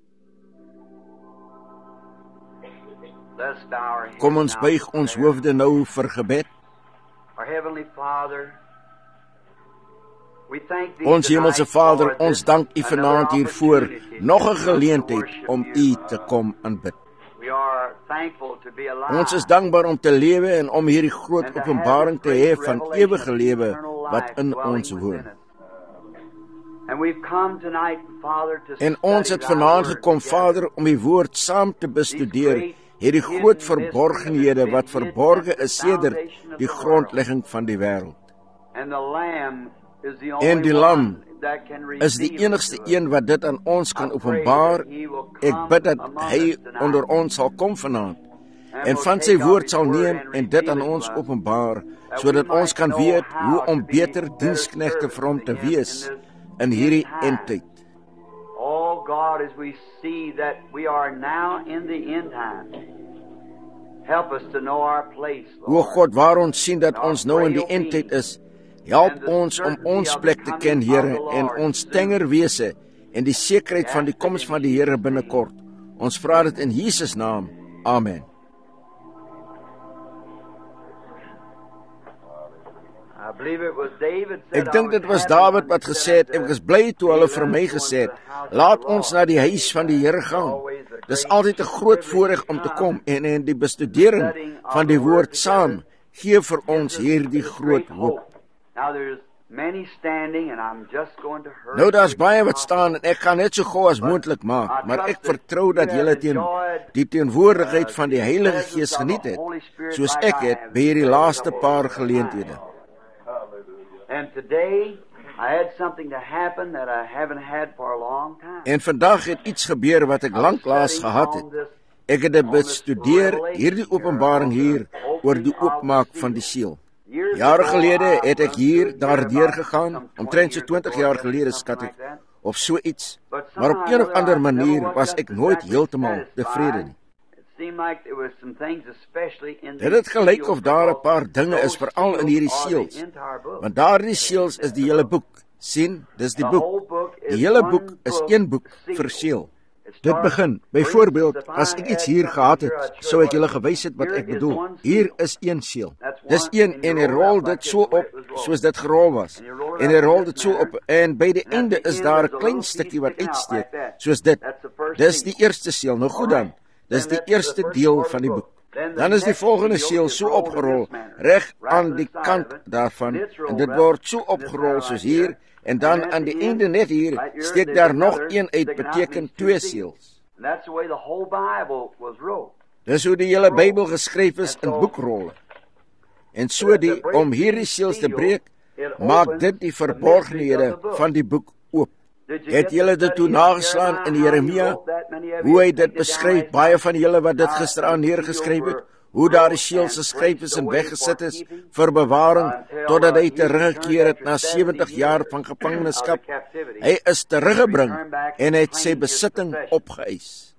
Let's bow our heads Kom ons now buig for ons prayer. hoofde nou vir gebed. Our Heavenly Father, we thank Thee Ons tonight Hemelse Vader, for ons this dank U another vanaand hiervoor, opportunity nog 'n to geleentheid worship om You. U te kom aanbid. We are thankful to be alive. Ons is dankbaar om te lewe en om hierdie groot and to openbaring have te this hê great van revelation ewige of lewe eternal wat life in dwelling ons woon. within us. And we've come tonight, Father, to En ons study het Thy vanaand word gekom, together. Vader, om U woord saam te bestudeer, hierdie groot verborgenhede wat verborge is sedert die grondlegging van die wêreld. And the Lamb is the En die only Lam one that can is die reveal enigste it to us. een wat dit aan ons kan I pray openbaar. that He will Ek come bid dat among hy us tonight onder ons sal kom vanaand and en will van take sy up woord His sal word neem and en dit reveal aan it to ons us, openbaar, that sodat we ons might kan know weet how hoe om to be beter better diensknegte servants vir hom te to Him wees in in this hierdie end time. eindtyd. Oh God, as we see that we are now in the end time, help us to know our place, O Lord. God, waar ons sien dat ons nou in die eindtyd is, help ons om ons plek te ken, Here, en ons tenger wese en die sekerheid van die koms van die Here binnekort. Ons vra dit in Jesus naam. Amen. I believe it was David said, Ek dink dit was Dawid wat gesê het, ek is bly toe hulle vir my gesê het, laat ons na die huis van die Here gaan. Dis altyd 'n groot voorreg om te kom en die bestudering van die woord saam gee vir ons hierdie groot hoop. Now there's many standing and I'm just going to hurry. Nou daar's baie wat staan en ek gaan net so gou as moontlik maak, maar ek vertrou dat julle die teenwoordigheid van die Heilige Gees geniet het, soos ek het by hierdie laaste paar geleenthede. And today I had something to happen that I haven't had for a long time. En vandag het iets gebeur wat ek lanklaas gehad het. Ek het dit bestudeer, hierdie openbaring hier, oor die oopmaak van die siel. Jare gelede het ek hier daardeur gegaan, omtrent so 20 jaar gelede skat ek, of so iets, maar op een of ander manier was ek nooit heeltemal tevrede nie. Dit het gelyk of daar 'n paar dinge is, veral in hierdie seels, want daardie seels is die hele boek. Sien, dis die boek. Die hele boek is een boek vir seel. Dit begin, byvoorbeeld, as ek iets hier gehad het, sou ek julle gewys het wat ek bedoel. Hier is een seel. Dis een en hy rol dit so op, soos dit gerol was. En hy rol dit so op, en by die einde is daar 'n klein stukkie wat uitsteek, soos dit. Dis die eerste seel. Nou goed dan, dis die eerste deel van die boek. Dan is die volgende seel so opgerol, reg aan die kant daarvan, en dit word so opgerol soos hier, en dan aan die einde net hier, steek daar nog een uit, beteken 2 seels. Dis hoe die hele Bybel geskryf is in boekrolle. En so om hierdie seels te breek, maak dit die verborgenhede van die boek oop. Het julle dit toe nageslaan in Jeremia, hoe hy dit beskryf, baie van julle wat dit gisteraan neergeskryf het, hoe daar die seels geskryf is en weggesit is vir bewaring, totdat hy teruggekeer het na 70 jaar van gevangenskap. Hy is teruggebring en het sy besitting opgeëis.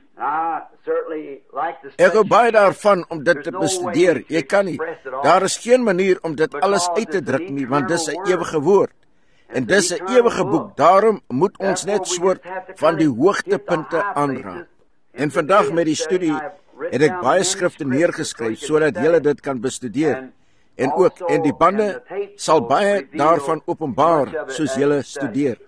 Ek hou baie daarvan om dit te bestudeer. Jy kan nie. Daar is geen manier om dit alles uit te druk nie, want dis 'n ewige woord. En dis 'n ewige boek, daarom moet ons net soort van die hoogtepunte aanraak. En vandag met die studie het ek baie skrifte neergeskryf, sodat julle dit kan bestudeer. En die bande sal baie daarvan openbaar, soos julle studeer.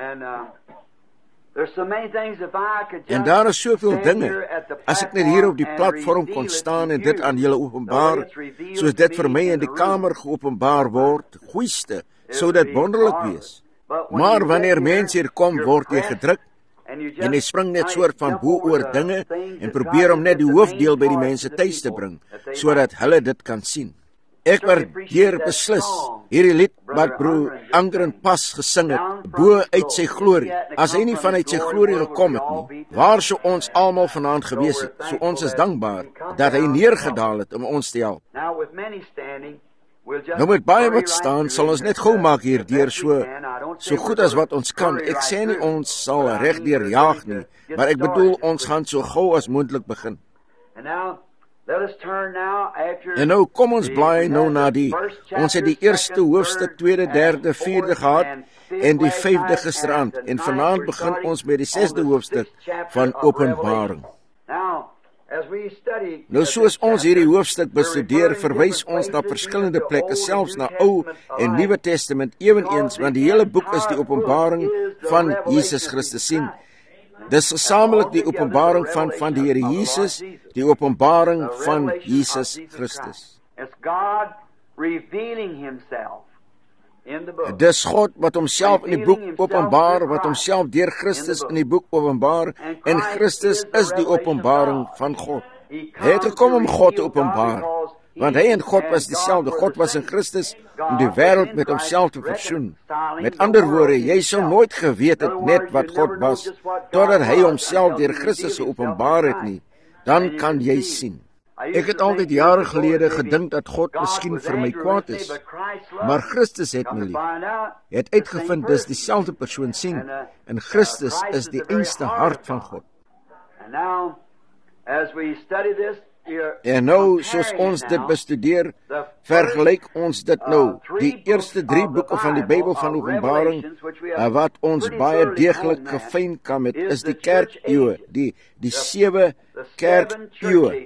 En daar is soveel dinge, as ek net hier op die platform kon staan en dit aan julle openbaar, soos dit vir my in die kamer geopenbaar word, goeieste, sou dit wonderlik wees. Maar wanneer mense hier kom, word jy gedruk, en jy spring net soort van bo oor dinge, en probeer om net die hoofdeel by die mense tuis te bring, sodat hulle dit kan sien. Ek waardeer beslis hierdie lied wat broer Angren pas gesing het, bo uit sy glorie. As hy nie vanuit sy glorie gekom het nie, waar sou ons almal vanaand gewees het? So ons is dankbaar dat hy neergedaal het om ons te help. Nou met baie wat staan, sal ons net gou maak hierdeur so goed as wat ons kan. Ek sê nie ons sal regdeur jaag nie, maar ek bedoel ons gaan so gou as moontlik begin. En nou kom ons blaai nou na ons het die eerste hoofstuk, tweede, derde, vierde gehad, en die 5de gisteraand. En vanaand begin ons met die 6de hoofstuk van Openbaring. Nou soos ons hierdie hoofstuk bestudeer, verwys ons na verskillende plekke, selfs na Ou en Nuwe Testament eweneens, want die hele boek is die openbaring van Jesus Christus. Sien, dis gesamentlik die openbaring van die Here Jesus, die openbaring van Jesus Christus. Dis God wat homself in die boek openbaar, wat homself deur Christus in die boek openbaar, en Christus is die openbaring van God. Hy het gekom om God te openbaar, want hy en God was dieselfde. God was in Christus om die wêreld met homself te versoen. Met ander woorde, jy sou nooit geweet het net wat God was, totdat hy homself deur Christus geopenbaar het nie. Dan kan jy sien. Ek het altyd jare gelede gedink dat God miskien vir my kwaad is, maar Christus het my lief. Hy het uitgevind dis dieselfde persoon. Sien, en Christus is die einste hart van God. En nou, soos ons dit bestudeer, vergelyk ons dit nou. Die eerste 3 boeke van die Bybel van Openbaring, wat ons baie deeglik gefyn kan met, is die kerkeeue, die 7 kerkeeue.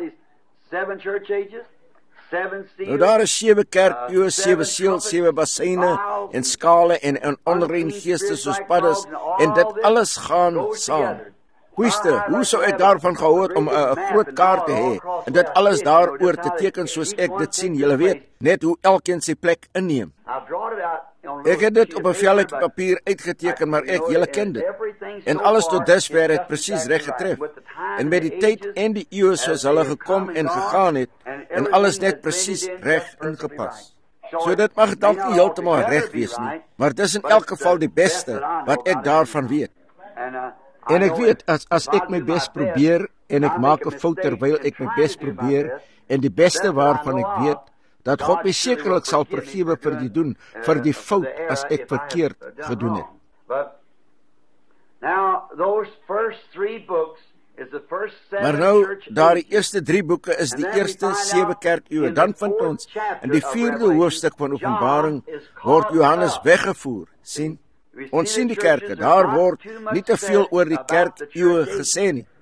Nou daar is 7 kerkeeue, 7 seels, 7 bassyne en skale en onrein geeste soos paddas, en dit alles gaan saam. Hoeste, hoe sou ek daarvan gehoor om 'n groot kaart te hê en dit alles daaroor te teken soos ek dit sien? Julle weet net hoe elkeen sy plek inneem. Ek het dit op 'n velletjie papier uitgeteken, maar julle ken dit. En alles tot dusver het presies reg getref. En met die tyd en die eeue soos hulle gekom en gegaan het, en alles net presies reg ingepas. So dit mag dalk nie heeltemal reg wees nie, maar dis in elk geval die beste wat ek daarvan weet. En ek weet, as ek my bes probeer, en ek maak 'n fout terwyl ek my bes probeer, en die beste waarvan ek weet, dat God my sekerlik sal vergewe vir die fout as ek verkeerd gedoen het. Maar nou, daar die eerste 3 boeke is die eerste 7 kerkeeue. Dan vind ons, in die 4de hoofstuk van Openbaring, word Johannes weggevoer. Sien? Ons sien die kerke, daar word nie te veel oor die kerkeeue gesê nie.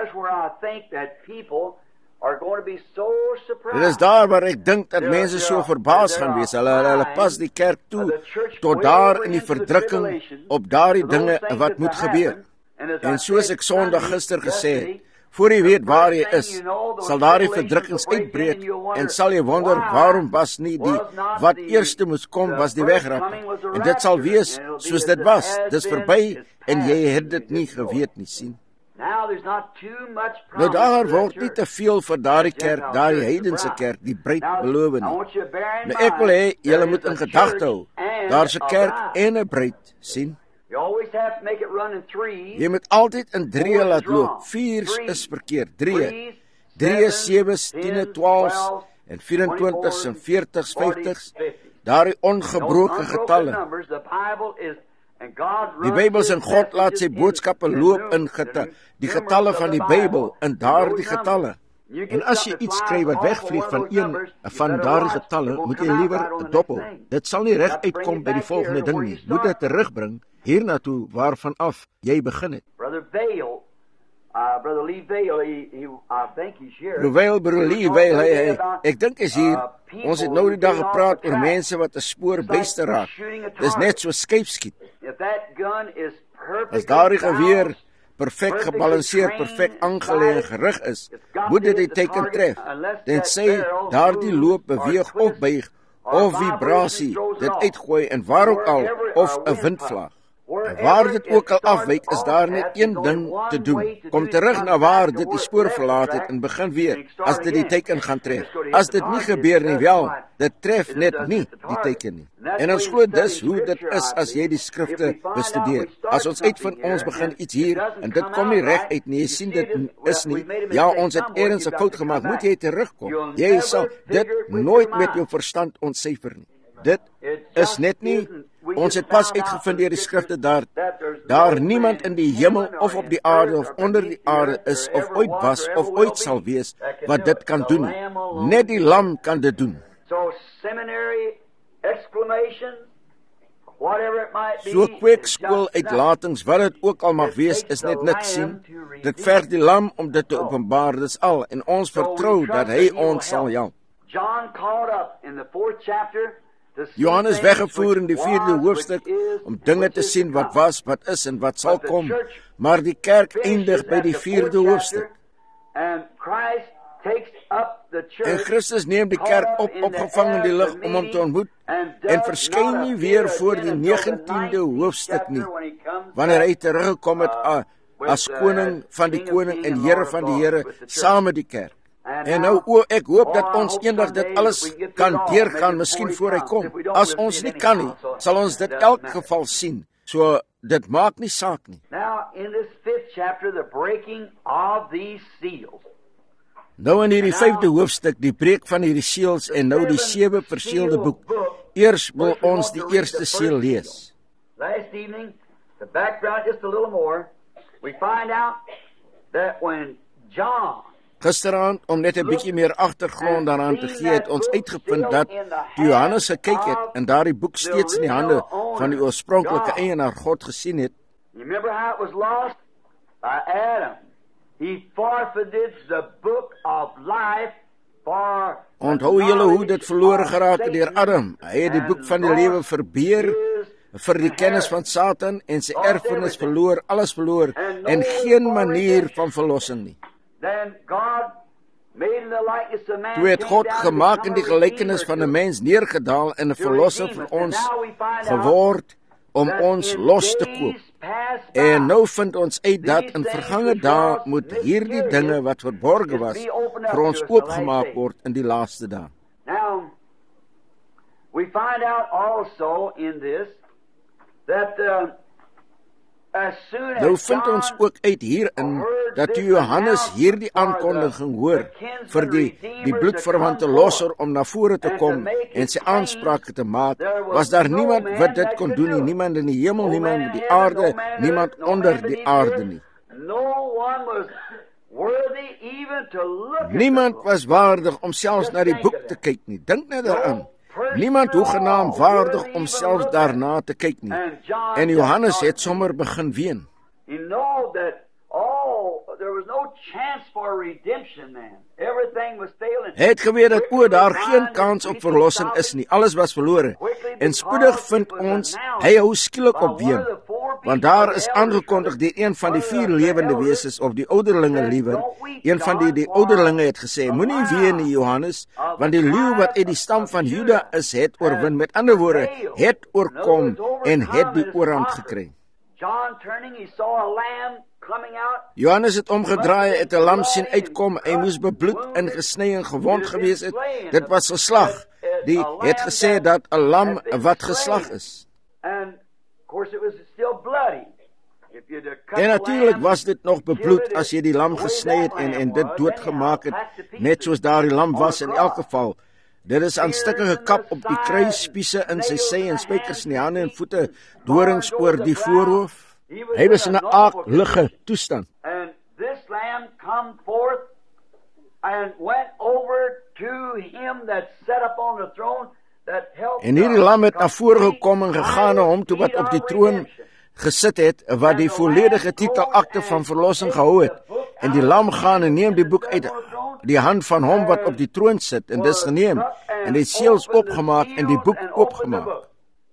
Dit is daar waar ek dink dat mense so verbaas gaan wees. Hulle pas die kerk toe tot daar in die verdrukking op daardie dinge wat moet gebeur. En soos ek Sondag gister gesê het, voor jy weet waar jy is, sal daardie verdrukkings uitbreek en sal jy wonder waarom was nie die wat eerste moes kom was die wegrapper. En dit sal wees soos dit was. Dis verby en jy het dit nie geweet nie, sien. Nou daar word nie te veel vir daardie kerk, daardie heidense kerk, die bruid beloof nie. Nou ek wil hê, julle moet in gedagte hou, daar's 'n kerk en 'n bruid, sien. Jy moet altyd in 3 laat loop. 4 is verkeerd. 3, 7, 10, 12 en 24 en 40, 50. Daardie ongebroke getalle. Die Bybel en God laat sy boodskappe loop in die getalle van die Bybel, in daardie getalle. En as jy iets kry wat wegvlieg van een van daardie getalle, moet jy liewer doppel. Dit sal nie reg uitkom by die volgende ding nie. Moet dit terugbring hiernatoe waarvan af jy begin het. Brother Lee Vail, ek dink is hier. Ons het nou die dag gepraat oor mense wat 'n spoor byste raak. Dis net so skypskiet. As daardie geweer perfek gebalanseer, perfek aangelê en gerig is, moet dit die teiken tref. Tensy daardie loop beweeg of buig, of vibrasie dit uitgooi en waar ook al, of 'n windvlaag. En waar dit ook al afwyk, is daar net een ding te doen. Kom terug na waar dit die spoor verlaat het en begin weer, as dit die teiken gaan tref. As dit nie gebeur nie, wel, dit tref net nie die teiken nie. En ons glo dus hoe dit is as jy die skrifte bestudeer. As ons uitvind ons begin iets hier, en dit kom nie reg uit nie, jy sien dit is nie, ja, ons het ergens 'n fout gemaak, moet jy terugkom. Jy sal dit nooit met jou verstand ontsyfer nie. Dit is net nie. Ons het pas uitgevind deur die skrifte daar niemand in die hemel of op die aarde of onder die aarde is of ooit was of ooit sal wees wat dit kan doen. Net die lam kan dit doen. So kweekskool uitlatings, wat dit ook al mag wees, is net niks sien. Dit verg die lam om dit te openbaar, dis al, en ons vertrou dat hy ons sal help. Johannes weggevoer in die 4de hoofstuk om dinge te sien wat was, wat is en wat sal kom, maar die kerk eindig by die 4de hoofstuk. En Christus neem die kerk opgevang in die lig om hom te ontmoet en verskyn nie weer voor die 19de hoofstuk nie, wanneer hy teruggekom het as koning van die koning en Here van die Here saam met die kerk. En nou, ek hoop dat ons eendag dit alles kan deurgaan, miskien voor hy kom. As ons nie kan nie, sal ons dit elk geval sien. So, dit maak nie saak nie. Now, in this 5th chapter, the breaking of these seals. Nou in hierdie 5de hoofstuk, die breek van hierdie seels en nou die 7 verseelde boek. Eers wil ons die eerste seel lees. Last evening, the background just a little more, we find out that when John Gisteraand, om net 'n bietjie meer agtergrond daaraan te gee, het ons uitgevind dat Johannes gekyk het en daardie boek steeds in die hande van die oorspronklike eienaar God gesien het. Remember how it was lost by Adam? He forfeited the book of life for. Onthou julle hoe dit verlore geraak het deur Adam? Hy het die boek van die lewe verbeur vir die kennis van Satan en sy erfenis verloor, alles verloor en geen manier van verlossing nie. Toe het God gemaak in die gelykenis van 'n mens neergedaal en 'n verlosser vir ons geword om ons los te koop. En nou vind ons uit dat in vergange dae moet hierdie dinge wat verborge was vir ons oopgemaak word in die laaste dae. Now, we find out also in this that as soon as nou vind ons ook uit hierin dat toe Johannes hierdie aankondiging hoor vir die bloedverwante losser om na vore te kom en sy aansprake te maak, was daar niemand wat dit kon doen nie, niemand in die hemel, niemand in die aarde, niemand onder die aarde nie. Niemand was waardig om selfs na die boek te kyk nie. Dink net daaraan. Niemand hoegenaamd waardig om selfs daarna te kyk nie. En Johannes het sommer begin ween. Hy het geweet dat daar geen kans op verlossing is nie. Alles was verlore. En spoedig vind ons, hy hou skielik op ween. Want daar is aangekondig deur een van die 4 lewende wesens of die ouderlinge liewer. Een van die ouderlinge het gesê, moenie ween nie Johannes, want die leeu wat uit die stam van Juda is, het oorwin. Met ander woorde, het oorkom en het die oorhand gekry. Johannes het omgedraai, het 'n lam sien uitkom, hy moes bebloed en gesny en gewond gewees het. Dit was geslag. Die het gesê dat 'n lam wat geslag is. En natuurlik was dit nog bebloed as jy die lam gesny het en dit doodgemaak het, net soos daardie lam was in elk geval. Dit is aan stukke gekap op die kruis, spiese in sy sy en spykers in die hande en voete, dorings oor die voorhoof. Hy was in 'n aaklige toestand. And this lamb come forth and went over to him that sat upon the throne that held. En hierdie lam het na vore gekom en gegaan na hom toe wat op die troon gesit het, wat die volledige titelakte van verlossing gehou het. En die lam gaan en neem die boek uit die hand van hom wat op die troon sit, en dis geneem, en die seels opgemaak en die boek oopgemaak.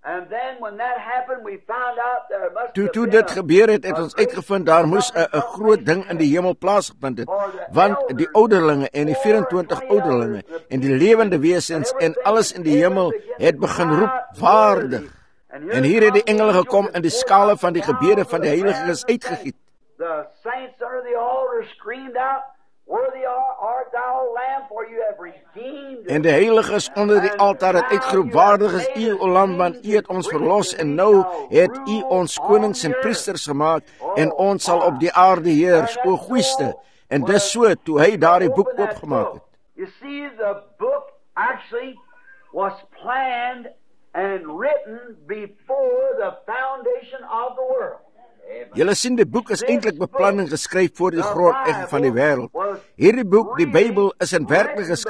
Toe dit gebeur het ons uitgevind, daar moes 'n groot ding in die hemel plaasgevind het, want die ouderlinge en die 24 ouderlinge en die lewende wesens en alles in die hemel het begin roep, waardig. En hier het die engele gekom en die skale van die gebede van die heiliges uitgegiet. The saints under the altar screamed out, "Worthy art thou, Lamb, for you have redeemed." En die heiliges onder die altaar het uitgeroep, waardig is U, O Lam, want U het ons verlos en nou het U ons konings en priesters gemaak en ons sal op die aarde heers, o Goeieste. En dis so toe hy daardie boek oopgemaak het. You see, the book actually was planned and written before the foundation of the world. Julle sien, die boek is eintlik beplan en geskryf voor die grondlegging van die wêreld. Hierdie boek, die Bybel, is in werklik geskryf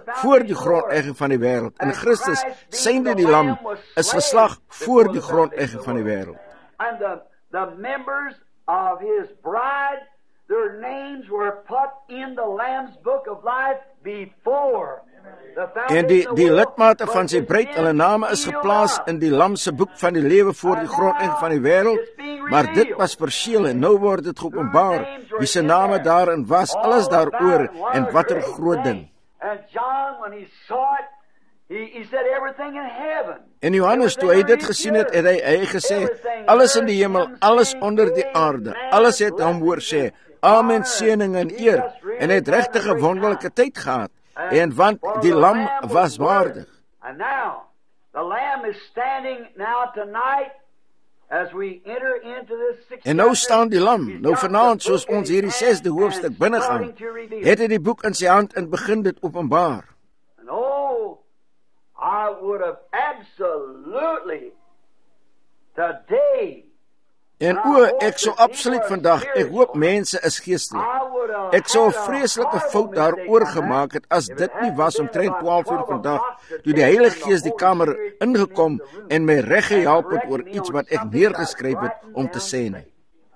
voor die grondlegging van die wêreld. En Christus, synde die lam, is geslag voor die grondlegging van die wêreld. And the members of his bride, their names were put in the Lamb's book of life before. En die lidmate van sy bruid, hulle name is geplaas in die lam se boek van die lewe voor die grondlegging van die wêreld, maar dit was verseël en nou word dit geopenbaar, wie se name daarin was, alles daaroor, en watter groot ding. And John, when he saw it, he said everything in heaven. En Johannes, toe hy dit gesien het, het hy gesê, alles in die hemel, alles onder die aarde, alles het hom hoor sê, amen, seëning en eer, en hy het regtig 'n wonderlike tyd gehad, en want die lam was waardig. And now, the Lamb is standing now tonight, as we enter into this 6th En nou staan die lam, nou vanaand, soos ons hierdie 6de hoofstuk binnegaan, het hy die boek in sy hand en begin dit openbaar. And oh, I would have absolutely today, En ek sou absoluut vandag, ek hoop mense is geestelik. Ek sou 'n vreeslike fout daaroor gemaak het as dit nie was omtrent 12 uur vandag, toe die Heilige Gees die kamer ingekom en my reggehelp het oor iets wat ek neergeskryf het om te sê nie.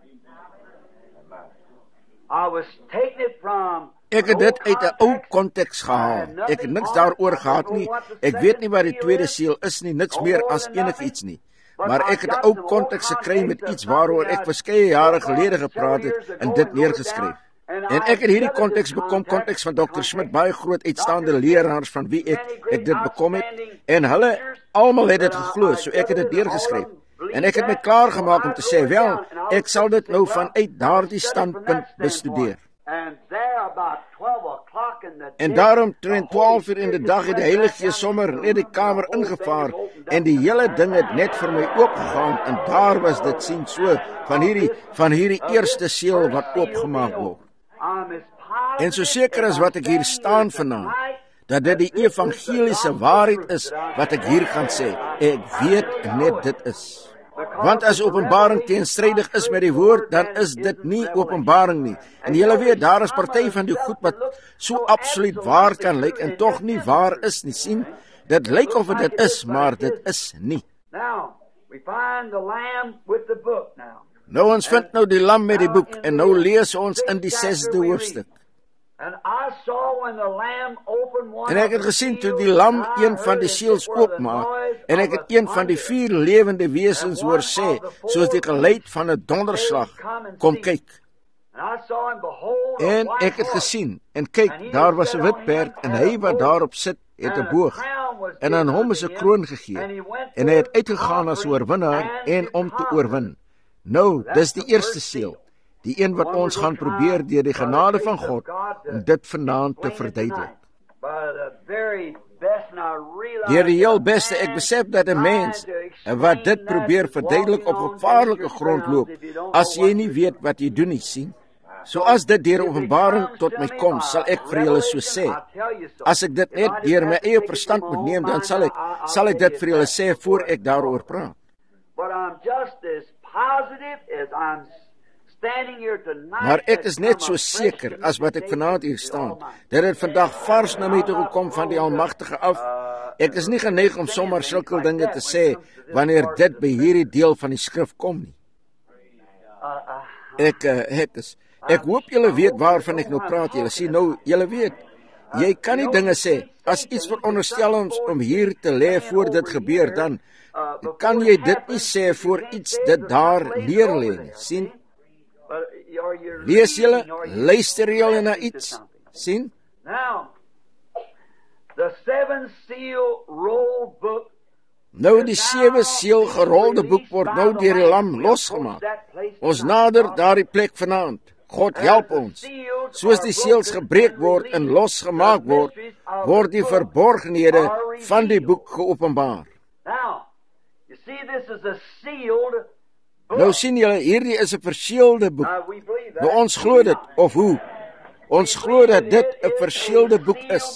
Ek het dit uit 'n ou konteks gehaal. Ek het niks daaroor gehad nie. Ek weet nie wat die tweede seël is nie, niks meer as enigiets nie. Maar ek het 'n ou konteks gekry met iets waaroor ek verskeie jare gelede gepraat het en dit neergeskryf. En ek het hierdie konteks bekom, konteks van Dr. Smith, baie groot uitstaande leraars van wie ek dit bekom het, en hulle almal het dit geglo, so ek het dit neergeskryf. En ek het my klaar gemaak om te sê, wel, ek sal dit nou vanuit daardie standpunt bestudeer. En daarom, teen 12 uur in die dag het die Heilige Gees sommer net die kamer ingevaar en die hele ding het net vir my oopgegaan en daar was dit sien so van hierdie eerste seël wat oopgemaak word. En so seker as wat ek hier staan vanaand, dat dit die evangeliese waarheid is wat ek hier gaan sê, ek weet net dit is. Want as openbaring teenstrydig is met die woord, dan is dit nie openbaring nie. En julle weet, daar is party van die goed wat so absoluut waar kan lyk en tog nie waar is nie. Sien, dit lyk of dit is, maar dit is nie. Nou ons vind nou die lam met die boek en nou lees ons in die 6de hoofstuk. En ek het gesien toe die lam een van die seels oopmaak en ek het een van die 4 lewende wesens hoor sê, soos die geluid van 'n donderslag, kom kyk. En ek het gesien, en kyk, daar was 'n wit perd en hy wat daarop sit, het 'n boog en aan hom is 'n kroon gegee en hy het uitgegaan as oorwinnaar en om te oorwin. Nou, dis die eerste seël. Die een wat ons gaan probeer deur die genade van God om dit vanaand te verduidelik. Deur die heel beste, ek besef dat 'n mens wat dit probeer verduidelik op gevaarlike grond loop, as jy nie weet wat jy doen nie, sien. So as dit deur openbaring tot my kom, sal ek vir julle so sê. As ek dit net deur my eie verstand moet neem, dan sal ek dit vir julle sê voor ek daaroor praat. Maar ek is net so seker as wat ek vanaand hier staan, dat dit vandag vars na my toe gekom van die Almagtige af. Ek is nie geneig om sommer sulke dinge te sê wanneer dit by hierdie deel van die skrif kom nie. Ek hoop julle weet waarvan ek nou praat. Julle sien nou, julle weet, jy kan nie dinge sê as iets veronderstel ons om hier te lê voor dit gebeur, dan kan jy dit nie sê voor iets dit daar neer lê nie, sien. Lees julle, luister julle na iets, sien? Nou die 7 seël gerolde boek word nou deur die lam losgemaak. Ons nader daardie plek vanaand. God help ons. Soos die seëls gebreek word en losgemaak word, word die verborgenhede van die boek geopenbaar. Nou sien julle, hierdie is 'n verseëlde boek. Nou ons glo dit, of hoe? Ons glo dat dit 'n verseëlde boek is.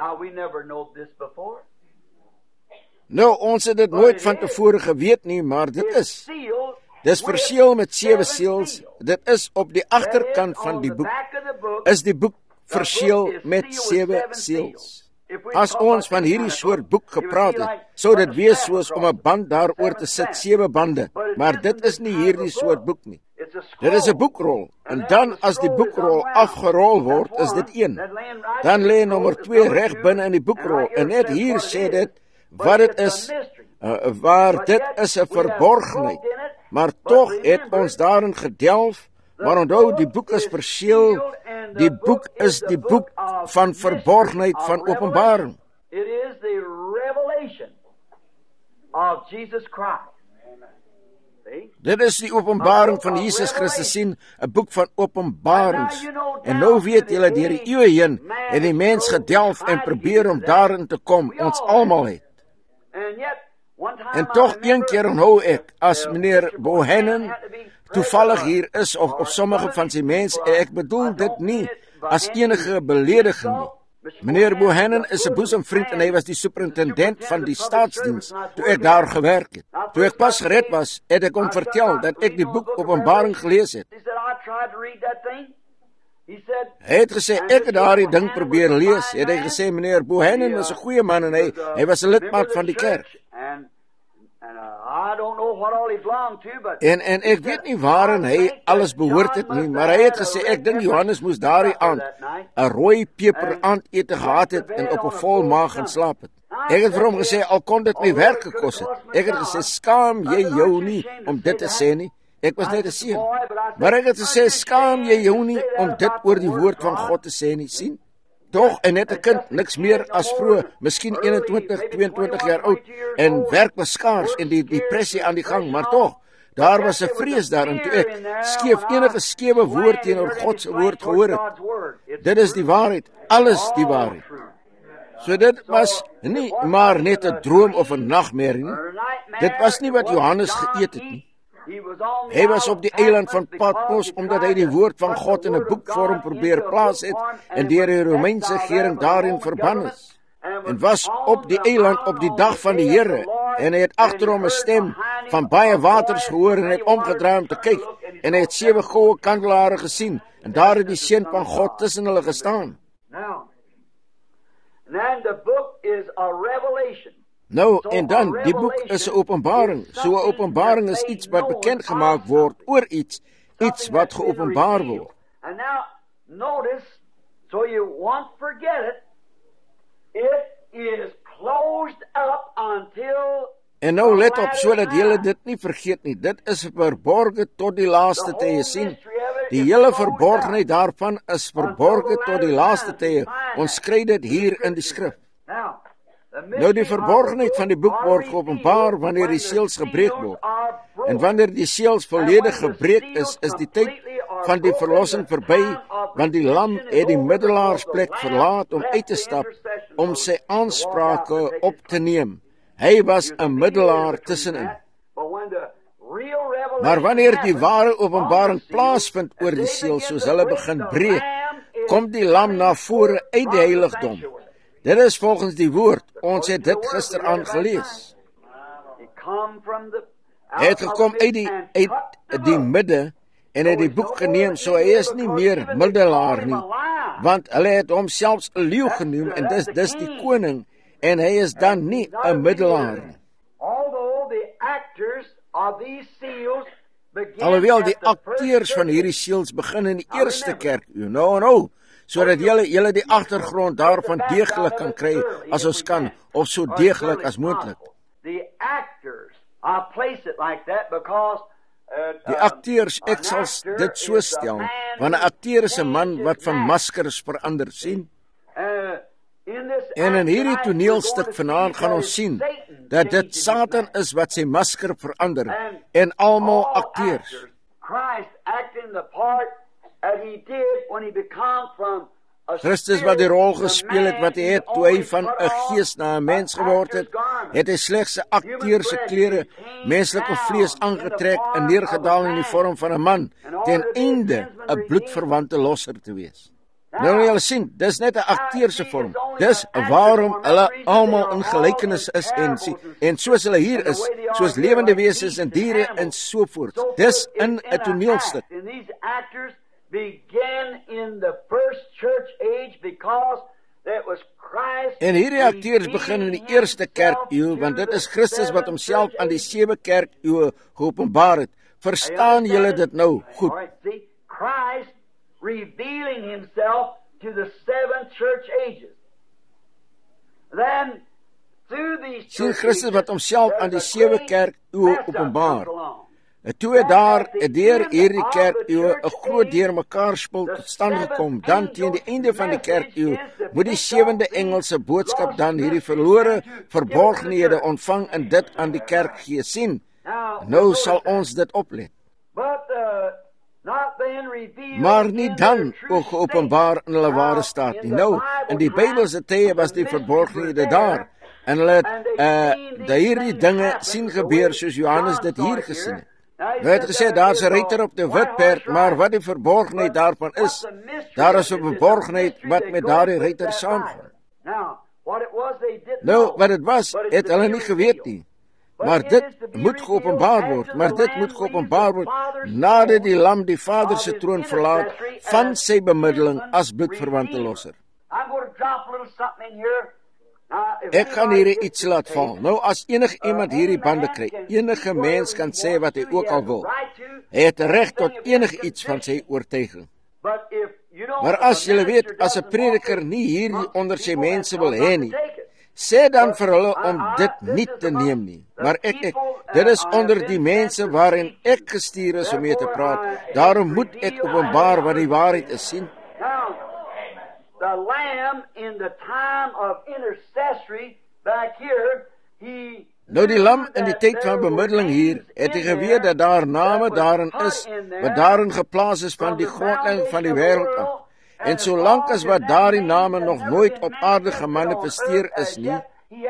Nou, ons het dit nooit van tevore geweet nie, maar dit is. Dis verseël met 7 seëls. Dit is op die agterkant van die boek. Is die boek verseël met 7 seëls. As ons van hierdie soort boek gepraat het, sou dit wees soos om 'n band daaroor te sit, 7 bande, maar dit is nie hierdie soort boek nie. Dit is 'n boekrol, en dan as die boekrol afgerol word, is dit 1. Dan lê nommer 2 reg binne in die boekrol, en net hier sê dit wat dit is, waar dit is 'n verborgenheid. Maar tog het ons daarin gedelf, maar onthou, die boek is verseël, die boek is die boek van verborgenheid, van openbaring. It is the revelation of Jesus Christ. Dit is die openbaring van Jesus Christus, sien, 'n boek van openbarings. En nou weet julle, deur die eeue heen het die mens gedelf en probeer om daarin te kom, ons almal het. En tog een keer onthou ek, as meneer Bohannon toevallig hier is, of sommige van sy mense, ek bedoel dit nie as enige belediging nie. Meneer Bohannon is 'n boesemvriend en hy was die superintendent van die staatsdiens toe ek daar gewerk het. Toe ek pas gered was, het ek hom vertel dat ek die boek Openbaring gelees het. Hy het gesê, ek het daardie ding probeer lees. Het hy gesê, meneer Bohannon was 'n goeie man en hy was 'n lidmaat van die kerk. En ek weet nie waarin hy alles behoort het nie, maar hy het gesê, ek dink Johannes moes daardie aand 'n rooi peper aandete gehad het en op 'n vol maag gaan slaap het. Ek het vir hom gesê, al kon dit my werk gekos het. Ek het gesê, skaam jy jou nie om dit te sê nie. Ek was net 'n seun. Maar ek het gesê, skaam jy jou nie om dit oor die woord van God te sê nie, sien? Tog, en net 'n kind, niks meer as vroeg, miskien 21, 22 jaar oud, en werk was skaars en die depressie aan die gang, maar tog, daar was 'n vrees daarin toe ek enige skewe woord teenoor God se woord gehoor het. Dit is die waarheid, alles die waarheid. So dit was nie maar net 'n droom of 'n nagmerrie nie. Dit was nie wat Johannes geëet het nie. Hy was op die eiland van Patmos omdat hy die woord van God in 'n boekvorm probeer plaas het en deur die Romeinse regering daarin verban is. En was op die eiland op die dag van die Here en hy het agter hom 'n stem van baie waters gehoor en hy het omgedraai om te kyk en hy het 7 goue kandelare gesien en daar het die seun van God tussen hulle gestaan. Nou, en dan, die boek is 'n openbaring. So 'n openbaring is iets wat bekend gemaak word oor iets wat geopenbaar word. And now, notice, so you won't forget it, it is closed up until... En nou let op, sodat julle dit nie vergeet nie. Dit is verborge tot die laaste tye, sien. Die hele verborgenheid daarvan is verborge tot die laaste tye. Ons kry dit hier in die skrif. Nou die verborgenheid van die boek word geopenbaar wanneer die seels gebreek word. En wanneer die seels volledig gebreek is die tyd van die verlossing verby, want die lam het die middelaarsplek verlaat om uit te stap, om sy aansprake op te neem. Hy was 'n middelaar tussenin. Maar wanneer die ware openbaring plaasvind oor die seels, soos hulle begin breek, kom die lam na vore uit die heiligdom. Dit is volgens die woord, ons het dit gisteraan gelees. Hy het gekom uit die midde en het die boek geneem, so hy is nie meer middelaar nie, want hulle het hom selfs 'n leeu genoem en dis die koning, en hy is dan nie 'n middelaar nie. Alhoewel die akteurs van hierdie seels begin in die eerste kerk, sodat julle die agtergrond daarvan deeglik kan kry as ons kan, of so deeglik as moontlik. Die akteurs, ek sal dit so stel, want 'n akteur is 'n man wat van maskers verander, sien. En in hierdie toneelstuk vanaand gaan ons sien dat dit Satan is wat sy masker verander en almal akteurs. Christus wat die rol gespeel het wat hy het toe hy van 'n gees na 'n mens geword het, het hy slegs 'n akteur se klere, menslike vlees aangetrek en neergedaal in die vorm van 'n man, ten einde 'n bloedverwante losser te wees. Nou julle sien, dis net 'n akteur se vorm. Dis waarom hulle almal in gelykenis is en soos hulle hier is, soos lewende wesens en diere en so voort. Dis in 'n toneelstuk. Began in the first church age because En hierdie akteurs begin in die eerste kerkeeu, want dit is Christus wat homself aan die 7 kerkeeue geopenbaar het. Verstaan julle dit nou goed? Christ revealing himself to the 7 church ages. Then through these sien Christus wat homself aan die 7 kerkeeue openbaar. En toe het daar deur hierdie kerkeeue 'n groot deurmekaar spul tot stand gekom. Dan teen die einde van die kerkeeue moet die 7de engel se boodskap dan hierdie verlore verborgenhede ontvang en dit aan die kerk gee. Sien, nou sal ons dit oplet. Maar nie dan ook geopenbaar in hulle ware staat nie. Nou, in die Bybelse tye was die verborgenhede daar. En hulle het hierdie dinge sien gebeur soos Johannes dit hier gesien het. Hy het gesê, daar's 'n ruiter op die wit perd, maar wat die verborgenheid daarvan is, daar is 'n verborgenheid wat met daardie ruiter saamgaan. Nou, wat dit was, het hulle nie geweet nie. Maar dit moet geopenbaar word, nadat die lam die Vader se troon verlaat van sy bemiddeling as bloedverwante losser. Ek gaan hierdie iets laat val. Nou as enige iemand hierdie bande kry, enige mens kan sê wat hy ook al wil. Hy het reg tot enige iets van sy oortuiging. Maar as jy weet, as 'n prediker nie hierdie onder sy mense wil hê nie, sê dan vir hulle om dit nie te neem nie. Maar ek, dit is onder die mense waarin ek gestuur is om mee te praat. Daarom moet ek openbaar wat die waarheid is, sien. The Lamb in the time of intercessory back here, nou die lam in die tyd van bemiddeling hier, het hy geweet dat daar name daarin is, wat daarin geplaas is van die grondlegging van die wêreld af. En solank as wat daardie name nog nooit op aarde gemanifesteer is nie,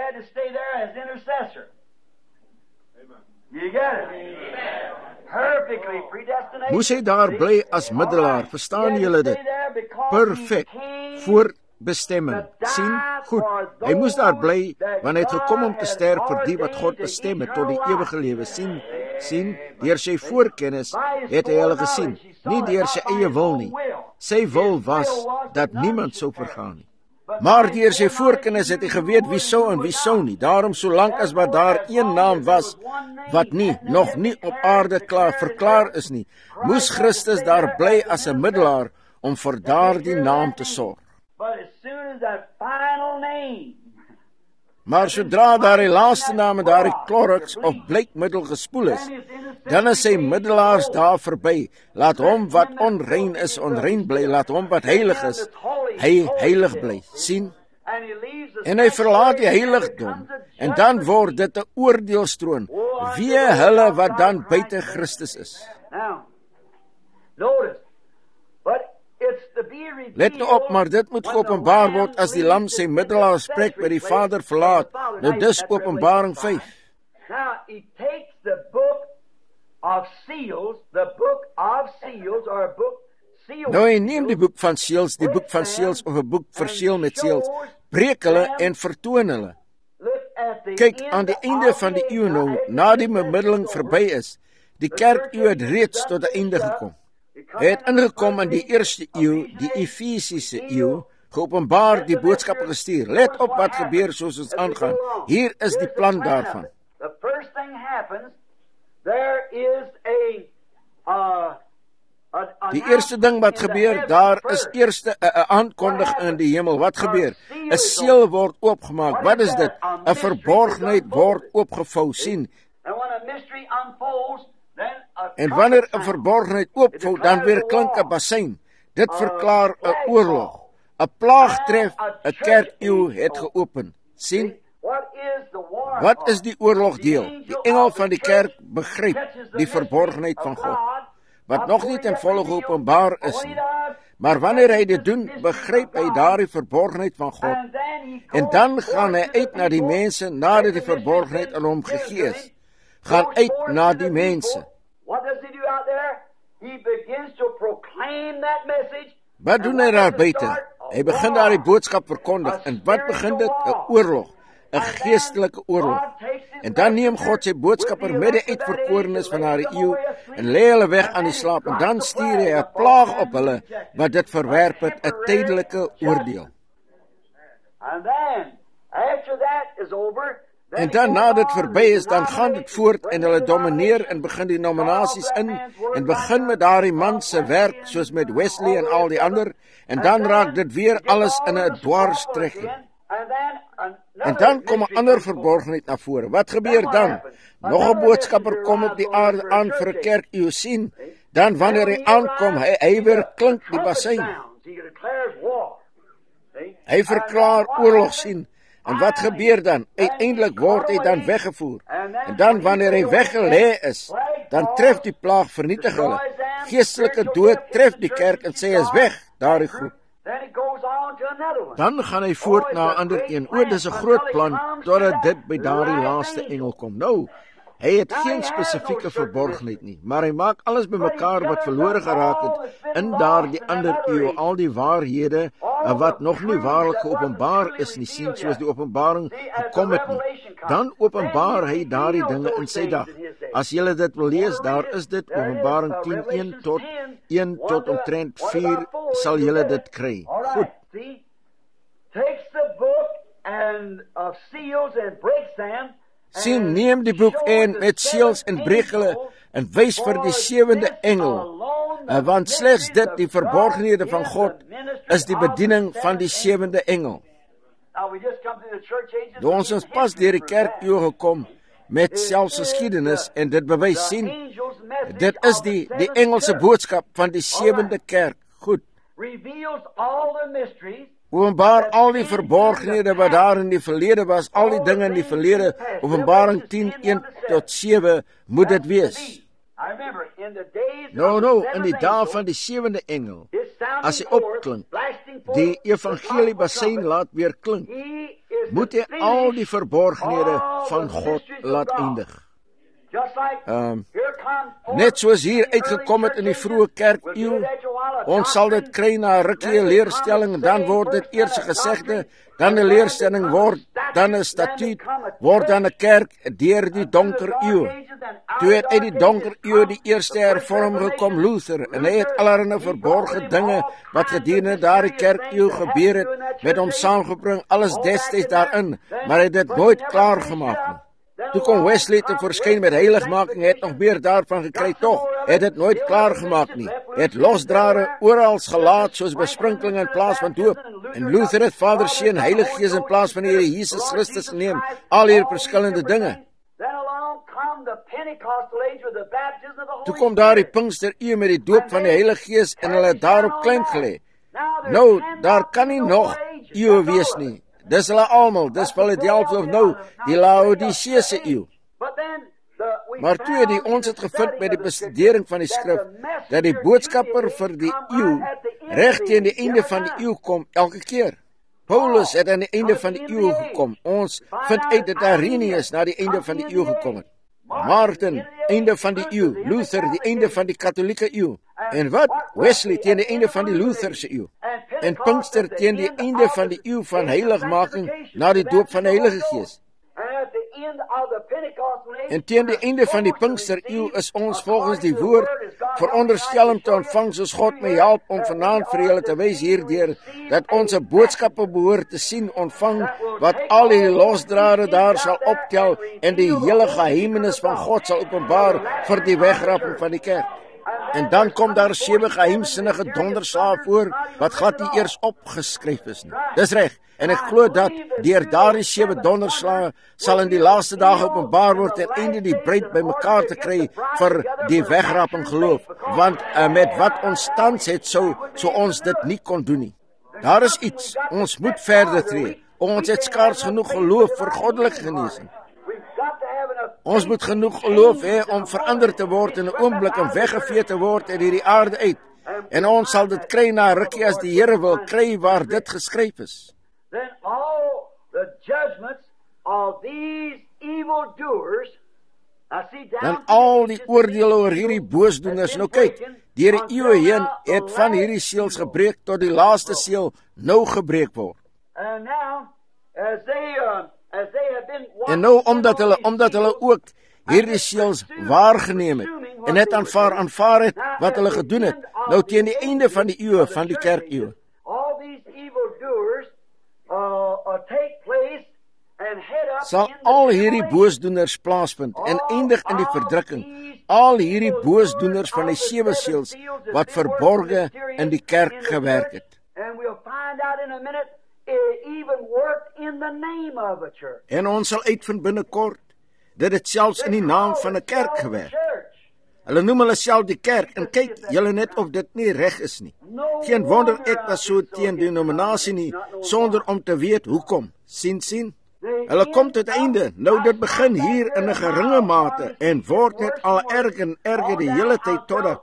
moes hy daar bly as middelaar, verstaan julle dit? Perfek, voorbestemming, sien, goed, hy moes daar bly, want hy het gekom om te sterf vir die wat God bestem het tot die ewige lewe, sien, deur sy voorkennis het hy hulle gesien, nie deur sy eie wil nie, sy wil was, dat niemand sou vergaan nie. Maar deur sy voorkennis het hy geweet wie sou en wie sou nie. Daarom solank as wat daar een naam was, wat nog nie op aarde verklaar is nie, moes Christus daar bly as 'n middelaar om vir daardie naam te sorg. Maar sodra daar die laaste naam en daardie klorix of bleekmiddel gespoel is, dan is sy middelaars daar verby. Laat hom wat onrein is, onrein bly. Laat hom wat heilig is, hy heilig bly. Sien? En hy verlaat die heiligdom. En dan word dit 'n oordeelstroon. Wee hulle wat dan buite Christus is. Let nou op, maar dit moet geopenbaar word as die lam sy middelaar spreek by die Vader verlaat. Nou dis Openbaring 5. Nou hy neem die boek van seels, of 'n boek verseël met seels, breek hulle en vertoon hulle. Kyk, aan die einde van die eeu nou, na die bemiddeling verby is, die kerkeeu het reeds tot 'n einde gekom. Hy het ingekom in die eerste eeu, die Efesiese eeu, geopenbaar die boodskappe gestuur. Let op wat gebeur soos ons aangaan. Hier is die plan daarvan. Die eerste ding wat gebeur, daar is eerste 'n aankondiging in die hemel. Wat gebeur? 'n Seël word oopgemaak. Wat is dit? 'n Verborgenheid word oopgevou, sien. En wanneer 'n verborgenheid oopvou, dan weer klink 'n bassein. Dit verklaar 'n oorlog. 'n Plaag tref, 'n kerkeeu het geopen. sien? Wat is die oorlogdeel? Die engel van die kerk begryp die verborgenheid van God, wat nog nie ten volle geopenbaar is nie. Maar wanneer hy dit doen, begryp hy daardie verborgenheid van God. En dan gaan hy uit na die mense nadat die verborgenheid aan hom gegee is. Gaan uit na die mense. Wat doen hy daar buite? Hy begin daar die boodskap verkondig. En wat begin dit? 'n oorlog. 'n geestelike oorlog. En dan neem God sy boodskapper met die uitverkorenes van haar eeu en lê hulle weg aan die slaap. En dan stuur hy 'n plaag op hulle wat dit verwerp het, 'n tydelike oordeel. En dan, na dit verby is, dan gaan dit voort en hulle domineer en begin die nominasies in en begin met daardie man se werk, soos met Wesley en al die ander, en dan raak dit weer alles in 'n dwarstrekking. En dan kom 'n ander verborgenheid na vore. Wat gebeur dan? Nog 'n boodskapper kom op die aarde aan vir 'n kerk, u sien. Dan wanneer hy aankom, hy weer klink die bassein. Hy verklaar oorlog sien. En wat gebeur dan? Uiteindelik word hy dan weggevoer. En dan wanneer hy weggelê is, dan tref die plaag vernietig hulle. Geestelike dood tref die kerk en sê is weg, daardie groep. Dan gaan hy voort na 'n ander een. O, dis 'n groot plan totdat dit by daardie laaste engel kom. Nou, hy het geen spesifieke verborgenheid nie, maar hy maak alles bymekaar wat verlore geraak het in daardie ander eeu, al die waarhede wat nog nie waarlik geopenbaar is nie, sien soos die openbaring gekom het nie. Dan openbaar hy daardie dinge in sy dag. As julle dit wil lees, daar is dit Openbaring 10:1 tot omtrent 4 sal julle dit kry. Goed. Sien, neem die boek en met seels en breek hulle en wys vir die 7de engel, want slegs dit, die verborgenhede van God, is die bediening van die 7de engel. Ons is pas deur die kerk gekom met selfs geskiedenis en dit bewys, sien, dit is die Engelse boodskap van die 7de kerk. Goed. Openbaar al die verborgenhede wat daar in die verlede was, al die dinge in die verlede. Openbaring 10:1 tot 7 moet dit wees. Nou, in die dae van die 7de engel, as hy opklink, die evangelie bassein laat weer klink, moet hy al die verborgenhede van God laat eindig. Net soos hier uitgekom het in die vroeë kerkeeu, ons sal dit kry na 'n rukkie leerstelling, en dan word dit eers 'n gesegde, dan 'n leerstelling word, dan 'n statuut, word dan 'n kerk deur die donker eeu. Toe het uit die donker eeu die eerste hervorm gekom, Luther, en hy het allerlei verborgde dinge wat gedurende daardie kerkeeu gebeur het, met hom saamgebring, alles destyds daarin, maar hy het dit nooit klaar gemaak nie. Toe kom Wesley te verskyn met heiligmaking, het nog meer daarvan gekry, tog het dit nooit klaar gemaak nie. Het losdrade oral gelaat soos besprinkeling in plaas van doop. En Luther het Vader, Seun, Heilige Gees in plaas van die Here Jesus Christus geneem. Al hierdie verskillende dinge. Toe kom daar die Pinkstereeu met die doop van die Heilige Gees en hulle het daarop klein gelê. Nou, daar kan nie nog eeu wees nie. Dis hulle almal, dis Philadelphia of nou, die Laodicese eeu. Maar toe ons het gevind met die bestudering van die skrif, dat die boodskapper vir die eeu reg teen die einde van die eeu kom elke keer. Paulus het aan die einde van die eeu gekom. Ons vind uit dat Irenaeus na die einde van die eeu gekom het. Martin, einde van die eeu. Luther, die einde van die katholieke eeu. En wat? Wesley teen die einde van die Lutherse eeu. En Pinkster teen die einde van die eeu van heiligmaking na die doop van die Heilige Gees. En teen die einde van die Pinkster eeu is ons volgens die woord veronderstel om te ontvang soos God my help om vanaand vir julle te wys hierdeur dat ons 'n boodskappe behoort te sien ontvang wat al die losdrade daar sal optel en die hele geheimenis van God sal openbaar vir die wegrapping van die kerk. En dan kom daar 7 geheimsinnige donderslae voor wat glad nie eers opgeskryf is nie. Dis reg. En ek glo dat deur daardie 7 donderslae sal in die laaste dae openbaar word ten einde die bruid bymekaar te kry vir die wegrapping geloof. Want met wat ons tans het so ons dit nie kon doen nie. Daar is iets. Ons moet verder tree. Ons het skaars genoeg geloof vir goddelike genesing. Ons moet genoeg geloof hê om verander te word in 'n oomblik en weggevee te word uit hierdie aarde uit. En ons sal dit kry na rukkie as die Here wil kry waar dit geskryf is. Then all the judgments of these evil doers, dan al die oordeele oor hierdie boosdoeners, nou kyk, deur die eeue heen het van hierdie seels gebreek tot die laaste seël nou gebreek word. En nou omdat hulle ook hierdie seels waargeneem het en het aanvaar het wat hulle gedoen het, nou teen die einde van die eeue van die kerkeeue. sal al hierdie boosdoeners plaasvind en eindig in die verdrukking. Al hierdie boosdoeners van die 7 seels wat verborge in die kerk gewerk het. En ons sal uitvind binnekort dat dit selfs in die naam van 'n kerk gewerk. Hulle noem hulle self die kerk en kyk julle net of dit nie reg is nie. Geen wonder ek was so teen denominasie nie sonder om te weet hoekom. sien. Hulle kom tot einde. Nou dit begin hier in 'n geringe mate en word net al erger en erger die hele tyd totdat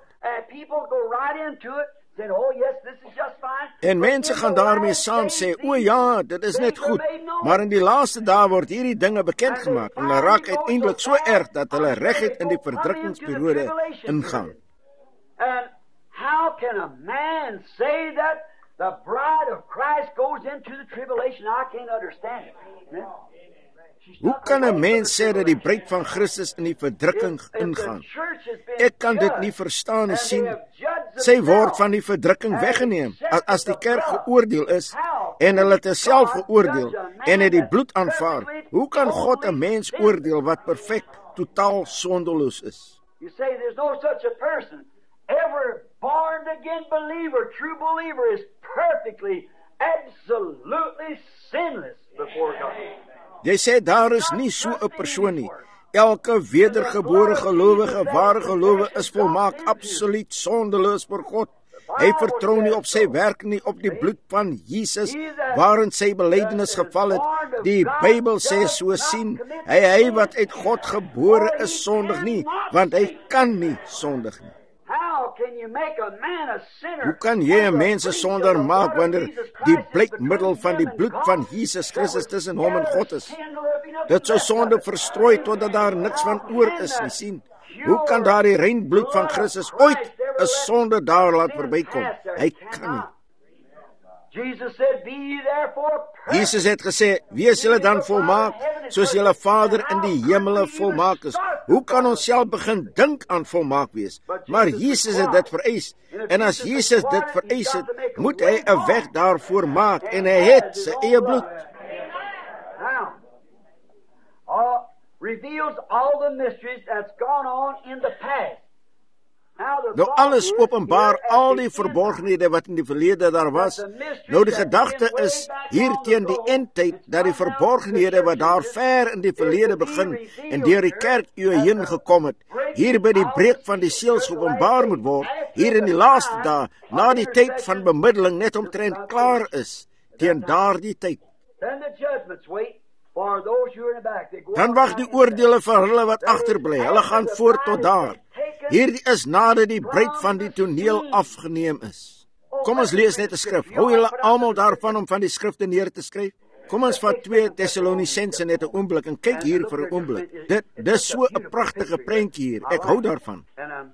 en mense gaan daarmee saam sê, o ja, dit is net goed. Maar in die laaste dae word hierdie dinge bekend gemaak en hulle raak uiteindelik so erg dat hulle reguit in die verdrukkingsperiode ingaan. And how can a man say that the bride of Christ goes into the tribulation? I can't understand it. Hoe kan 'n mens sê dat die bruid van Christus in die verdrukking ingaan? Ek kan dit nie verstaan nie, sien. Sy word van die verdrukking weggeneem as die kerk geoordeel is en hulle het self geoordeel en het die bloed aanvaar. Hoe kan God 'n mens oordeel wat perfek, totaal sondeloos is? You say there's no such a person. Every born again believer, true believer is perfectly, absolutely sinless before God. Jy sê daar is nie so 'n persoon nie. Elke wedergebore gelowige, ware gelowe is volmaak, absoluut sondeloos voor God. Hy vertrou nie op sy werk nie, op die bloed van Jesus waarin sy belydenis geval het. Die Bybel sê so, sien, hy wat uit God gebore is sondig nie, want hy kan nie sondig nie. Hoe kan jy 'n mens 'n sondaar maak wanneer die blykmiddel van die bloed van Jesus Christus tussen hom en God is? Dit sou sonde verstrooi totdat daar niks van oor is nie, sien. Hoe kan daardie rein bloed van Christus ooit 'n sonde daar laat verbykom? Hy kan nie. Jesus het gesê, wees julle dan volmaak, soos julle Vader in die hemele volmaak is. Hoe kan ons self begin dink aan volmaak wees? Maar Jesus het dit vereis. En as Jesus dit vereis het, moet hy 'n weg daarvoor maak. En hy het sy eie bloed. Reveals all the mysteries that's gone on in the past. Nou alles openbaar al die verborgenhede wat in die verlede daar was. Nou die gedagte is hier teen die eindtyd dat die verborgenhede wat daar ver in die verlede begin en deur die kerk eeue heen gekom het, hier by die breek van die seels openbaar moet word, hier in die laaste dae, na die tyd van bemiddeling net omtrent klaar is, teen daardie tyd. Dan wag die oordeele vir hulle wat agterbly. Hulle gaan voort tot daar. Hierdie is nadat die bruid van die toneel afgeneem is. Kom ons lees net 'n skrif. Hou julle almal daarvan om van die skrifte neer te skryf? Kom ons vat 2 Tessalonisense net 'n oomblik en kyk hier vir 'n oomblik. Dit is so 'n pragtige prentjie hier. Ek hou daarvan.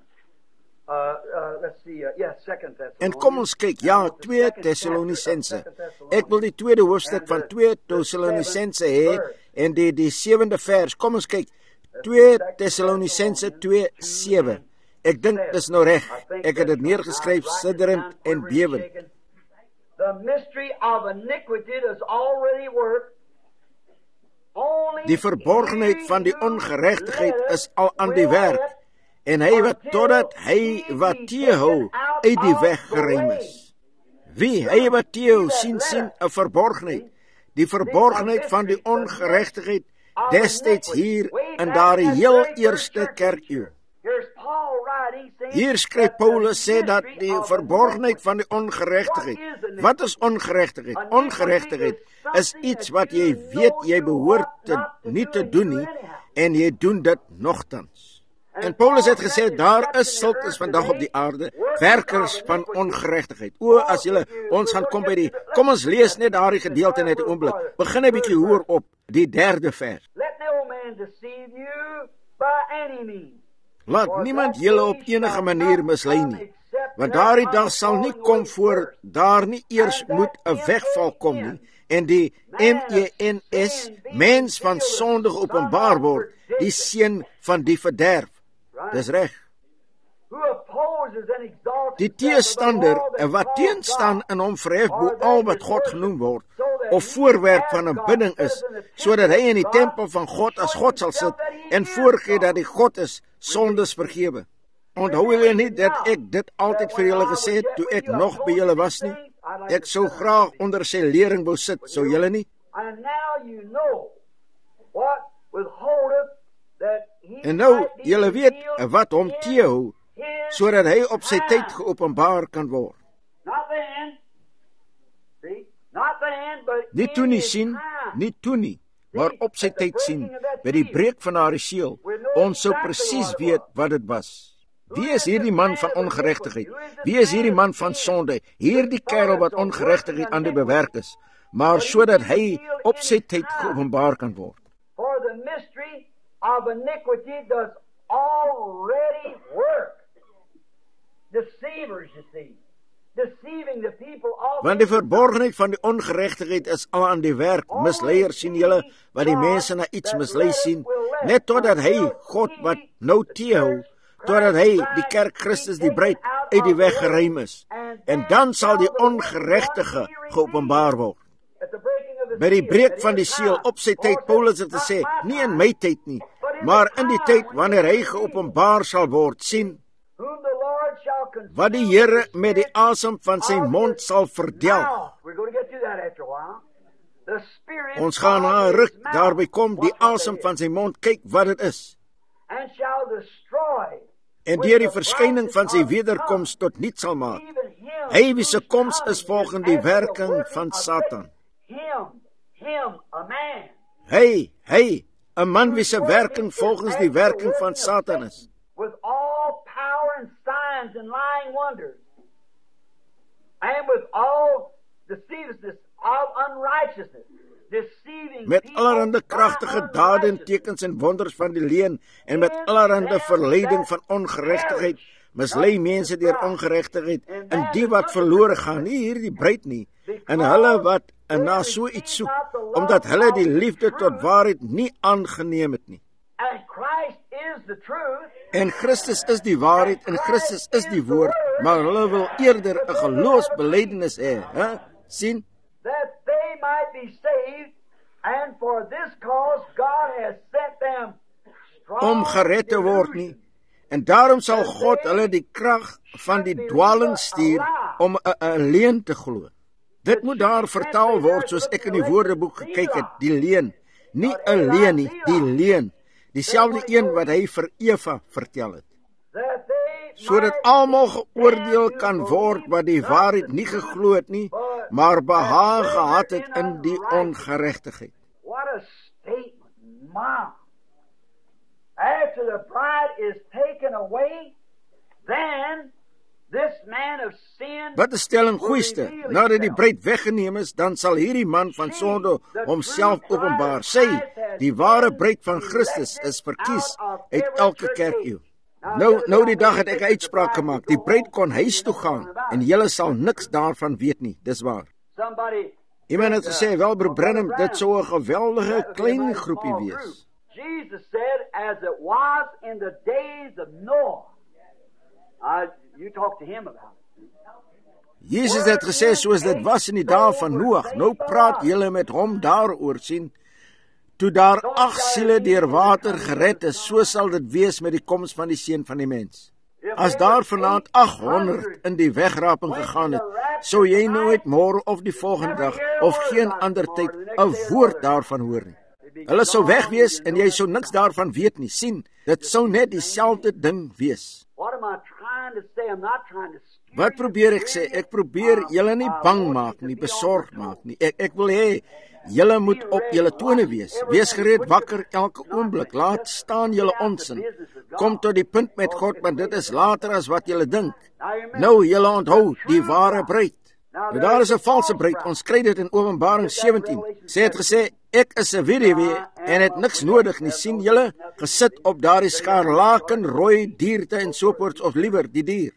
En kom ons kyk, 2 Tessalonisense. Ek wil die tweede hoofstuk van 2 Tessalonisense hê en die 7de vers. Kom ons kyk, 2 Tessalonisense 2:7. Ek dink dis nou reg. Ek het dit neergeskryf sidderend en bewend. Die verborgenheid van die ongeregtigheid is al aan die werk. En hy wat totdat hy wat teehou uit die weg geruim is. Wie? Hy wat teehou, sien 'n verborgenheid. Die verborgenheid van die ongeregtigheid destyds hier in daardie heel eerste kerkeeu. Hier skryf Paulus sê dat die verborgenheid van die ongeregtigheid. Wat is ongeregtigheid? Ongeregtigheid is iets wat jy weet jy behoort nie te doen nie en jy doen dit nogtans. En Paulus het gesê, daar is sulkes vandag op die aarde, werkers van ongeregtigheid. As julle ons gaan kom by kom ons lees net daardie gedeelte net 'n oomblik. Begin 'n bietjie hoor op die 3de vers. Laat niemand julle op enige manier mislei nie, want daardie dag sal nie kom voor daar nie eers moet 'n wegval kom nie, en die MENS, mens van sonde openbaar word, die seun van die verderf. Dis reg. Die teestander wat teenstaan in hom verhef bo al wat God genoem word, of voorwerp van aanbidding is, sodat hy in die tempel van God as God sal sit en voorgee dat hy God is, sondes vergewe. Onthou julle nie dat ek dit altyd vir julle gesê het, toe ek nog by julle was nie? Ek sou graag onder sy lering wou sit, sou julle nie? En nou, julle weet wat hom teehou, sodat hy op sy tyd geopenbaar kan word. Nie toe nie sien, nie toe nie, maar op sy tyd sien, by die breek van haar siel, ons sou presies weet wat dit was. Wie is hierdie man van ongeregtigheid? Wie is hierdie man van sonde? Hierdie kerel wat ongeregtigheid aan die bewerk is, maar sodat hy op sy tyd geopenbaar kan word. For the mystery of iniquity does already work. Deceivers, you see. Deceiving the people of... Want die verborgenheid van die ongeregtigheid is al aan die werk. Misleiers sien julle, wat die mense na iets mislei sien, net totdat hy, God wat nou teehou, totdat hy, die kerk Christus, die bruid, uit die weg geruim is. En dan sal die ongeregtige geopenbaar word. By die breek van die siel, op sy tyd, Paulus het gesê, nie in my tyd nie, maar in die tyd, wanneer hy geopenbaar sal word, sien, wat die Here met die asem van sy mond sal verdelg. Ons gaan na 'n ruk daarby kom, die asem van sy mond, kyk wat dit is. En deur die verskyning van sy wederkoms tot niet sal maak. Hy wie se koms is volgens die werking van Satan. Hy, 'n man wie se werking volgens die werking van Satan is. With all power and signs and lying wonders, and with all deceivedness of unrighteousness, deceiving met allerhande kragtige dade en tekens en wonders van die leuen, en met allerhande verleiding van ongeregtigheid, mislei mense deur ongeregtigheid, en die wat verlore gaan, nie hierdie bruid nie, en hulle wat na so iets soek, omdat hulle die liefde tot waarheid nie aangeneem het nie. En Christus is die waarheid, en Christus is die woord, maar hulle wil eerder 'n geloofsbelijdenis hê, sien? That they might be saved, and for this cause God has sent them om gered te word nie, en daarom sal God hulle die krag van die dwaling stuur om 'n leuen te glo. Dit moet daar vertaal word soos ek in die woordeboek gekyk het, die leuen, nie 'n leuen nie, die leuen. Dieselfde een wat hy vir Eva vertel het. Sodat almal geoordeel kan word wat die waarheid nie geglo het nie, maar behaag gehad het in die ongeregtigheid. What a statement, Mom. After the bride is taken away, then this man of sin... Wat 'n stelling goeieste, nadat die bruid weggeneem is, dan sal hierdie man van sonde homself openbaar. Sy, die ware bruid van Christus, is verkies uit elke kerkeeu. Nou die dag het ek 'n uitspraak gemaak, die bruid kon huis toe gaan, en julle sal niks daarvan weet nie, dis waar. Iemand het gesê, wel broer Branham, dit sou 'n geweldige klein groepie wees. Jesus said, as it was in the days of Noah. You talk to him about it. Jesus het gesê, soos dit was in die dae van Noag, nou praat julle met hom daaroor, sien. Toe daar 8 siele deur water gered is, so sal dit wees met die koms van die Seun van die mens. As daar vanaand 800 in die wegraping gegaan het, sou jy nooit môre of die volgende dag, of geen ander tyd, 'n woord daarvan hoor nie. Hulle sou weg wees, en jy sou niks daarvan weet nie, sien. Dit sou net dieselfde ding wees. Wat probeer ek sê? Ek probeer julle nie bang maak nie, besorg maak nie. Ek wil hê, julle moet op julle tone wees. Wees gereed wakker elke oomblik. Laat staan julle onsin. Kom tot die punt met God, want dit is later as wat julle dink. Nou, julle onthou, die ware bruid. Nou, daar is 'n valse bruid. Ons kry dit in Openbaring 17. Sy het gesê, ek is 'n weduwee en het niks nodig nie. Sien julle, gesit op daardie skaarlaken, rooi dierte en soorts, of liewer die dier.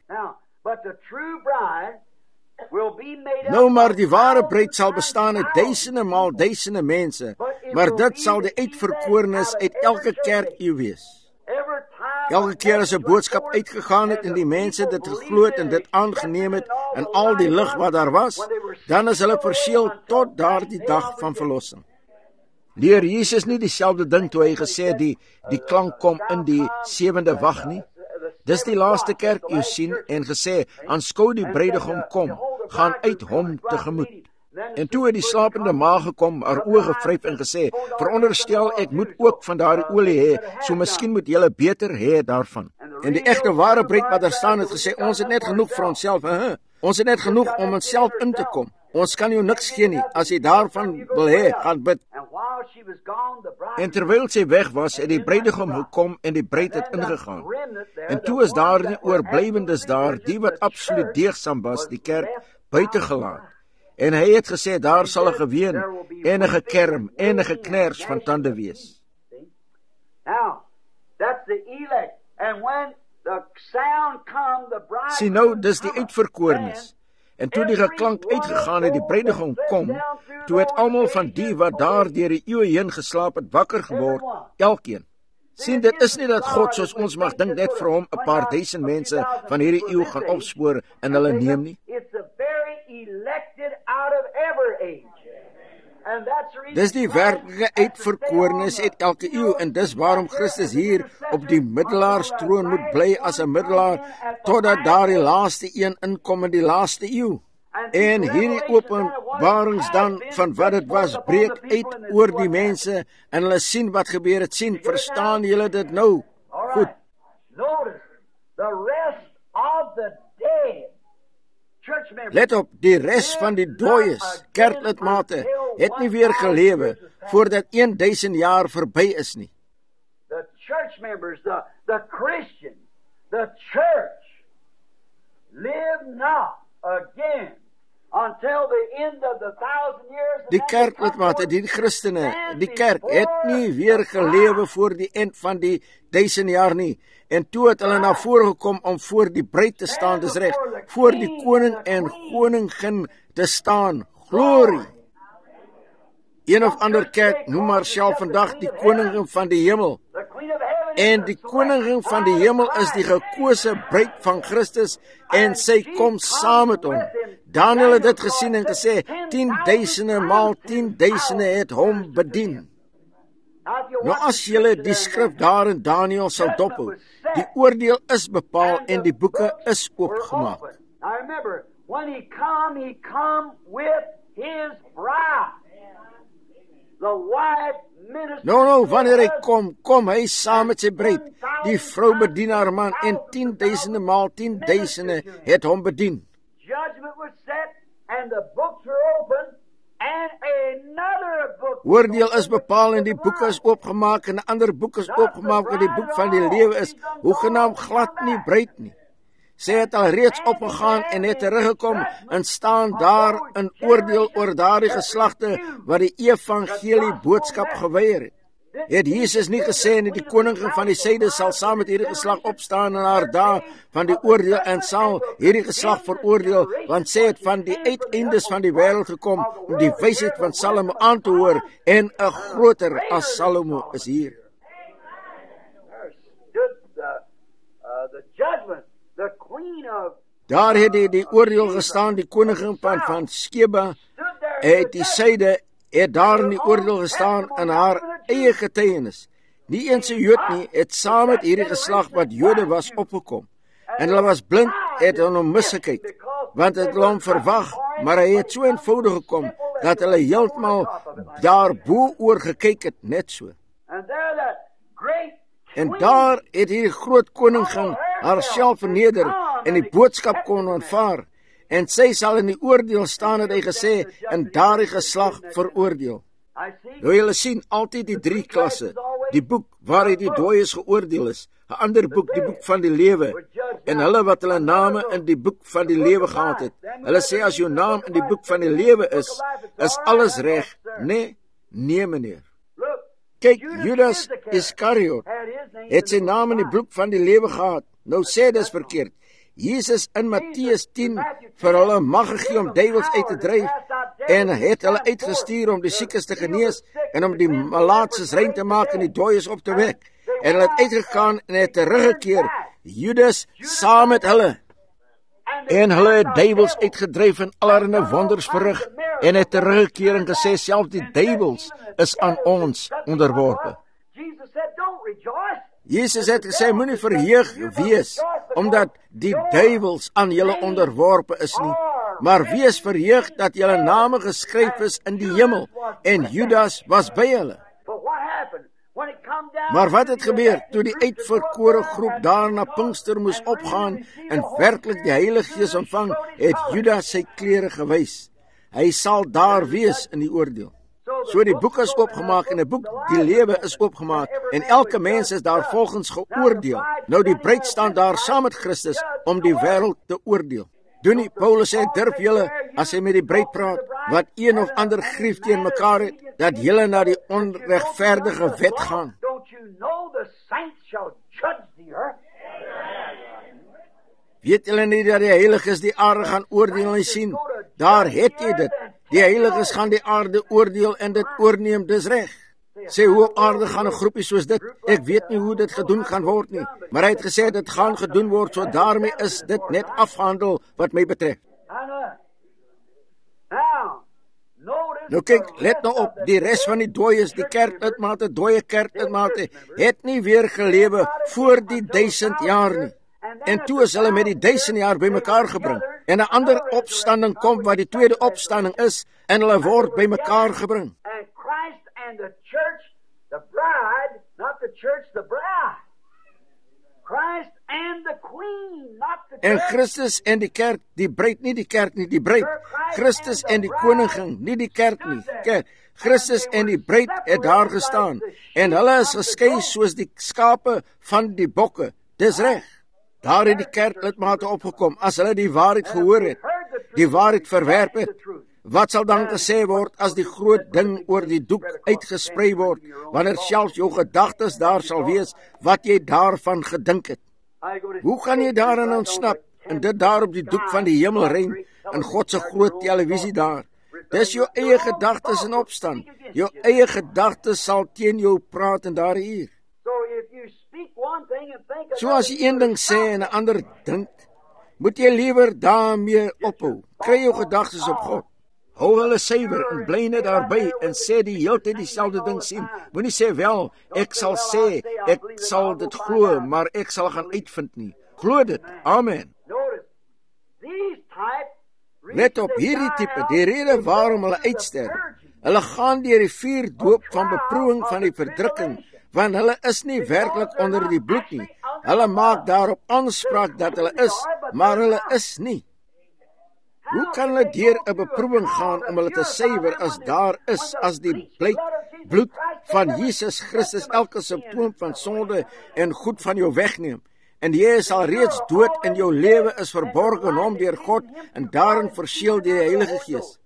Nou, maar die ware bruid sal bestaan uit duisende maal duisende mense, maar dit sal die uitverkorenes uit elke kerk wees. Elke keer as 'n boodskap uitgegaan het en die mense dit geglo het en dit aangeneem het en al die lig wat daar was, dan is hulle verseël tot daardie dag van verlossing. Leer Jesus nie dieselfde ding toe hy gesê het die klank kom in die 7de wag nie? Dis die laaste kerk u sien en gesê, aanskou die bruidegom kom, gaan uit hom tegemoet. En toe het die slapende maag gekom, haar oë gevryf en gesê, veronderstel ek moet ook van daardie olie hê, so miskien moet julle beter hê daarvan. En die egte ware bruid wat daar staan het gesê, ons het net genoeg vir onsself, ons het net genoeg om onsself in te kom. Ons kan jou niks gee nie, as jy daarvan wil hê, gaan bid. En terwyl sy weg was, het die bruidegom gekom en die bruid het ingegaan. En toe is daar die oorblywendes daar, die wat absoluut deegsaam was, die kerk buite gelaat. En hy het gesê, daar sal 'n geween en 'n gekerm en 'n gekners van tande wees. Sien nou, dis die uitverkorenes. En toe die geklank uitgegaan het, die bruidegom kom, toe het almal van die wat daar deur die eeue heen geslaap het, wakker geword, elkeen. Sien, dit is nie dat God, soos ons mag dink, net vir hom 'n paar duisend mense van hierdie eeu gaan opspoor en hulle neem nie. Dis die werklike uitverkorenes uit elke eeu, en dis waarom Christus hier op die middelaars-troon moet bly as 'n middelaar, totdat daar die laaste een inkom in die laaste eeu. En hierdie openbarings dan van wat dit was, breek uit oor die mense, en hulle sien wat gebeur het, sien, verstaan julle dit nou? Goed. Let op, die res van die dooies, kerklidmate, het nie weer gelewe, voordat 1000 jaar verby is nie. The church members, the Christians, the church, live not again until the end of the 1000 years. Die kerklidmate, die Christene, die kerk, het nie weer gelewe voor die eind van die 1000 jaar nie. En toe het hulle na vore gekom om voor die bruid te staan, dis reg, voor die koning en koningin te staan. Glorie! Een of ander kerk noem maar self vandag die koningin van die hemel. En die koningin van die hemel is die gekose bruid van Christus, en sy kom saam met hom. Daniel het dit gesien en gesê, 10.000 maal 10.000 het hom bedien. Nou as julle die skrif daar in Daniel sal dophou, die oordeel is bepaal en die boeke is oopgemaak. Now remember, when he come with his bride. The wife minister. Nou, wanneer hy kom hy saam met sy bruid. Die vrou bedien haar man en 10.000 maal 10.000 het hom bedien. Judgment was set and the books were open. Oordeel is bepaal en die boek is oopgemaak en 'n ander boek is oopgemaak en die boek van die lewe is hoegenaamd glad nie bruid nie. Sy het al reeds opgegaan en het teruggekom en staan daar in oordeel oor daardie geslagte wat die evangelie boodskap geweier het. Het Jesus nie gesê nie, die koningin van die suide sal saam met hierdie geslag opstaan in haar dae van die oordeel en sal hierdie geslag veroordeel, want sy het van die uiteindes van die wêreld gekom om die wysheid van Salomo aan te hoor, en 'n groter as Salomo is hier. Daar het die oordeel gestaan, die koningin van Sheba uit die suide het daar in die oordeel gestaan in haar eie getuienis. Nie eens 'n Jood nie het saam met hierdie geslag wat Jode was opgekom. En hulle was blind, het hom misgekyk, want het hulle hom verwag, maar hy het so eenvoudig gekom, dat hulle heeltemal daarbo oor gekyk het, net so. En daar het hierdie groot koningin haarself verneder en die boodskap kon aanvaar. En sy sal in die oordeel staan, het hy gesê, en daardie geslag veroordeel. Nou julle sien, altyd die 3 klasse, die boek waaruit die dooies geoordeel is, 'n ander boek, die boek van die lewe, en hulle wat hulle name in die boek van die lewe gehad het. Hulle sê, as jou naam in die boek van die lewe is alles reg? Nee, meneer. Kyk, Judas Iskariot het sy naam in die boek van die lewe gehad. Nou sê dis verkeerd. Jesus in Matteus 10 vir hulle mag gegee om duiwels uit te dryf en het hulle uitgestuur om die siekes te genees en om die malaatses rein te maak en die dooies op te wek. en hulle het uitgegaan en het teruggekeer, Judas saam met hulle. En hulle het duiwels uitgedryf en allerlei wonders verrig, en het teruggekeer en gesê, self die duiwels is aan ons onderworpe. Jesus het gesê, moenie verheug wees, omdat die duiwels aan julle onderworpe is nie, maar wees verheug dat julle name geskryf is in die hemel, en Judas was by hulle. Maar wat het gebeur, toe die uitverkore groep daar na Pinkster moes opgaan, en werklik die Heilige Gees ontvang, het Judas sy klere gewys. Hy sal daar wees in die oordeel. So die boek is opgemaak, en die boek, die lewe is opgemaak, en elke mens is daar volgens geoordeel. Nou die bruid staan daar saam met Christus, om die wêreld te oordeel. Doen nie, Paulus sê, durf julle, as hy met die bruid praat, wat een of ander grief teen mekaar het, dat julle na die onregverdige wet gaan. Weet julle nie dat die heiliges die aarde gaan oordeel en sien? Daar het jy dit. Die heiliges gaan die aarde oordeel en dit oorneem, dis reg. Sê, hoe op aarde gaan 'n groepie soos dit? Ek weet nie hoe dit gedoen gaan word nie, maar hy het gesê, dit gaan gedoen word, so daarmee is dit net afgehandel wat my betref. Nou kyk, let nou op, die res van die dooies, die kerklidmate, dooie kerklidmate, het nie weer gelewe voor die 1000 jaar nie. En toe is hulle met die 1000 jaar by mekaar gebring. En 'n ander opstanding kom wat die tweede opstanding is, en hulle word by mekaar gebring. And the church, the bride, not the church, the bride. Christ and the queen, not the church. En Christus en die kerk, die bruid, nie die kerk nie, die bruid. Christus en die koningin, nie die kerk nie, kerk. Christus en die bruid het daar gestaan, en hulle is geskei soos die skape van die bokke. Dis reg. Daar het die kerklidmate opgekom, as hulle die waarheid gehoor het, die waarheid verwerp het. Wat sal dan gesê word as die groot ding oor die doek uitgesprei word, wanneer selfs jou gedagtes daar sal wees, wat jy daarvan gedink het? Hoe gaan jy daarin ontsnap, en dit daar op die doek van die hemelrein, en God se groot televisie daar? Dis jou eie gedagtes in opstand. Jou eie gedagtes sal teen jou praat in daardie uur. So as jy een ding sê en 'n ander dink, moet jy liewer daarmee ophou. Kry jou gedagtes op God. Hou hulle suiwer en bly net daarby en sê die hele tyd dieselfde ding sien. Moenie sê, wel, ek sal sê, ek sal dit glo, maar ek sal gaan uitvind nie. Glo dit. Amen. Let op hierdie tipe, die rede waarom hulle uitsterf. Hulle gaan deur die vuurdoop van beproewing van die verdrukking, want hulle is nie werklik onder die bloed nie. Hulle maak daarop aanspraak dat hulle is, maar hulle is nie. Hoe kan hulle deur 'n beproewing gaan om hulle te suiwer as daar is, as die bloed van Jesus Christus elke simptoom van sonde en goed van jou wegneem? En jy is al reeds dood en jou lewe is verborgen in hom deur God en daarin verseël deur die Heilige Gees.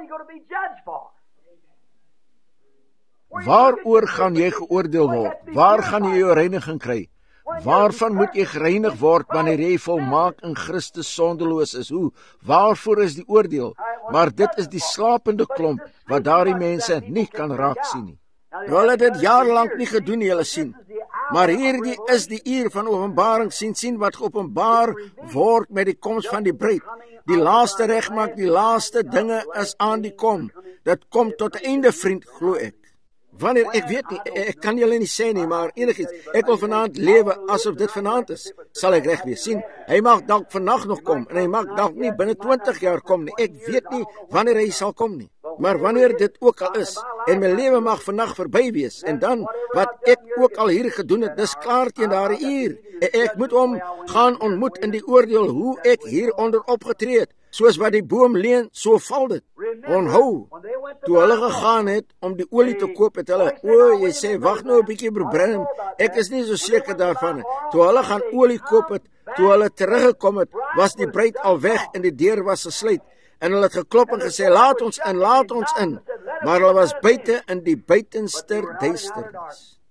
Waaroor gaan jy geoordeel word? Waar gaan jy jou reiniging kry? Waarvan moet jy gereinig word wanneer jy volmaak in Christus sondeloos is? Hoe? Waarvoor is die oordeel? Maar dit is die slapende klomp wat daardie mense nie kan raak sien nie. Hulle het dit jaarlang nie gedoen nie, julle sien. Maar hierdie is die uur van openbaring, sien wat geopenbaar word met die koms van die bruid. Die laaste regmaak, die laaste dinge is aan die kom. Dit kom tot 'n einde, vriend, glo ek. Wanneer, ek weet nie, ek kan julle nie sê nie, maar enigiets, ek wil vanaand lewe asof dit vanaand is, sal ek reg wees. Sien, hy mag dalk vandag nog kom, en hy mag dalk nie binne 20 jaar kom nie, ek weet nie wanneer hy sal kom nie, maar wanneer dit ook al is, en my lewe mag vandag verby wees, en dan, wat ek ook al hier gedoen het, dis klaar teen daardie uur, ek moet hom gaan ontmoet in die oordeel, hoe ek hieronder opgetree het, soos wat die boom leen, so val dit. Onthou, toe hulle gegaan het om die olie te koop, het hulle, jy sê, wacht nou 'n bietjie, broer Branham, ek is nie so seker daarvan. Toe hulle gaan olie koop het, toe hulle teruggekom het, was die bruid al weg en die deur was gesluit. En hulle het geklop en gesê, laat ons in. Maar hulle was buite in die buitenste duisternis.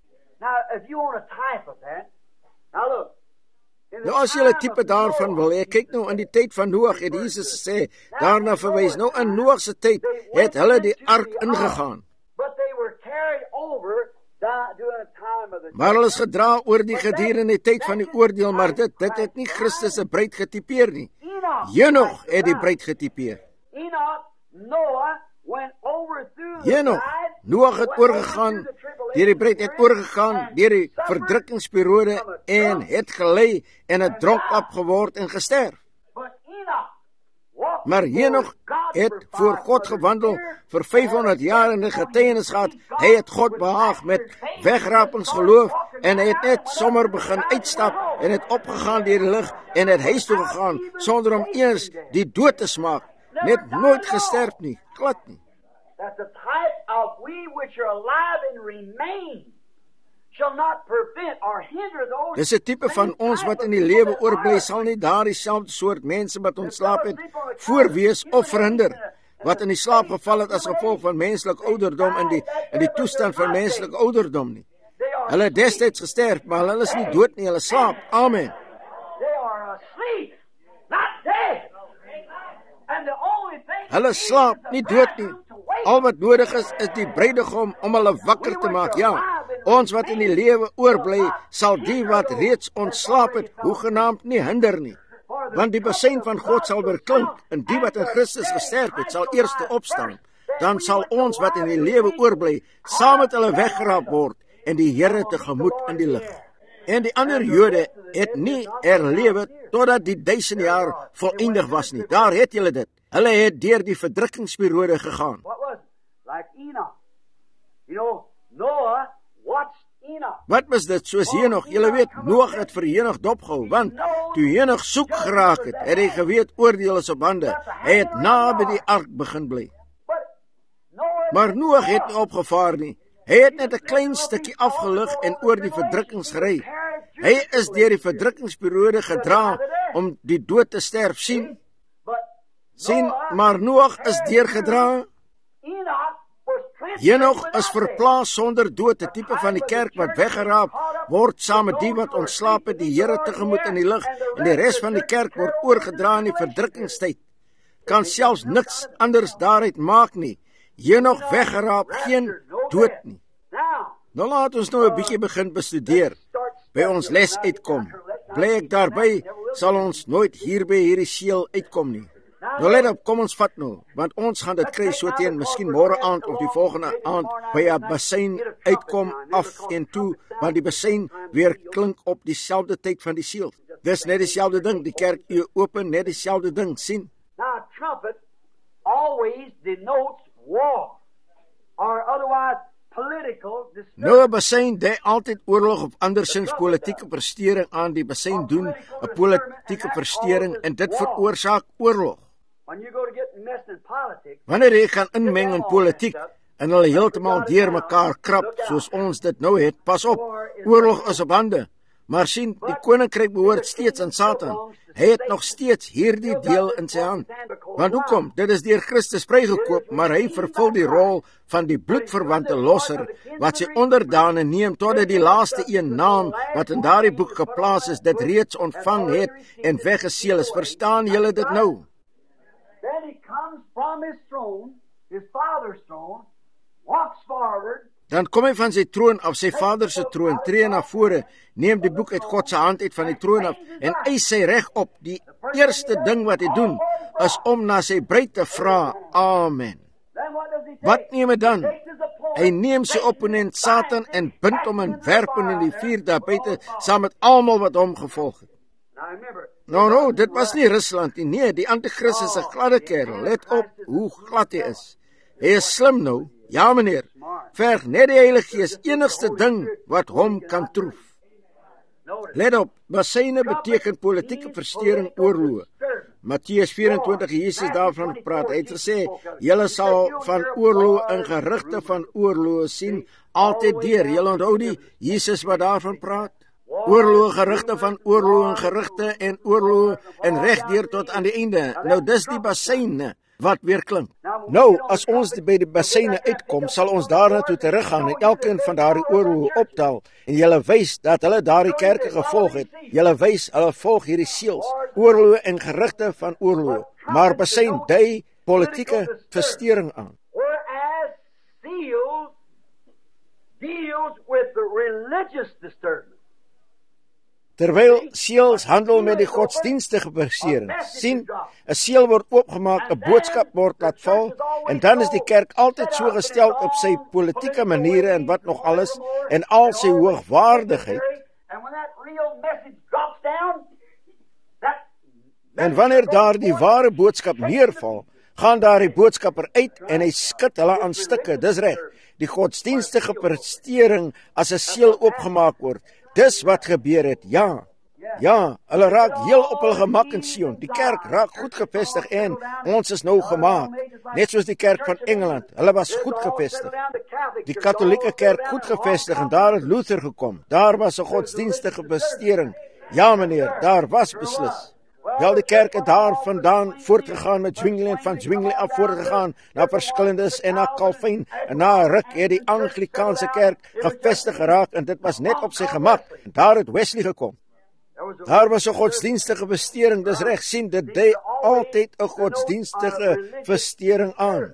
Nou as jy 'n tipe daarvan wil, kyk nou in die tyd van Noag, het Jesus gesê, daarna verwys. Nou in Noag se tyd het hulle die ark ingegaan. Maar hulle is gedra oor die gedurende tyd van die oordeel, maar dit het nie Christus se bruid getipeer nie. Henog het die bruid getipeer. Henog, Noag het oorgegaan, deur die bruid het oorgegaan, deur die verdrukkingsperiode en het gelei en het dronklap geword en gesterf. Maar Henog het voor God gewandel vir 500 jaar en 'n getuienis gehad. Hy het God behaag met wegrapingsgeloof en hy het net sommer begin uitstap en het opgegaan deur die lig en het huis toe gegaan sonder om eers die dood te smaak. Net nooit gesterf nie, glad nie. That's the type of we which are alive and remain shall not prevent or hinder those. Dis 'n tipe van ons wat in die lewe oorbly, sal nie daardie selfde soort mense wat ontslaap het voorwees of verhinder wat in die slaap geval het as gevolg van menslike ouderdom in die toestand van menslike ouderdom nie. Hulle het destyds gesterf, maar hulle is nie dood nie, hulle slaap. Amen. They are asleep, not dead. And the only thing Hulle slaap, nie dood nie. Al wat nodig is die bruidegom om hulle wakker te maak. Ja, ons wat in die lewe oorbly, sal die wat reeds ontslaap het, hoegenaamd nie hinder nie. Want die bassein van God sal weer klink, en die wat in Christus gesterf het, sal eers opstaan. Dan sal ons wat in die lewe oorbly, saam met hulle weggeraap word, en die Here tegemoet in die lig. En die ander Jode het nie herlewe, totdat die 1000 jaar volëindig was nie. Daar het julle dit. Hulle het deur die verdrukkingsperiode gegaan. what was it? Like Enoch. You know, Noah watched Enoch. Wat was dit? Soos Henog, julle weet, Noag het vir Henog dopgehou, want toe Henog soek geraak het hy geweet oordeel is op hande. Hy het naby die ark begin bly. But Noah Maar Noag het nie opgevaar nie. Hy het net 'n klein stukkie afgelig en oor die verdrukkings gery. Hy is deur die verdrukkingsperiode gedra om die dood te sterf. Sien, maar Noag is deurgedra. Enoch was Henog is verplaas sonder dood, 'n tipe van die kerk wat weggeraap word saam met die wat ontslaap het, die Here tegemoet in die lig, en die res van die kerk word oorgedra in die verdrukkingstyd. Kan selfs niks anders daaruit maak nie. Henog weggeraap, geen dood nie. Nou laat ons nou 'n bietjie begin bestudeer. By ons les uitkom. Bly ek daarby, sal ons nooit hier by hierdie seël uitkom nie. Nou let op, kom ons vat nou, want ons gaan dit kry so teen miskien môre aand of die volgende aand by 'n bassein uitkom af en toe, want die bassein weer klink op dieselfde tyd van die seël. Dis net dieselfde ding, die kerk open net dieselfde ding, sien? Now, a trumpet always denotes war, or otherwise political disturbance. Nou 'n bassein dui altyd oorlog of andersins politieke versteuring aan. Die bassein doen 'n politieke versteuring en dit veroorsaak oorlog. When you go to get messed in politics, Wanneer jy gaan inmeng in politiek en hulle heeltemal deur mekaar krap soos ons dit nou het, pas op, oorlog is op hande. Maar sien, die koninkryk behoort steeds aan Satan. Hy het nog steeds hierdie deel in sy hand. Want hoekom? Dit is deur Christus vrygekoop, maar hy vervul die rol van die bloedverwante losser wat sy onderdane neem totdat die laaste een naam wat in daardie boek geplaas is, dit reeds ontvang het en weggeseël is. Verstaan julle dit nou? then he comes from his throne, his father's throne, walks forward, Dan kom hy van sy troon af, sy vader se troon, tree na vore, neem die boek uit God se hand uit van die troon af en eis sy reg op. Die eerste ding wat hy doen is om na sy bruid te vra. Amen. then what does he take? Wat neem hy dan? Takes his opponent, Hy neem sy opponent Satan en bind hom en werp hom in die vuur daar buite saam met almal wat hom gevolg het. Now remember, Nou, dit was nie Rusland nie. Nee, die anti-kris is 'n gladde kerel. Let op hoe glad hy is. Hy is slim nou. Ja, meneer. Verg net die Heilige Gees, enigste ding wat hom kan troef. Let op, basseine beteken politieke versteuring, oorloë. Matteus 24, Jesus daarvan praat. Hy het gesê, julle sal van oorloë en gerugte van oorloë sien, altyd deur. Julle onthou die Jesus wat daarvan praat? Oorloë, gerugte van oorloë en gerugte en oorloë en regdeur tot aan die einde. Nou dis die basseine wat weer klink. Nou, as ons by die basseine uitkom, sal ons daarna toe teruggaan en elkeen van daardie oorloë optel en julle wys dat hulle daardie kerke gevolg het. Julle wys hulle volg hierdie seels, oorloë en gerugte van oorloë. Maar bassein dui politieke versteuring aan. whereas seals deals with the religious disturbance. Terwyl seels handel met die godsdienstige besering. Sien, 'n seël word oopgemaak, 'n boodskap word laat val, en dan is die kerk altyd so gestel op sy politieke maniere en wat nog alles, en al sy hoogwaardigheid. En wanneer daar die ware boodskap neerval, gaan daar die boodskapper uit en hy skud hulle aan stukke. Dis reg. Die godsdienstige prestering as 'n seël oopgemaak word. Dis wat gebeur het. Ja, hulle raak heel op hul gemak in Sion. Die kerk raak goed gevestig en ons is nou gemaak. Net soos die kerk van Engeland. Hulle was goed gevestig. Die katholieke kerk goed gevestig en daar het Luther gekom. Daar was 'n godsdienstige prestering. Ja meneer, daar was beslis. Wel, die kerk het daar vandaan voortgegaan met Zwingli en van Zwingli af voortgegaan na verskillendes en na Calvin. En na 'n ruk het die Anglikaanse kerk gevestig geraak en dit was net op sy gemak. En daar het Wesley gekom. Daar was 'n godsdienstige bestering, dis reg, sien, dit dui altyd 'n godsdienstige bestering aan.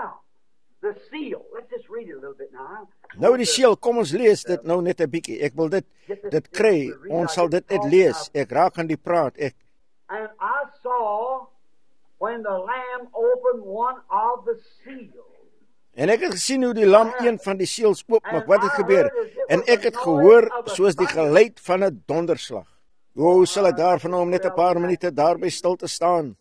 Nou die seël, kom ons lees dit nou net 'n bietjie. Ek wil dit kry, ons sal dit net lees. Ek raak aan die praat, And I saw when the Lamb opened one of the seals. En ek het gesien hoe die lam een van die seels oopmaak. Wat het gebeur? En ek het gehoor soos die geluid van 'n donderslag. Hoe sal ek daarvan om net 'n paar minute daarby stil te staan?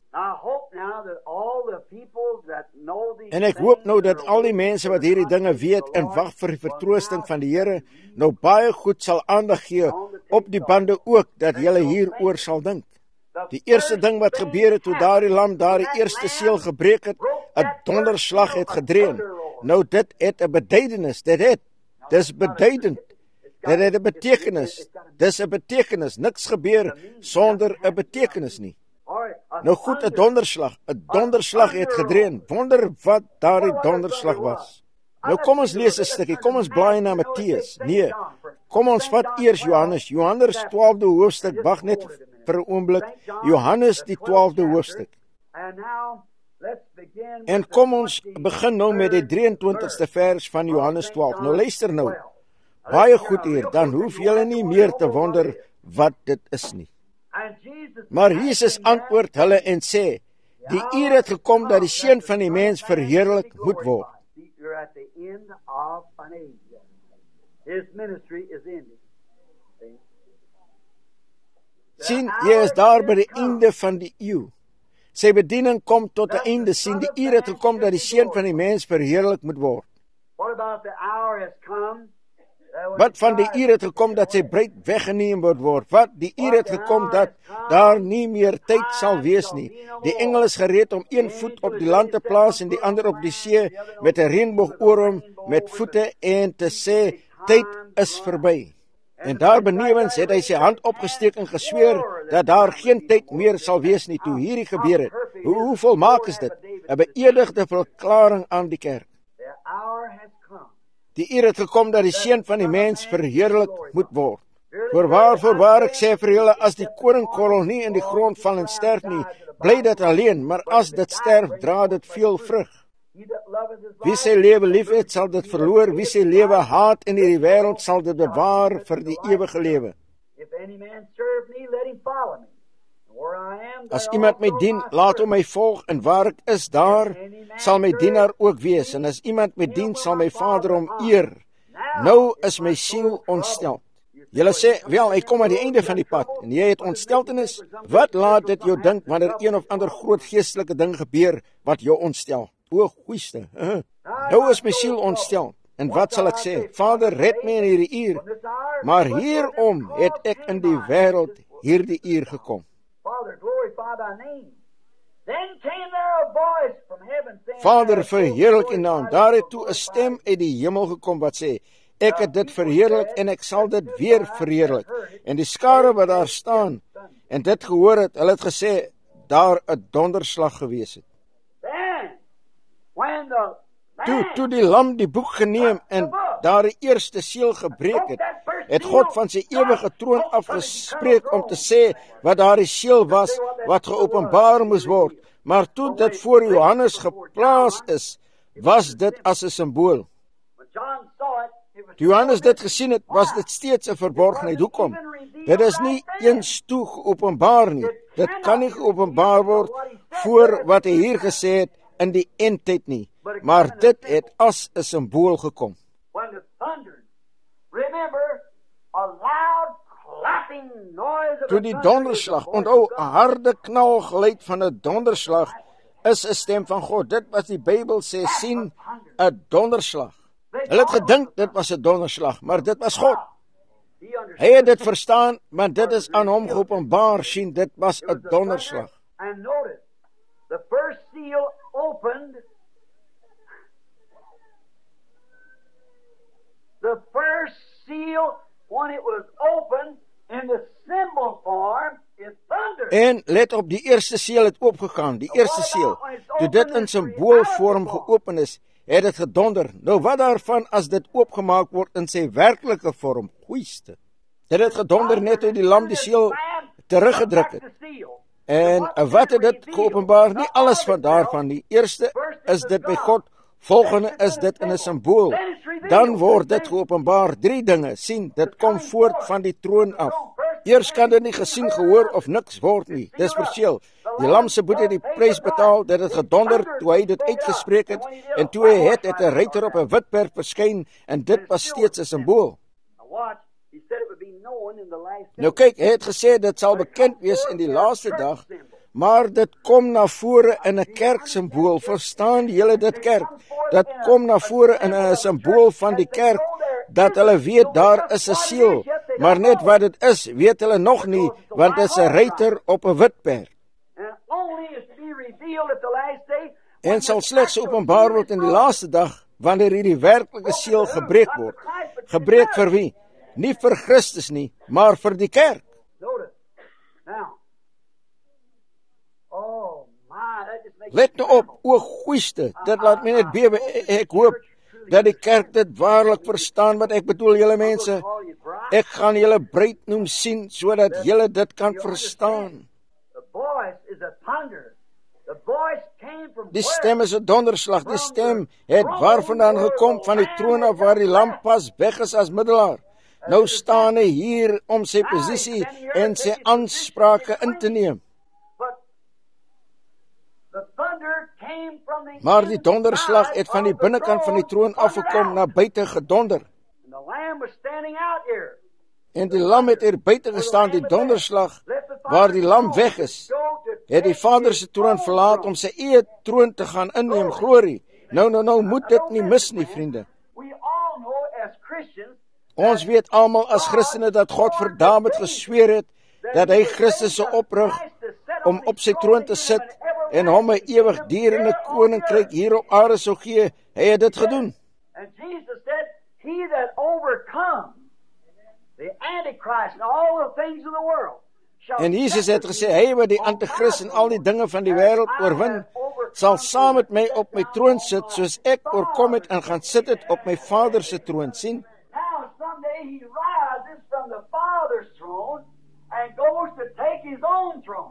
En ek hoop nou dat al die mense wat hierdie dinge weet en wag vir die vertroosting van die Here, nou baie goed sal aandag gee op die bande ook, dat julle hieroor sal dink. Die eerste ding wat gebeur het toe daardie lam daardie eerste seël gebreek het, 'n donderslag het gedreun. Nou dit het 'n beduidenis, dis beduidend. Dit het 'n betekenis. Dis 'n betekenis. Niks gebeur sonder 'n betekenis nie. Nou goed, 'n donderslag het gedreun. Wonder wat daardie donderslag was. Nou kom ons lees 'n stukkie. Kom ons blaai na Matteus. Nee. Kom ons vat eers Johannes 12de hoofstuk. Wag net vir 'n oomblik. Johannes die 12de hoofstuk. En kom ons begin nou met die 23ste vers van Johannes 12. Nou luister nou. Baie goed hier, dan hoef julle nie meer te wonder wat dit is nie. Maar Jesus antwoord hulle en sê, die uur het gekom dat die Seun van die mens verheerlik moet word. Sien, jy is daar by die einde van die eeu. Sy bediening kom tot 'n einde. Sien, die uur het gekom dat die Seun van die mens verheerlik moet word. Wat van die uur het gekom dat sy bruid weggeneem word? Wat? Die uur het gekom dat daar nie meer tyd sal wees nie. Die engel is gereed om een voet op die land te plaas en die ander op die see met 'n reënboog oor hom met voete en te sê, tyd is verby. En daar benewens het hy sy hand opgesteek en gesweer dat daar geen tyd meer sal wees nie toe hierdie gebeur het. Hoe volmaak is dit? 'n Beëdigde verklaring aan die kerk. Die uur het gekom dat die Seun van die mens verheerlik moet word. Voorwaar ek sê vir julle, as die koringkorrel nie in die grond val en sterf nie, bly dit alleen, maar as dit sterf, dra dit veel vrug. Wie sy lewe lief het, sal dit verloor. Wie sy lewe haat in hierdie wêreld, sal dit bewaar vir die ewige lewe. As iemand my dien, laat hom my volg, en waar ek is, daar sal my dienaar ook wees. En as iemand my dien, sal my Vader hom eer. Nou is my siel ontstel. Julle sê, wel, hy kom aan die einde van die pad, en jy het ontsteltenis. Wat laat dit jou dink, wanneer een of ander groot geestelike ding gebeur, wat jou ontstel? O, goeiste, nou is my siel ontstel. En wat sal ek sê? Vader, red my in hierdie uur. Maar hierom het ek in die wêreld hierdie uur gekom. Vader, verheerlik U naam. Daar het toe 'n stem uit die hemel gekom wat sê, ek het dit verheerlik en ek sal dit weer verheerlik. En die skare wat daar staan en dit gehoor het, hulle het gesê, daar 'n donderslag gewees het. Toe die lam die boek geneem en daar die eerste seël gebreek het, het God van sy ewige troon afgespreek om te sê wat daar die seël was, wat geopenbaar moes word. Maar toe dit voor Johannes geplaas is, was dit as 'n simbool. Toe Johannes dit gesien het, was dit steeds 'n verborgenheid. Hoekom? Dit is nie eens toe geopenbaar nie. Dit kan nie geopenbaar word voor wat hy hier gesê het in die eindtyd nie. Maar dit het as 'n simbool gekom. Toe die donderslag, onthou, 'n harde knalgeluid van 'n donderslag is 'n stem van God. Dit wat die Bybel sê, sien 'n donderslag. Hulle het gedink dit was 'n donderslag, maar dit was God. Hy het dit verstaan, maar dit is aan hom geopenbaar, sien, dit was 'n donderslag. And notice, the first seal opened. The first seal, when it was opened in the symbol form, is thunder. En let op, die eerste seël het oopgegaan, die eerste seël. Toe dit in symboolvorm geopen is, het dit gedonder. Nou wat daarvan as dit oopgemaak word in sy werklike vorm? Goeieste. Dit het gedonder net toe die lam die seël teruggedruk het. En wat het dit geopenbaar? Nie alles van daarvan nie. Eerste is dit by God, volgende is dit in 'n simbool. Dan word dit geopenbaar. 3 dinge, sien, dit kom voort van die troon af. Eers kan dit nie gesien, gehoor of niks word nie. Dis perseel. Die lam se bloed het die prys betaal, dit het gedonder toe hy dit uitgespreek het, en toe hy het 'n ruiter op 'n wit perd verskyn, en dit was steeds 'n simbool. Nou kyk, hy het gesê dit sal bekend wees in die laaste dag, maar dit kom na vore in 'n kerksimbool. Verstaan julle dit, kerk? Dit kom na vore in 'n simbool van die kerk, dat hulle weet daar is 'n seël, maar net wat dit is, weet hulle nog nie, want dit is 'n ruiter op 'n wit perd. En sal slegs openbaar word in die laaste dag, wanneer hierdie werklike seël gebreek word. Gebreek vir wie? Nie vir Christus nie, maar vir die kerk. Let nou op, o goeieste, dit laat my net bewe. Ek hoop dat die kerk dit waarlik verstaan wat ek bedoel, julle mense. Ek gaan julle bruid noem sien, sodat julle dit kan verstaan. Die stem is 'n donderslag, die stem het waarvandaan gekom, van die troon af waar die lam pas weg is as middelaar. Nou staan hy hier om sy posisie en sy aansprake in te neem. Maar die donderslag het van die binnekant van die troon afgekom, na buite gedonder. En die lam het hier buite gestaan, die donderslag, waar die lam weg is, het die Vader se troon verlaat om sy eie troon te gaan inneem, glorie. Nou, moet dit nie mis nie, vriende. Ons weet almal as Christene dat God vir Dawid gesweer het, dat hy Christus sou oprig om op sy troon te sit, en hom 'n ewigdurende koninkryk hier op aarde sou gee. Hy het dit gedoen. And Jesus said, he that overcomes the Antichrist and all the things of the world. En Jesus het gesê, hy wat die Antichrist en al die dinge van die wêreld oorwin, sal saam met my op my troon sit, soos ek oorkom het en gaan sit het op my Vader se troon. Sien? Now someday he rises from the Father's throne and goes to take his own throne.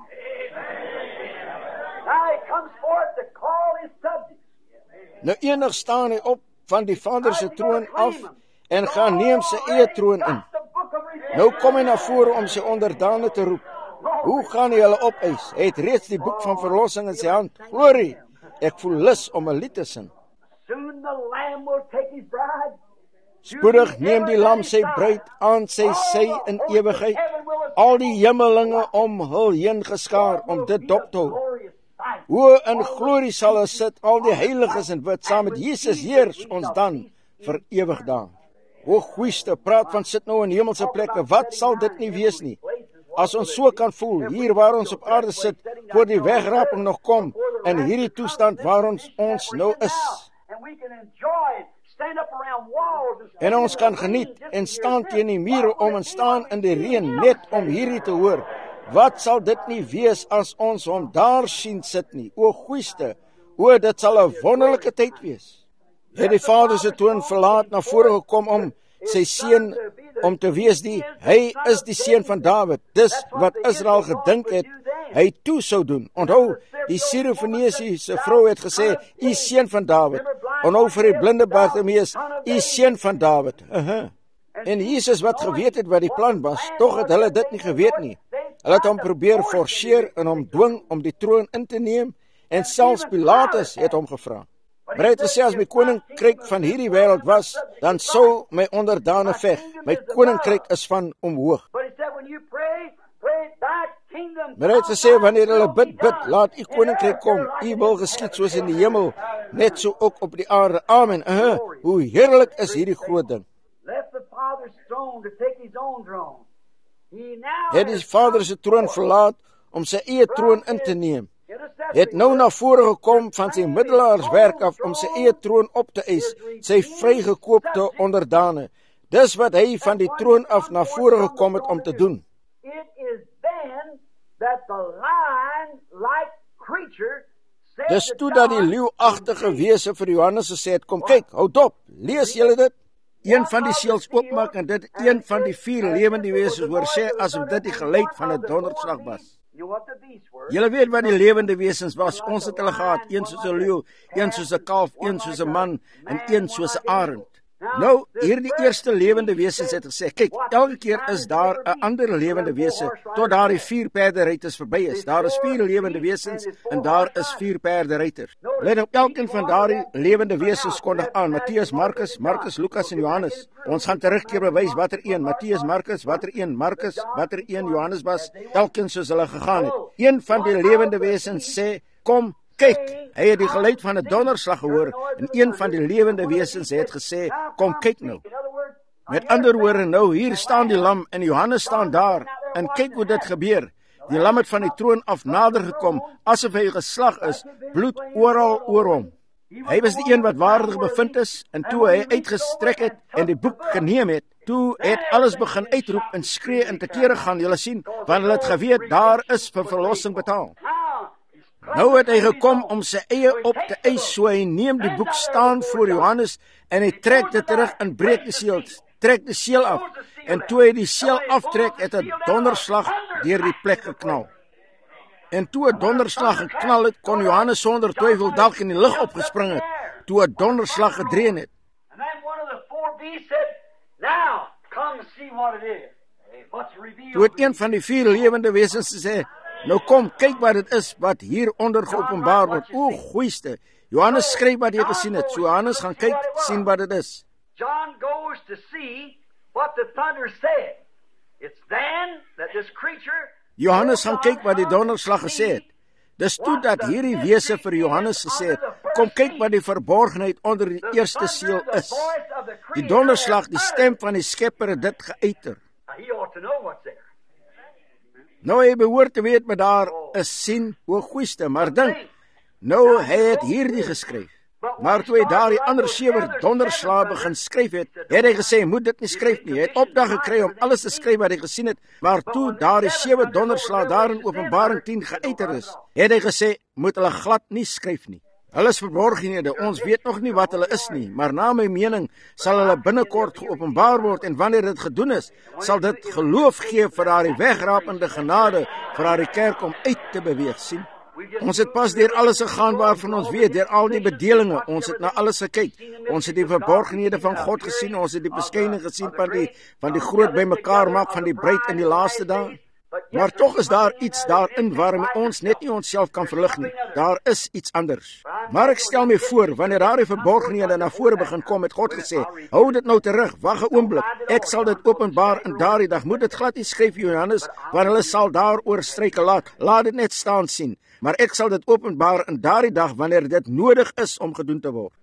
Now he comes forth to call his subjects. Nou enig staan hy op van die Vader se troon af en gaan neem sy eie troon in. Nou kom hy na vore om sy onderdane te roep. Hoe gaan hy hulle opeis? Hy het reeds die boek van verlossing in sy hand. Glorie, ek voel lus om 'n lied te sing. Soon the Lamb will take his bride. Spoedig neem die lam sy bruid aan sy sy in ewigheid. Al die hemelinge om hul heen geskaar om dit dop te hou. O, in glorie sal hulle sit, al die heiliges in wit, saam met Jesus heers ons dan vir ewig daar. O goeieste, praat van sit nou in hemelse plekke, wat sal dit nie wees nie? As ons so kan voel, hier waar ons op aarde sit, voor die wegraping nog kom, in hierdie toestand waar ons nou is. En ons kan geniet en staan teen die mure om en staan in die reën, net om hierdie te hoor. Wat sal dit nie wees as ons hom daar sien sit nie? O goeieste, o dit sal 'n wonderlike tyd wees. Het die Vader se troon verlaat, na vore gekom om sy seun om te wees hy is die seun van Dawid. Dis wat Israel gedink het hy toe sou doen. Onthou, die Sirofenisiese vrou het gesê, u seun van Dawid. En nou vir die blinde Bartimeus, u seun van Dawid. En Jesus wat geweet het wat die plan was, tog het hulle dit nie geweet nie. Hulle het hom probeer forceer en hom dwing om die troon in te neem, en selfs Pilatus het hom gevra. Maar hy het gesê, as my koninkryk van hierdie wêreld was, dan sou my onderdane veg. My koninkryk is van omhoog. Maar hy het gesê, wanneer hulle bid, laat u koninkryk kom, u wil geskied soos in die hemel, net so ook op die aarde. Amen. Hoe heerlik is hierdie groot ding. Hy het die Vader se troon verlaat om sy eie troon in te neem. Hy het nou na vore gekom van sy middelaarswerk af om sy eie troon op te eis, sy vrygekoopte onderdane. Dis wat hy van die troon af na vore gekom het om te doen. Dis toe dat die leeuagtige wese vir Johannes gesê het, kom kyk, hou dop, lees julle dit? Een van die seels oopmaak en dit een van die 4 lewende wesens hoor sê, asof dit die geluid van 'n donderslag was. Julle weet wat die lewende wesens was, ons het hulle gehad, een soos 'n leeu, een soos 'n kalf, een soos 'n man en een soos 'n arend. Nou, hierdie eerste lewende wesens het gesê, kyk, elke keer is daar 'n ander lewende wese, tot daar die 4 perderyters verby is. Daar is 4 lewende wesens, en daar is 4 perderyters. Let op, elkeen van daardie lewende wesens kondig aan, Matteus, Markus, Lukas en Johannes. Ons gaan terugkeer bewys watter een, Matteus, Markus, watter een, Markus, watter een, Johannes was, elkeen soos hulle gegaan het. Een van die lewende wesens sê, kom, kyk, hy het die geluid van 'n donderslag gehoor, en een van die lewende wesens het gesê, kom kyk nou. Met ander woorde, nou, hier staan die lam, en Johannes staan daar, en kyk hoe dit gebeur. Die lam het van die troon af nader gekom, asof hy geslag is, bloed oral oor hom. Hy was die een wat waardig bevind is, en toe hy uitgestrek het, en die boek geneem het, toe het alles begin uitroep, en skree en te kere gaan, julle sien, want hulle het geweet, daar is vir verlossing betaal. Nou het hy gekom om sy eie op te eis, so hy neem die boek staan voor Johannes, en hy trek dit terug en breek die seel, trek die seel af, en toe hy die seel aftrek, het 'n donderslag deur die plek geknal. En toe 'n donderslag geknal het, kon Johannes sonder twyfel dalk in die lug opgespring het, toe 'n donderslag gedreun het. Toe het een van die 4 lewende wesens gesê, nou kom, kyk wat dit is, wat hieronder geopenbaar word. O, goeieste, Johannes skryf wat hy gesien het, so Johannes gaan kyk, sien wat dit is. John goes to see what the thunder said. It's then that this creature... Johannes gaan kyk wat die donderslag gesê het. Dis toe dat hierdie wese vir Johannes gesê het, kom kyk wat die verborgenheid onder die eerste seël is. Die donderslag, die stem van die Skepper het dit geuiter. Nou, hy behoort te weet wat daar is, sien, o goeieste, maar dink, nou, hy het hierdie geskryf. Maar toe hy daar die ander 7 donderslae begin skryf het hy gesê, moet dit nie skryf nie. Hy het opdrag gekry om alles te skryf wat hy gesien het, maar toe daar die 7 donderslae daar in Openbaring 10 geuiter is, het hy gesê, moet hulle glad nie skryf nie. Hulle is verborgenhede, ons weet nog nie wat hulle is nie, maar na my mening sal hulle binnekort geopenbaar word, en wanneer dit gedoen is, sal dit geloof gee vir haar die wegrapende genade, vir haar die kerk om uit te beweeg, sien. Ons het pas deur alles gegaan waarvan ons weet, deur al die bedelinge, ons het na alles gekyk, ons het die verborgenhede van God gesien, ons het die beskyning gesien van die groot bymekaar maak van die bruid in die laaste dae. Maar tog is daar iets daarin waarom ons net nie onsself kan verlig nie. Daar is iets anders. Maar ek stel my voor, wanneer daar die verborgenhede na vore begin kom, het God gesê, hou dit nou terug, wag 'n oomblik, ek sal dit openbaar in daardie dag. Moet dit glad nie skryf, Johannes, want hulle sal daaroor struikel, laat dit net staan sien. Maar ek sal dit openbaar in daardie dag, wanneer dit nodig is om gedoen te word.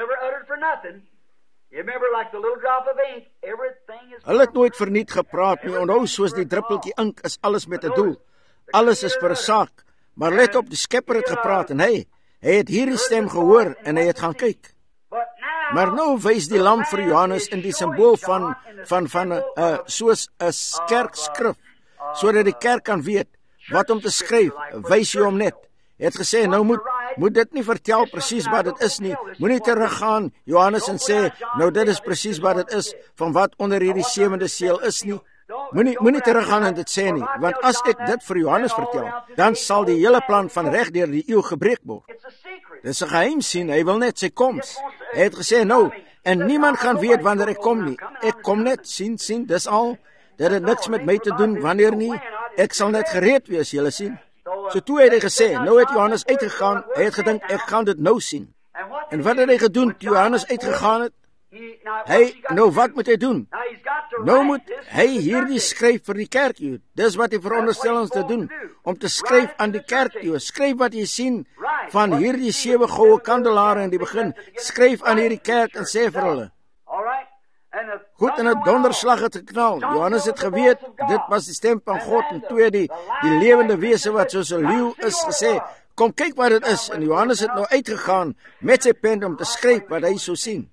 Hulle het nooit verniet gepraat nie, onthou, soos die druppeltjie ink is alles met 'n doel. Alles is vir 'n saak. Maar let op, die Skepper het gepraat, en hy het hierdie stem gehoor, en hy het gaan kyk. Maar nou wys die lam vir Johannes in die simbool van soos 'n kerkskrif, sodat die kerk kan weet wat om te skryf, wys jy hom net. Hy het gesê, nou moet dit nie vertel presies wat dit is nie, moenie teruggaan, Johannes, en sê, nou dit is presies wat dit is, van wat onder hierdie 7de seël is nie. Moenie teruggaan en dit sê nie, want as ek dit vir Johannes vertel, dan sal die hele plan van reg deur die eeu gebreek word. Dis 'n geheim sien, hy wil net sy koms. Hy het gesê, nou, en niemand gaan weet wanneer ek kom nie. Ek kom net, sien, dis al. Dit het niks met my te doen wanneer nie. Ek sal net gereed wees, julle sien. So toe het hy gesê, nou het Johannes uitgegaan, hy het gedink, ek gaan dit nou sien. En wat het hy gedoen toe Johannes uitgegaan het? Nou wat moet hy doen? Nou moet hy hierdie skryf vir die kerk. Dis wat hy veronderstel ons te doen, om te skryf aan die kerk. Skryf wat jy sien van hierdie 7 goue kandelare in die begin. Skryf aan hierdie kerk en sê vir hulle. Goed, en 'n donderslag het geknal. Johannes het geweet, dit was die stem van God, en toe die lewende wese wat soos 'n leeu is gesê, kom kyk wat dit is. En Johannes het nou uitgegaan met sy pen om te skryf wat hy sou sien.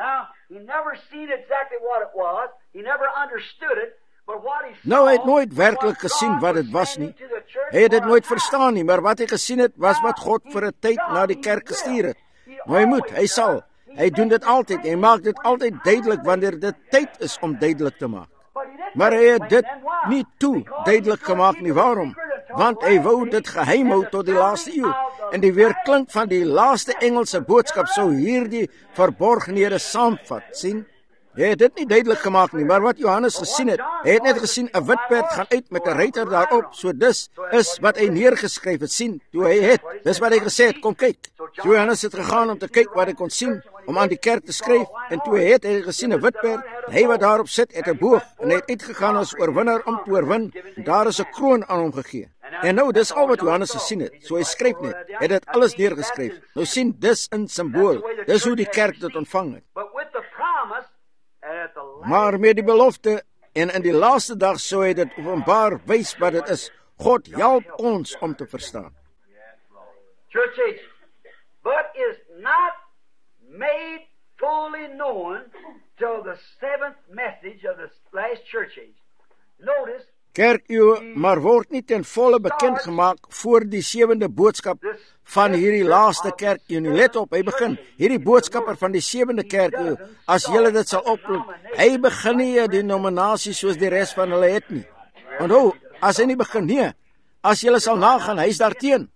Nou, hy het nooit werklik gesien wat dit was nie. Hy het dit nooit verstaan nie, maar wat hy gesien het, was wat God vir 'n tyd na die kerk gestuur het. Nou hy sal. Hy doen dit altyd, hy maak dit altyd duidelik wanneer dit tyd is om duidelik te maak. Maar hy het dit nie toe duidelik gemaak nie. Waarom? Want hy wou dit geheim hou tot die laaste eeu. En die weerklink van die laaste Engelse boodskap sou hierdie verborgenhede saamvat, sien? Hy het dit nie duidelik gemaak nie, maar wat Johannes gesien het, hy het net gesien 'n wit perd gaan uit met 'n ruiter daarop, so dis is wat hy neergeskryf het, sien, toe hy het, dis wat hy gesê het, kom kyk. So Johannes het gegaan om te kyk wat hy kon sien, om aan die kerk te skryf, en toe hy gesien 'n wit perd, hy wat daarop sit, het 'n boog, en hy het uitgegaan as oorwinnaar om te oorwin, en daar is 'n kroon aan hom gegee. En nou, dis al wat Johannes gesien het, so hy skryf net, hy het dit alles neergeskryf. Nou sien, dis 'n simbool, dis hoe die kerk dit ontvang het. Maar met die belofte, en in die laaste dag sou hy dit openbaar wys wat dit is. God help ons om te verstaan. Church age, but is not made fully known till the 7th message of the last church age. Notice, kerkeeuw, maar word nie ten volle bekend gemaak voor die 7de boodskap van hierdie laaste kerkeeuw nie. Let op, hy begin, hierdie boodskapper van die 7de kerkeeuw, as julle dit sal oproep, hy begin nie 'n denominasie soos die res van hulle het nie. Want as hy nie begin nie, as julle sal nagaan, hy is daarteen.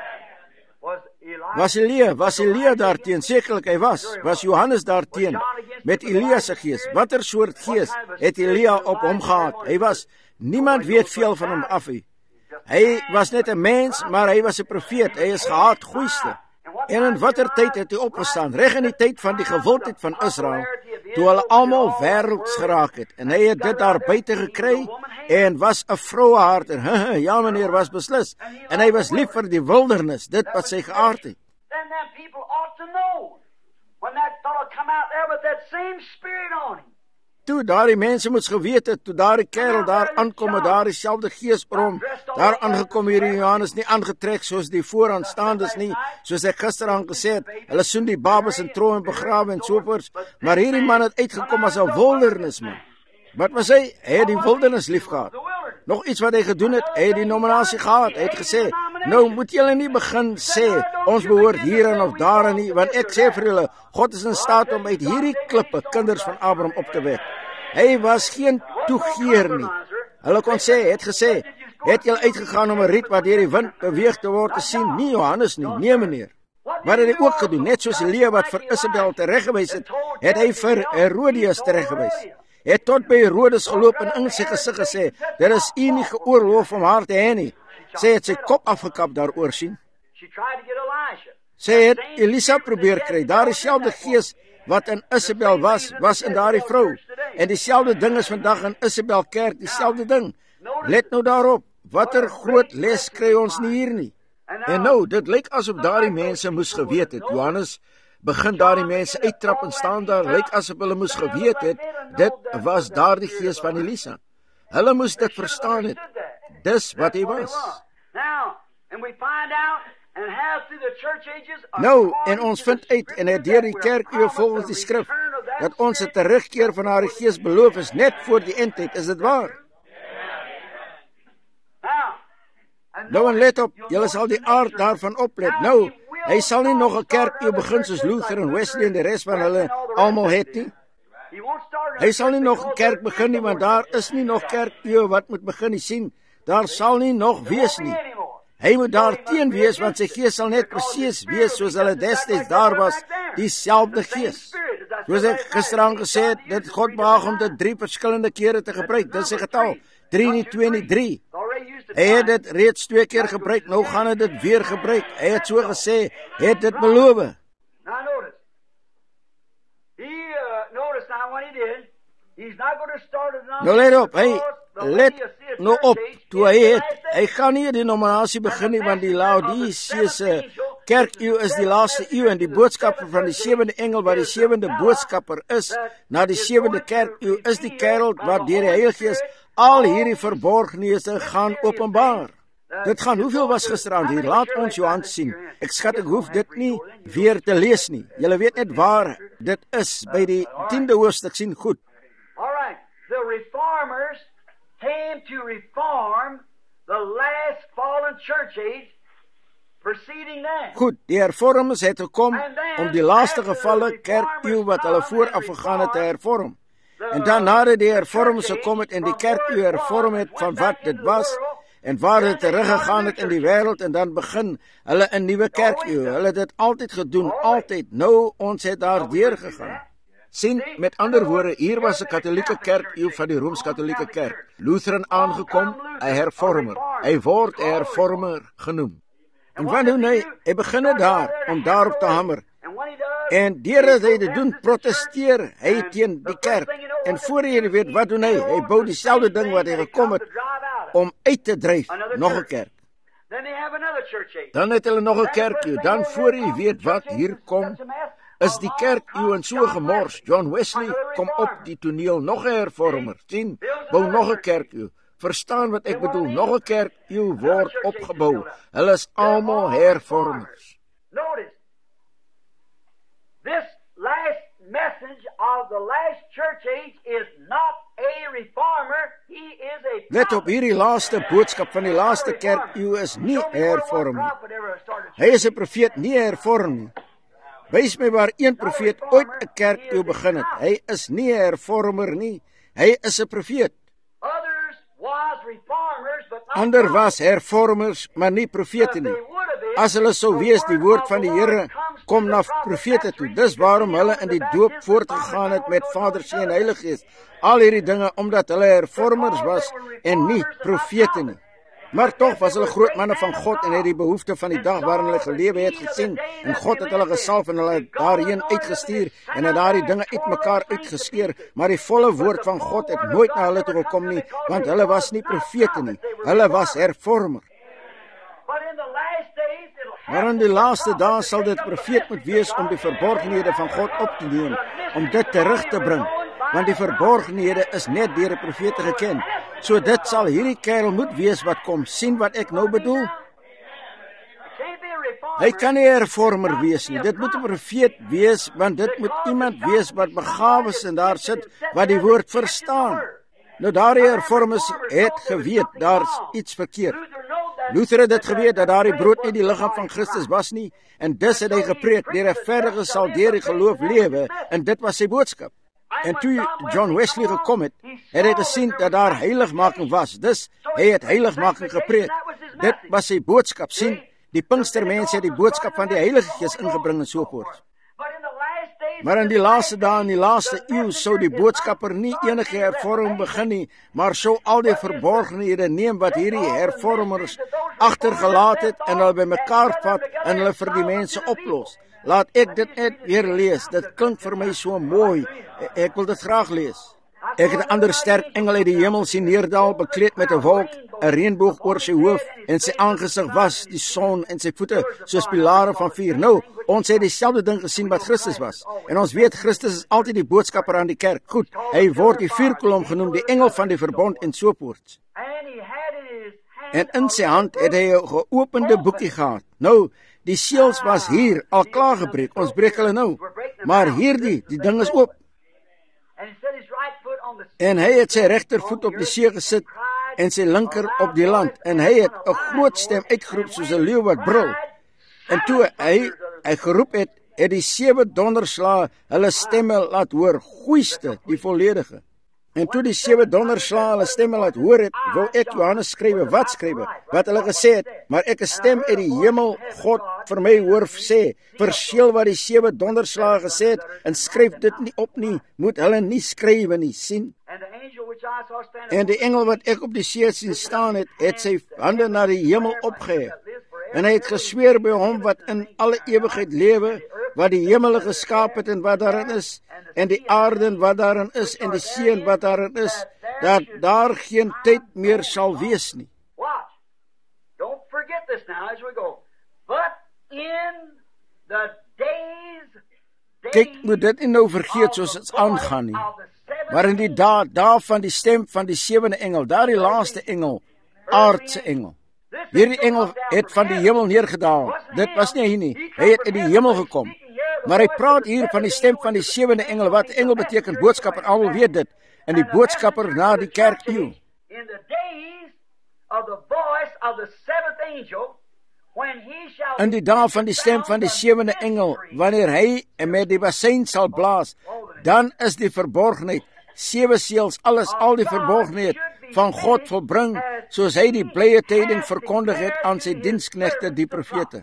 Was Elia daarteen? Sekerlik hy was Johannes daarteen, met Elia se gees. Watter soort gees het Elia op hom gehad? Niemand weet veel van hom af. Hy was net 'n mens, maar hy was 'n profeet. Hy is gehaat goeiste. En in watter tyd het hy opgestaan? Reg in die tyd van die gewildheid van Israel, toe hulle almal wêrelds geraak het. En hy het dit daar buite gekry, en was 'n vrouehart. En ja meneer, was beslis. En hy was lief vir die wildernis, dit wat sy geaard het. then that people ought to know when that fellow come out there with that same spirit on him. Toe daardie mense moes geweet het, toe daardie kerel daar aankom met daardie selfde gees oor hom, daar aangekom hierdie Johannes nie aangetrek soos die vooraanstaandes nie, soos ek gisteraan gesê het, hulle soen die babas in tro en begrawe en sovoorts, maar hierdie man het uitgekom as 'n wildernisman. Wat was hy? Hy het die wildernis lief gehad. Nog iets wat hy gedoen het, hy het die nominasie gehad. Hy het gesê, nou moet julle nie begin sê, ons behoort hierin of daarin nie, want ek sê vir julle, God is in staat om uit hierdie klippe kinders van Abraham op te wek. Hy was geen toegeer nie. Hulle kon sê, het gesê, het julle uitgegaan om 'n riet wat deur die wind beweeg te word te sien? Nie Johannes nie, nee meneer. Wat het hy ook gedoen? Net soos Elia wat vir Isabel tereggewys het, het hy vir Herodias tereggewys. Hy het tot by Herodes geloop en in sy gesig gesê, dit is u nie geoorloof om haar te hê nie. Sy het sy kop afgekap daaroor sien. Sy het Elisa probeer kry, daar dieselfde gees wat in Isabel was in daardie vrou. En dieselfde ding is vandag in Isabel kerk, dieselfde ding. Let nou daarop, watter groot les kry ons nie hier nie. En nou, dit lyk asof daardie mense moes geweet het, Johannes begin daardie mense uittrap en staan daar, lyk asof hulle moes geweet het, dit was daardie gees van Elisa. Hulle moes dit verstaan het, dis wat hy was. Nou, en ons vind uit, en het deur die kerk eeu volgens die skrif, dat ons het terugkeer van haar gees beloof is, net voor die eindtyd, is dit waar? Nou en let op, julle sal die aard daarvan oplet. Nou, hy sal nie nog 'n kerk eeu begin soos Luther en Wesley en die res van hulle almal het nie. Hy sal nie nog 'n kerk begin nie, want daar is nie nog kerkeeue wat moet begin nie. Sien, daar sal nie nog wees nie. Hy moet daar teen wees, want sy gees sal net presies wees soos hulle destyds daar was, dieselfde gees. Soos ek gisteraan gesê het, dit God behaag om dit 3 verskillende kere te gebruik. Dit is sy getal, 3 nie 2 nie 3. Hy het dit reeds 2 keer gebruik, nou gaan hy dit weer gebruik. Hy het so gesê, hy het dit beloof. Now notice, notice now what he did, he's not going to start a nou let op, let nou op, toe hy gaan nie die denominasie begin nie, want die Laodicese kerkeeu is die laaste eeu, en die boodskapper van die 7de engel, wat die 7de boodskapper is, na die 7de kerkeeu, is die kerel wat deur die Heilige Gees al hierdie verborgenhede gaan openbaar. Dit gaan, hoeveel was gisteraan hier? Laat ons jou hand sien. Ek skat, ek hoef dit nie weer te lees nie. Julle weet net waar dit is, by die 10de hoofstuk, sien goed. Alright, the reformers came to reform the last fallen church age preceding that. Goed, die hervormers het gekom om die laaste gevalle kerkeeu wat hulle vooraf gegaan het te hervorm. En dan nadat die hervormers gekom het en die kerkeeu hervorm het van wat dit was en waar dit teruggegaan het in die wêreld, en dan begin hulle 'n nuwe kerkeeu. Hulle het dit altyd gedoen, altyd. Nou ons het daar deur gegaan. Sien, met ander woorde, hier was 'n Katolieke kerkeeu van die Rooms-Katolieke kerk. Luther aangekom, 'n hervormer. Hy word 'n hervormer genoem. En wat doen hy? Hy begin daar om daarop te hamer. En deurdat hy dit doen, protesteer hy teen die kerk. En voor jy weet, wat doen hy? Hy bou dieselfde ding wat hy gekom het om uit te dryf, nog 'n kerk. Dan het hulle nog 'n kerkeeu. Dan voor jy weet wat hier kom, is die kerkeeu en so gemors. John Wesley kom op die toneel, nog 'n hervormer. Sien, bou nog 'n kerkeeu. Verstaan wat ek bedoel? Nog 'n kerkeeu word opgebou. Hulle is almal hervormers. Notice, this last message of the last church age is not a reformer, he is a prophet. Let op, hierdie laaste boodskap van die laaste kerkeeu is nie 'n hervormer. Hy is 'n profeet, nie 'n hervormer nie. Wys my waar een profeet ooit 'n kerkeeu begin het. Hy is nie 'n hervormer nie. Hy is 'n profeet. Ander was hervormers, maar nie profete nie. As hulle sou wees, die woord van die Here kom na profete toe. Dis waarom hulle in die doop voortgegaan het met Vader, Seun en Heilige Gees. Al hierdie dinge omdat hulle hervormers was en nie profete nie. Maar tog was hulle groot manne van God en het die behoefte van die dag waarin hulle gelewe het gesien. En God het hulle gesalf en hulle daarheen uitgestuur en het daardie dinge uitmekaar uitgeskeer. Maar die volle woord van God het nooit na hulle toe gekom nie, want hulle was nie profete nie. Hulle was hervormer. Maar in die laaste dae sal dit profeet moet wees om die verborgenhede van God op te neem, om dit terug te bring. Want die verborgenhede is net deur die profete geken. So dit sal hierdie kerel moet wees wat kom. Sien wat ek nou bedoel? Hy kan nie 'n hervormer wees nie. Dit moet 'n profeet wees, want dit moet iemand wees wat begawe is en daar sit, wat die woord verstaan. Nou daardie hervormers het geweet, daar's iets verkeerd. Luther het dit geweet, dat daardie brood nie die liggaam van Christus was nie, en dus het hy gepreek, die regverdige sal deur die geloof lewe, en dit was sy boodskap. En toe John Wesley gekom het, het hy gesien dat daar heiligmaking was. Dus hy het heiligmaking gepreek. Dit was sy boodskap. Sien, die Pinkstermense het die boodskap van die Heilige Gees ingebring en so voort. Maar in die laaste dae, in die laaste eeu, sou die boodskapper nie enige hervorming begin nie, maar sou al die verborgenhede neem wat hierdie hervormers agtergelaat het en hulle bymekaar vat en hulle vir die mense oplos. Laat ek dit net weer lees. Dit klink vir my so mooi. Ek wil dit graag lees. Ek het 'n ander sterk engel uit die hemel sien neerdal, bekleed met 'n wolk, 'n reënboog oor sy hoof, en sy aangesig was die son en sy voete soos pilare van vuur. Nou, ons het dieselfde ding gesien wat Christus was. En ons weet Christus is altyd die boodskapper aan die kerk. Goed, hy word die vuurkolom genoem, die engel van die verbond en so voort. En in sy hand het hy 'n geopende boekie gehad. Nou, die seels was hier al klaar gebreek. Ons breek hulle nou. Maar hierdie, die ding is oop. En hy het sy regtervoet op die see gesit en sy linker op die land. En hy het 'n groot stem uitgeroep soos 'n leeu wat brul. En toe hy geroep het, het die 7 donderslae hulle stemme laat hoor, goeiste, die volledige. En toe die 7 donderslae hulle stemme laat hoor het, wou ek Johannes skrywe, wat hulle gesê het, maar ek 'n stem uit die hemel, God vir my hoor sê, verseël wat die 7 donderslae gesê het, en skryf dit nie op nie, moet hulle nie skrywe nie, sien. En die engel wat ek op die see sien staan het sy hande na die hemel opgehef, en hy het gesweer by hom wat in alle ewigheid lewe, wat die hemele geskaap het en wat daarin is, en die aarde en wat daarin is, en die see en wat daarin is, dat daar geen tyd meer sal wees nie. Watch. Don't forget this now as we go. But in the days Kyk, moet dit nie nou vergeet soos het aangaan nie. Maar in die dae van die stem van die 7de engel, daar die laaste engel, aardse engel. Hierdie engel het van die hemel neergedaal. Dit was nie hy nie. Hy het in die hemel gekom. Maar hy praat hier van die stem van die 7de engel. Wat engel beteken? Boodskapper, almal weet dit. En die boodskapper na die kerkeeuw. In the days of the voice of the 7th angel, when he shall In die dae van die stem van die 7de engel, wanneer hy met die bassein sal blaas, dan is die verborgenheid, 7 seels, alles, al die verborgenheid van God volbring, soos hy die blye tyding verkondig het aan sy diensknegte, die profete.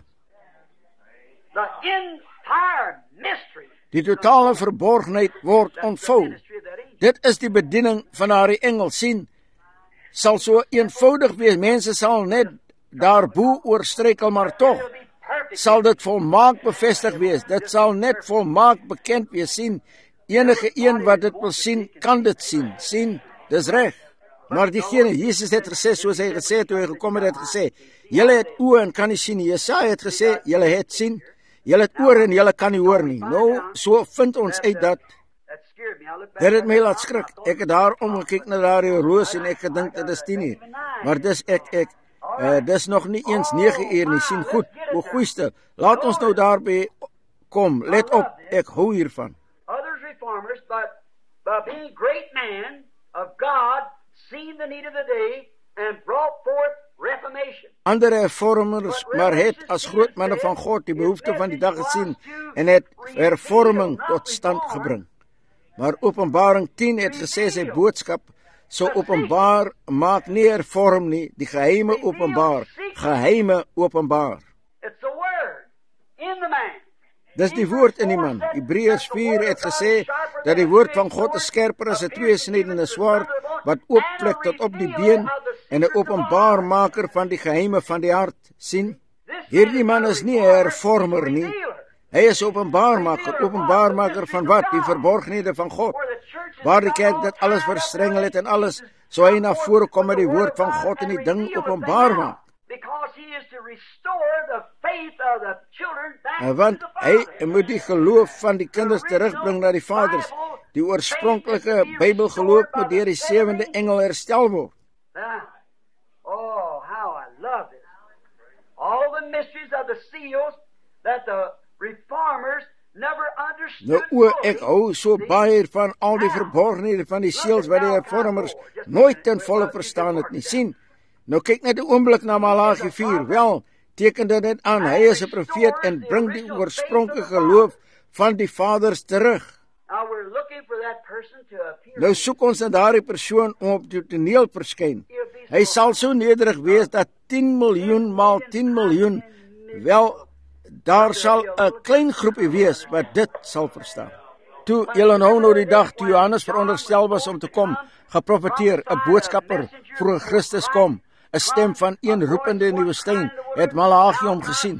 the entire mystery, Die totale verborgenheid word ontvou. Dit is die bediening van daardie engel, sien, sal so eenvoudig wees, mense sal net daarbo oorstruikel, maar tog sal dit volmaak bevestig wees, dit sal net volmaak bekend wees, sien, enige een wat dit wil sien, kan dit sien, dis reg. Maar diegene, Jesus het gesê, soos hy gesê het, toe hy gekom het gesê, julle het oë en kan nie sien nie. Jesaja het gesê, julle het sien, julle het oor en julle kan nie hoor nie. Nou, so vind ons uit dat, that scared me. I looked back. dit het my laat skrik. Ek het daar omgekyk na daardie horlosie en ek gedink, dit is 10:00. Maar dis dis nog nie eens 9:00 nie, sien goed, o goeiste, laat ons nou daarby kom, let op, ek hou hiervan. Others reformers, but by being great man of God, seen the need of the day and brought forth reformation. Andere hervormers, maar het as groot manne van God die behoefte van die dag gesien en het hervorming tot stand gebring. Maar Openbaring 10 het gesê sy boodskap so openbaar maak nie hervorm nie, die geheime openbaar. It's the word in the man. Dis die woord in die man. Hebreërs 4 het gesê dat die woord van God is skerper as 'n tweesnydende swaard wat oopplek tot op die been en 'n openbaarmaker van die geheime van die hart. Sien, hierdie man is nie 'n hervormer nie. Hy is openbaarmaker van wat? Die verborgenhede van God. Waar die kerk dit alles verstrengel het en alles, so hy na vore kom met die woord van God en die ding openbaar maak. Because he is to restore the faith of the children back Want to the hy Father. moet die geloof van die kinders terugbring na die vaders. Die oorspronklike Bybelgeloof moet deur die 7de engel herstel word. Now, oh, how I love this. All the mysteries of the seals that the reformers never Nou understood. ek hou so baie van al die verborgenhede van die seels wat die hervormers nooit ten volle verstaan het nie. Sien, nou kyk net 'n oomblik na Malagi 4. Wel, teken dit net aan, hy is 'n profeet en bring die oorspronklike geloof van die vaders terug. Now we're looking for that person to appear. Nou soek ons na daardie persoon om op die toneel verskyn. Hy sal so nederig wees dat 10 miljoen maal 10 miljoen, wel, daar sal 'n klein groepie wees wat dit sal verstaan. Toe julle nou die dag toe Johannes veronderstel was om te kom, geprofeteer, 'n boodskapper voor Christus kom, 'n stem van een roepende in die woestyn, het Malagi hom gesien.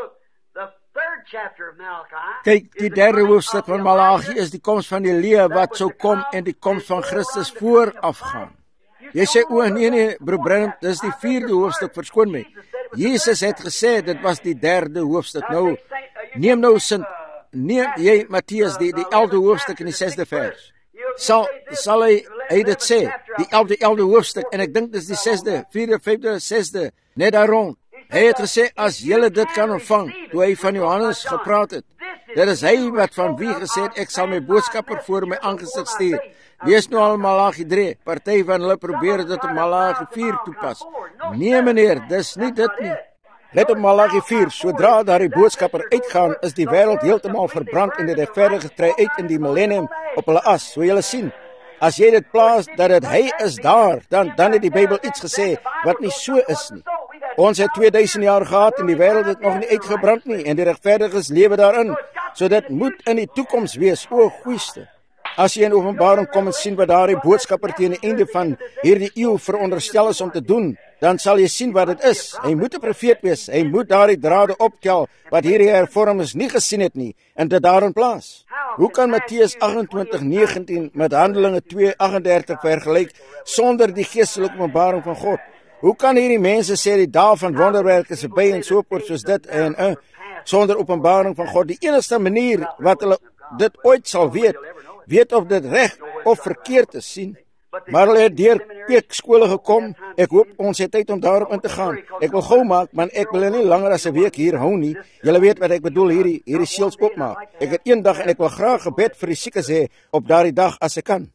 Kyk, die 3de hoofstuk van Malagi is die koms van Elia wat sou kom en die koms van Christus voorafgaan. Jy sê, o nee, broer Branham, dis die 4de hoofstuk, verskoon my. Jesus het gesê, dit was die 3de hoofstuk. Nou, neem jy Matteus, die 11de hoofstuk in die 6de vers. Sal hy dit sê, die 11de hoofstuk, en ek dink dis die 6de, 4de, 5de, 6de, net daar rond. Hy het gesê, as julle dit kan ontvang, toe hy van Johannes gepraat het, dit is hy wat van wie gesê het, ek sal my boodskapper voor my aangesig stuur. Lees nou al Malagi 3, party van hulle probeer dit op Malagi 4 toepas. Nee meneer, dis nie dit nie. Let op Malagi 4, sodra daar die boodskapper uitgaan, is die wêreld heeltemal verbrand en die regverdige tree uit in die millennium op hulle as. So julle sien, as jy dit plaas dat dit hy is daar, dan het die Bybel iets gesê wat nie so is nie. Ons het 2000 jaar gehad en die wêreld het nog nie uitgebrand nie en die regverdiges lewe daarin. So dit moet in die toekoms wees, o goeieste. As jy in Openbaring kom en sien wat daardie boodskapper teen die einde van hierdie eeu veronderstel is om te doen, dan sal jy sien wat dit is. Hy moet 'n profeet wees. Hy moet daardie drade optel wat hierdie hervormers nie gesien het nie en dit daarin plaas. Hoe kan Matteus 28:19 met Handelinge 2:38 vergelyk sonder die geestelike openbaring van God? Hoe kan hierdie mense sê die dae van wonderwerke is verby en so voort soos dit en sonder openbaring van God? Die enigste manier wat hulle dit ooit sal weet of dit reg of verkeerd is, sien. Maar hulle het deur preekskole gekom. Ek hoop ons het tyd om daarop in te gaan. Ek wil gou maak, man, ek wil nie langer as 'n week hier hou nie. Julle weet wat ek bedoel, hierdie seels oopmaak. Ek het eendag en ek wil graag gebed vir die siekes hê op daardie dag as ek kan.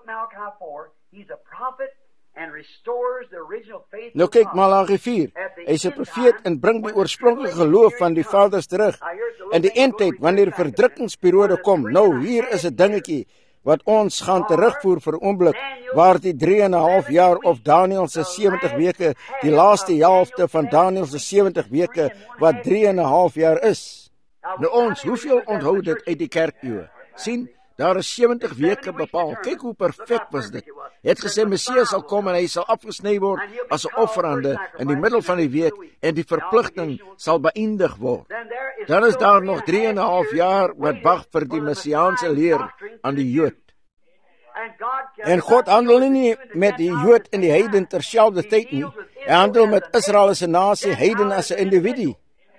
Nou kyk Malagi 4. Hy's 'n profeet en bring die oorspronklike geloof van die vaders terug. In die eindtyd, wanneer die verdrukkingsperiode kom, nou hier is 'n dingetjie wat ons gaan terugvoer vir 'n oomblik, waar die 3,5 jaar of Daniël se 70 weke, die laaste helfte van Daniël se 70 weke, wat 3,5 jaar is. Nou ons, hoeveel onthou dit uit die kerkeeue? Sien, daar is 70 weke bepaal. Kyk hoe perfek was dit. Hy het gesê Messias sal kom en hy sal afgesny word as 'n offerande in die middel van die week en die verpligting sal beëindig word. Dan is daar nog 3,5 jaar wat wag vir die messiaanse leer aan die Jood. En God handel nie met die Jood en die heiden terselfde tyd nie. Hy handel met Israel as 'n nasie, heiden as 'n individu.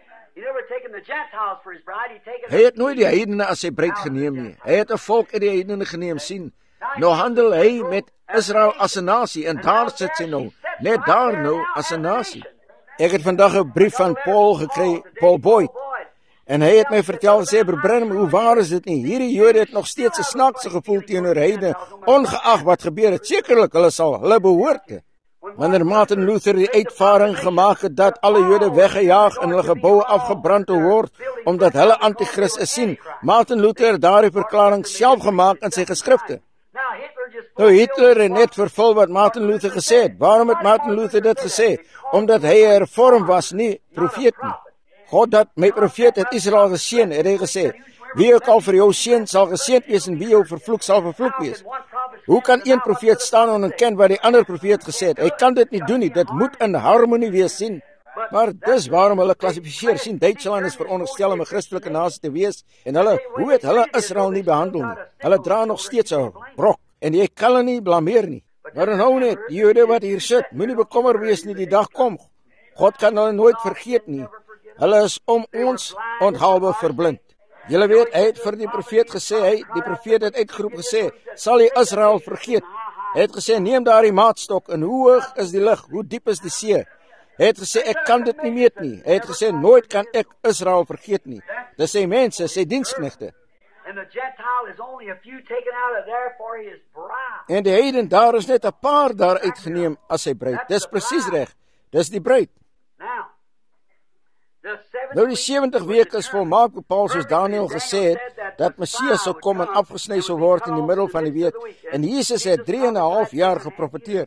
Hy het nooit die heidene as sy bruid geneem nie. Hy het 'n volk uit die heidene geneem, sien. Nou handel hy met Israel as 'n nasie en daar sit sy nou, net daar nou as 'n nasie. Ek het vandag 'n brief van Paul gekry, Paul Boyd. En hy het my vertel, sê, Branham, hoe waar is dit nie? Hierdie Jode het nog steeds 'n snaakse gevoel teenoor heidene, ongeag wat gebeur het. Sekerlik, hulle behoort. Wanneer Martin Luther die uitvaring gemaak het dat alle Jode weggejaag en hulle geboue afgebrand te word, omdat hulle antichrist is, sien, Martin Luther het daardie verklaring self gemaak in sy geskrifte. Nou Hitler het net vervul wat Martin Luther gesê het. Waarom het Martin Luther dit gesê? Omdat hy 'n hervorm was, nie profeet nie. God dat my profeet het Israel geseën, het hy gesê, wie ook al vir jou seën sal geseënd wees en wie jou vervloek sal vervloek wees. Hoe kan een profeet staan en ontken wat die ander profeet gesê het? Hy kan dit nie doen nie, dit moet in harmonie wees, sien. Maar dis waarom hulle klassifiseer, sien, Duitsland is veronderstel om 'n Christelike nasie te wees, en hoe het hulle Israel nie behandel nie? Hulle dra nog steeds 'n brok, en jy kan hulle nie blameer nie. Maar nou net, die Jode wat hier sit, moenie bekommer wees nie, die dag kom. God kan hulle nooit vergeet nie. Hulle is om ons onthalwe verblind. Julle weet, hy het vir die profeet gesê, die profeet het uitgeroep gesê, sal jy Israel vergeet? Hy het gesê, neem daar die maatstok, en hoe hoog is die lug, hoe diep is die see? Hy het gesê, ek kan dit nie meet nie. Hy het gesê, nooit kan ek Israel vergeet nie. Dis sy mense, sy diensknegte. En die heiden, daar is net 'n paar daar uitgeneem as sy bruid. Dis presies reg. Dis die bruid. Nou die 70 weke is volmaak bepaal soos Daniël gesê het, dat Messias sou kom en afgesny sou word in die middel van die week. En Jesus het 3,5 jaar geprofeteer.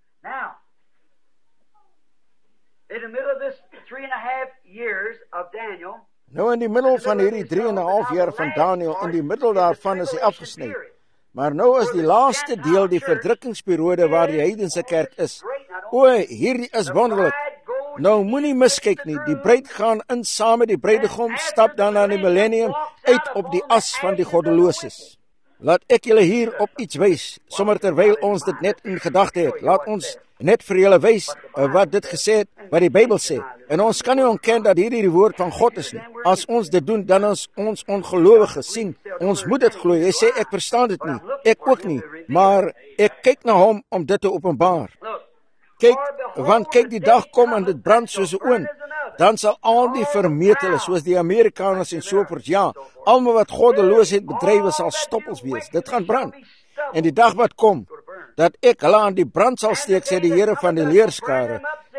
Nou in die middel van hierdie 3,5 jaar van Daniël, in die middel daarvan is hy afgesny. Maar nou is die laaste deel die verdrukkingsperiode waar die heidense kerk is. O, hierdie is wonderlik. Nou moenie miskyk nie, die bruid gaan in saam met die bruidegom, stap dan na die millennium uit op die as van die goddeloses. Laat ek julle hier op iets wys, sommer terwyl ons dit net in gedagte het. Laat ons net vir julle wys wat dit gesê het, wat die Bybel sê. En ons kan nie ontken dat hierdie die woord van God is nie. As ons dit doen, dan is ons ongelowige, sien. Ons moet dit glo. Jy sê ek verstaan dit nie, ek ook nie, maar ek kyk na hom om dit te openbaar. Kyk, want kyk, die dag kom en dit brand soos 'n oond. Dan sal al die vermetele, soos die Amerikaners en so voort, ja, almal wat goddeloosheid bedrywe sal stoppels wees. Dit gaan brand. En die dag wat kom, dat ek hulle aan die brand sal steek, sê die Here van die leerskare,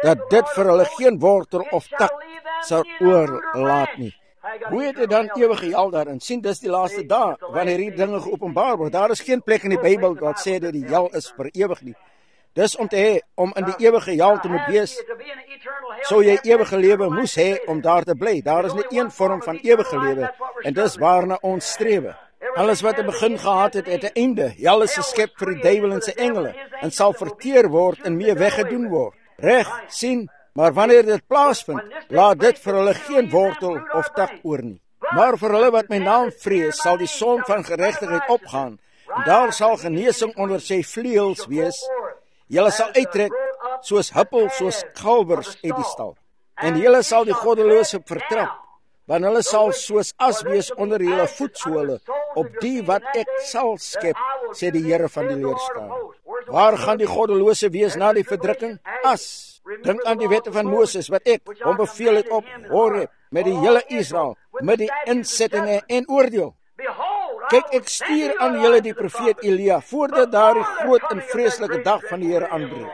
dat dit vir hulle geen wortel of tak sal oorlaat nie. Hoe het dit dan ewige heil daarin? Sien, dis die laaste dae, wanneer hierdie dinge geopenbaar word. Daar is geen plek in die Bybel wat sê dat die heil is vir ewig nie. Dis om te hê, om in die ewige heil te moet wees, sou jy ewige lewe moes hê om daar te bly. Daar is net een vorm van ewige lewe, en dis waarna ons strewe. Alles wat 'n begin gehad het, het 'n einde. Hel is geskep vir die duiwel en sy engele, en sal verteer word en mee weggedoen word. Reg, sien, maar wanneer dit plaasvind, laat dit vir hulle geen wortel of tak oor nie. Maar vir hulle wat my naam vrees, sal die son van geregtigheid opgaan, en daar sal genesing onder sy vleuels wees. Julle sal uittrek soos huppel, soos kalwers uit die stal. En julle sal die goddelose vertrap, want hulle sal soos as wees onder julle voetsole, op die wat ek sal skep, sê die Here van die leerskaar. Waar gaan die goddelose wees na die verdrukking? As. Dink aan die wette van Moses, wat ek hom beveel het op Horeb, met die hele Israel, met die insettinge en oordeel. Kyk, ek stuur aan julle die profeet Elia, voordat daar die groot en vreeslike dag van die Here aanbreek.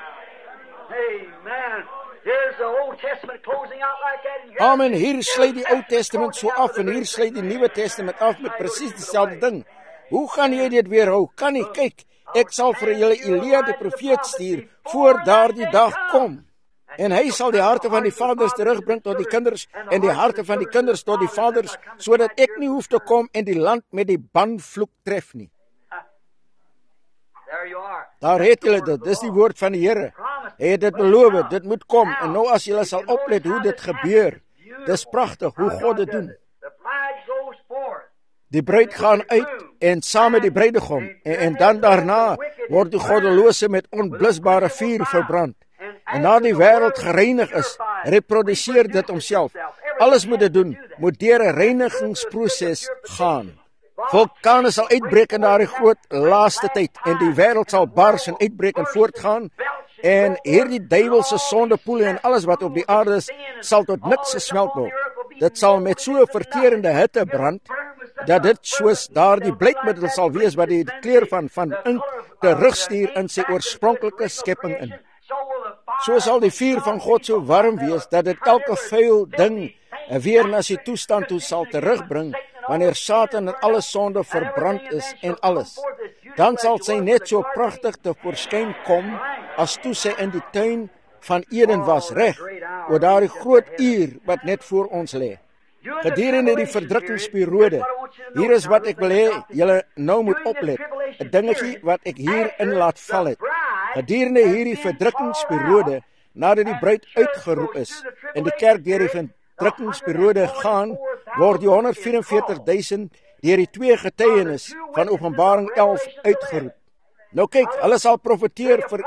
Amen, hier sluit die Ou Testament so af, en hier sluit die Nuwe Testament af met presies dieselfde ding. Hoe gaan jy dit weerhou? Kan nie, kyk, ek sal vir julle Elia die profeet stuur, voor daardie dag kom. En hy sal die harte van die vaders terugbring tot die kinders, en die harte van die kinders tot die vaders, sodat ek nie hoef te kom en die land met die banvloek tref nie. Daar het julle dit, dis die woord van die Here. Hy het dit beloof, dit moet kom, en nou as julle sal oplet hoe dit gebeur, dis pragtig hoe God dit doen. Die bruid gaan uit, en saam met die bruidegom, en dan daarna word die goddelose met onblusbare vuur verbrand. En na die wêreld gereinig is, reproduseer dit homself. Alles moet dit doen, moet deur 'n reinigingsproses gaan. Vulkane sal uitbreek in daardie groot laaste tyd, en die wêreld sal bars en uitbreek en voortgaan, en hierdie duiwelse sondepoele en alles wat op die aarde is, sal tot niks gesmelt word. Dit sal met so 'n verterende hitte brand, dat dit soos daardie bleikmiddel sal wees wat die kleur van ink terugstuur in sy oorspronklike skepping in. So sal die vuur van God so warm wees, dat dit elke vuil ding weer na sy toestand toe sal terugbring, wanneer Satan en alle sonde verbrand is en alles. Dan sal sy net so pragtig te voorskyn kom, as toe sy in die tuin van Eden was, reg, oor daardie groot uur wat net voor ons lê. Gedurende die verdrukkingsperiode, hier is wat ek wil hê, julle nou moet oplet, 'n dingetjie wat ek hierin laat val het. Gedurende hierdie verdrukkingsperiode, nadat die bruid uitgeroep is, en die kerk deur die verdrukkingsperiode gaan, word die 144.000 deur die 2 getuienis van Openbaring 11 uitgeroep. Nou kyk, hulle sal profeteer vir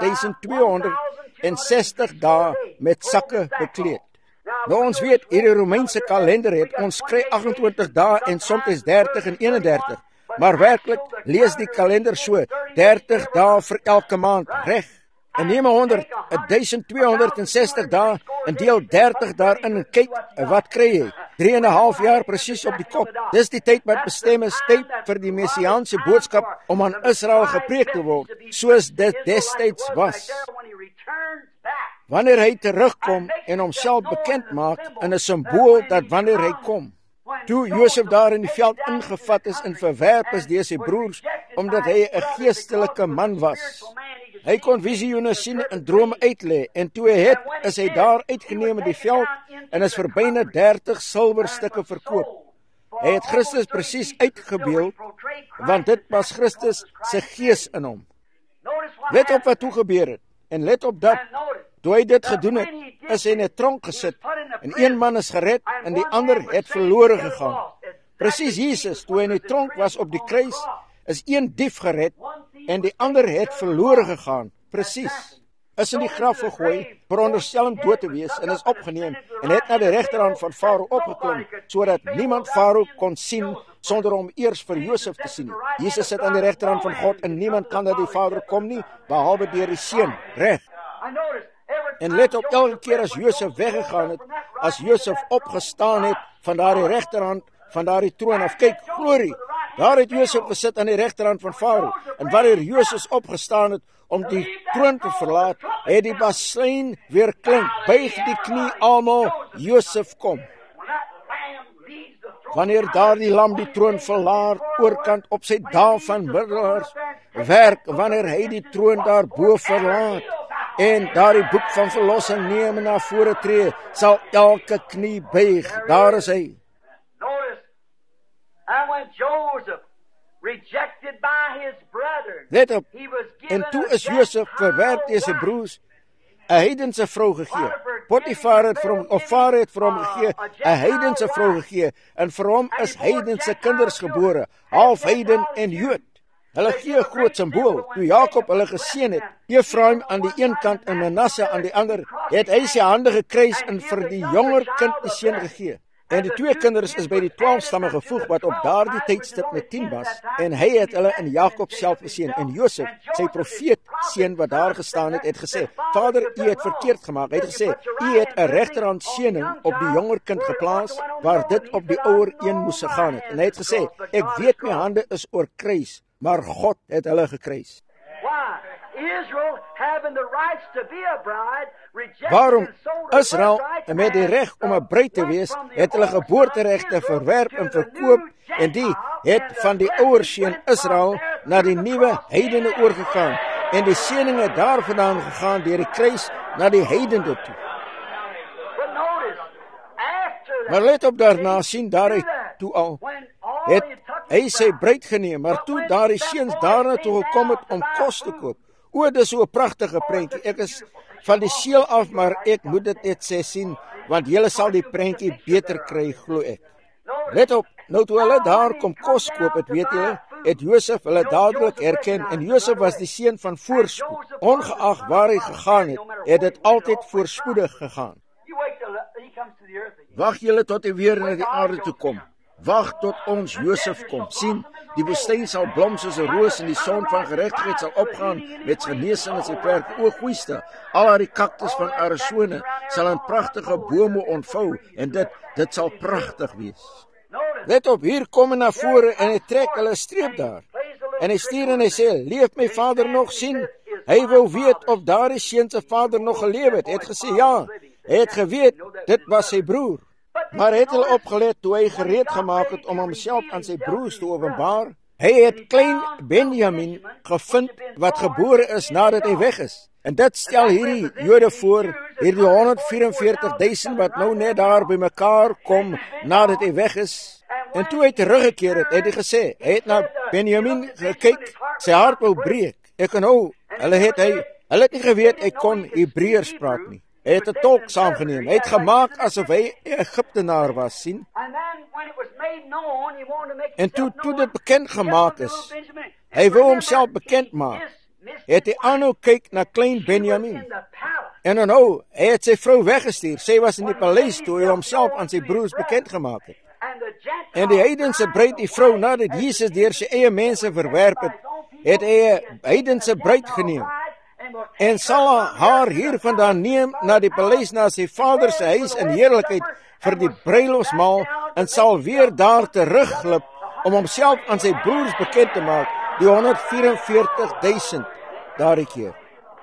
1260 dae met sakke bekleed. Nou ons weet, hierdie Romeinse kalender het, ons kry 28 dae en soms 30 en 31. Maar werklik, lees die kalender so, 30 dae vir elke maand, reg. En neem 1260 dae en deel 30 daarin en kyk, wat kry jy? 3,5 jaar presies op die kop. Dis die tyd wat bestem is, tyd vir die messiaanse boodskap om aan Israel gepreek te word, soos dit destyds was. Wanneer hy terugkom en homself bekend maak in 'n simbool dat wanneer hy kom. Toe Josef daar in die veld ingevat is en verwerp is deur sy broers, omdat hy 'n geestelike man was. Hy kon visioene sien en drome uitlê, en toe hy het, is hy daar uitgeneem in die veld en is vir byna 30 silwerstukke verkoop. Hy het Christus presies uitgebeeld, want dit was Christus se gees in hom. Let op wat toe gebeur het, en let op dat, toe hy dit gedoen het, is hy in 'n tronk gesit, en een man is gered, en die ander het verlore gegaan. Presies Jesus, toe hy in die tronk was op die kruis, is een dief gered, en die ander het verlore gegaan. Presies. Is in die graf gegooi, veronderstel om dood te wees, en is opgeneem, en het na die regterhand van Farao opgeklim, sodat niemand Farao kon sien, sonder om eers vir Josef te sien. Jesus sit aan die regterhand van God, en niemand kan na die Vader kom nie, behalwe deur die Seun, reg. En let op, elke keer as Josef weggegaan het, as Josef opgestaan het van daardie regterhand, van daardie troon af, kyk, glorie, Daar het Josef gesit aan die regterhand van Farao, en wanneer Josef opgestaan het om die troon te verlaat, het die baslyn weer klink, buig die knie almal, Josef kom. Wanneer daar die lam die troon verlaat, oorkant op sy dae van middelaars werk, wanneer hy die troon daarbo verlaat, en daar die boek van verlossing neem en na vore tree, sal elke knie buig, daar is hy. Let op, en toe is Josef verwerp deur sy broers, 'n heidense vrou gegee. Potifar het vir hom, of Farao het vir hom gegee, 'n heidense vrou gegee, en vir hom is heidense kinders gebore, half heiden en Jood. Hulle gee 'n groot simbool. Toe Jakob hulle geseën het, Efraim aan die een kant en Manasse aan die ander, het hy sy hande gekruis en vir die jonger kind die seën gegee. En die twee kinders is by die 12 stamme gevoeg, wat op daardie tydstip met 10 was, en hy het hulle in Jakob self geseën. En Josef, sy profeet seun wat daar gestaan het gesê, Vader, u het verkeerd gemaak. Hy het gesê, u het 'n regterhand seëning op die jonger kind geplaas, waar dit op die ouer een moes gegaan het. En hy het gesê, ek weet my hande is oorkruis, maar God het hulle gekruis. Waarom Israel met die reg om 'n bruid te wees, het hulle geboorteregte verwerp en verkoop, en die het van die ouer seun Israel na die nuwe heidene oorgegaan, en die seëning het daarvandaan gegaan deur die kruis na die heidene toe. Maar let op, daarna sien daaruit toe al, het hy sy bruid geneem, maar toe daar die seuns daarna toe gekom het om kos te koop. O, dis so 'n pragtige prentjie. Ek is van die seel af, maar ek moet dit net sê sien, want julle sal die prentjie beter kry, glo ek. Let op, nou toe hulle daar kom kos koop het, weet julle, het Josef hulle dadelik herken, en Josef was die seun van voorspoed. Ongeag waar hy gegaan het dit altyd voorspoedig gegaan. Wag julle tot hy weer na die aarde toe kom. Wag tot ons Josef kom. Sien, die woestyn sal blom soos 'n roos, en die son van geregtigheid sal opgaan met genesing in sy perk. O goeiste, al die kaktus van Arizona sal in pragtige bome ontvou, en dit sal pragtig wees. Let op, hier kom hy na vore, en hy trek hulle streep daar. En hy stuur en hy sê, leef my vader nog? Sien, hy wou weet of daardie seun se vader nog geleef het. Hy het gesê ja, hy het geweet, dit was sy broer. Maar het hulle opgelet toe hy gereed gemaak het om homself aan sy broers te openbaar? Hy het klein Benjamin gevind wat gebore is nadat hy weg is. En dit stel hierdie Jode voor, hierdie 144.000 wat nou net daar by mekaar kom nadat hy weg is. En toe hy teruggekeer het, het hy gesê, hy het na Benjamin gekyk, sy hart wou breek. Ek onthou, hulle het nie geweet hy kon Hebreërs praat nie. Hy het 'n tolk saamgeneem. Hy het gemaak asof hy 'n Egiptenaar was, sien. En toe dit bekend gemaak is, hy wou homself bekend maak, het hy aanhou kyk na klein Benjamin. En onthou, hy het sy vrou weggestuur. Sy was in die paleis toe hy homself aan sy broers bekend gemaak het. En die heidense bruid, die vrou, nadat Jesus deur sy eie mense verwerp het hy 'n heidense bruid geneem. En sal haar hier vandaan neem na die paleis, na sy vader se huis in heerlikheid vir die bruilofsmaal, en sal weer daar terugglip om homself aan sy broers bekend te maak, die 144.000 daardie keer.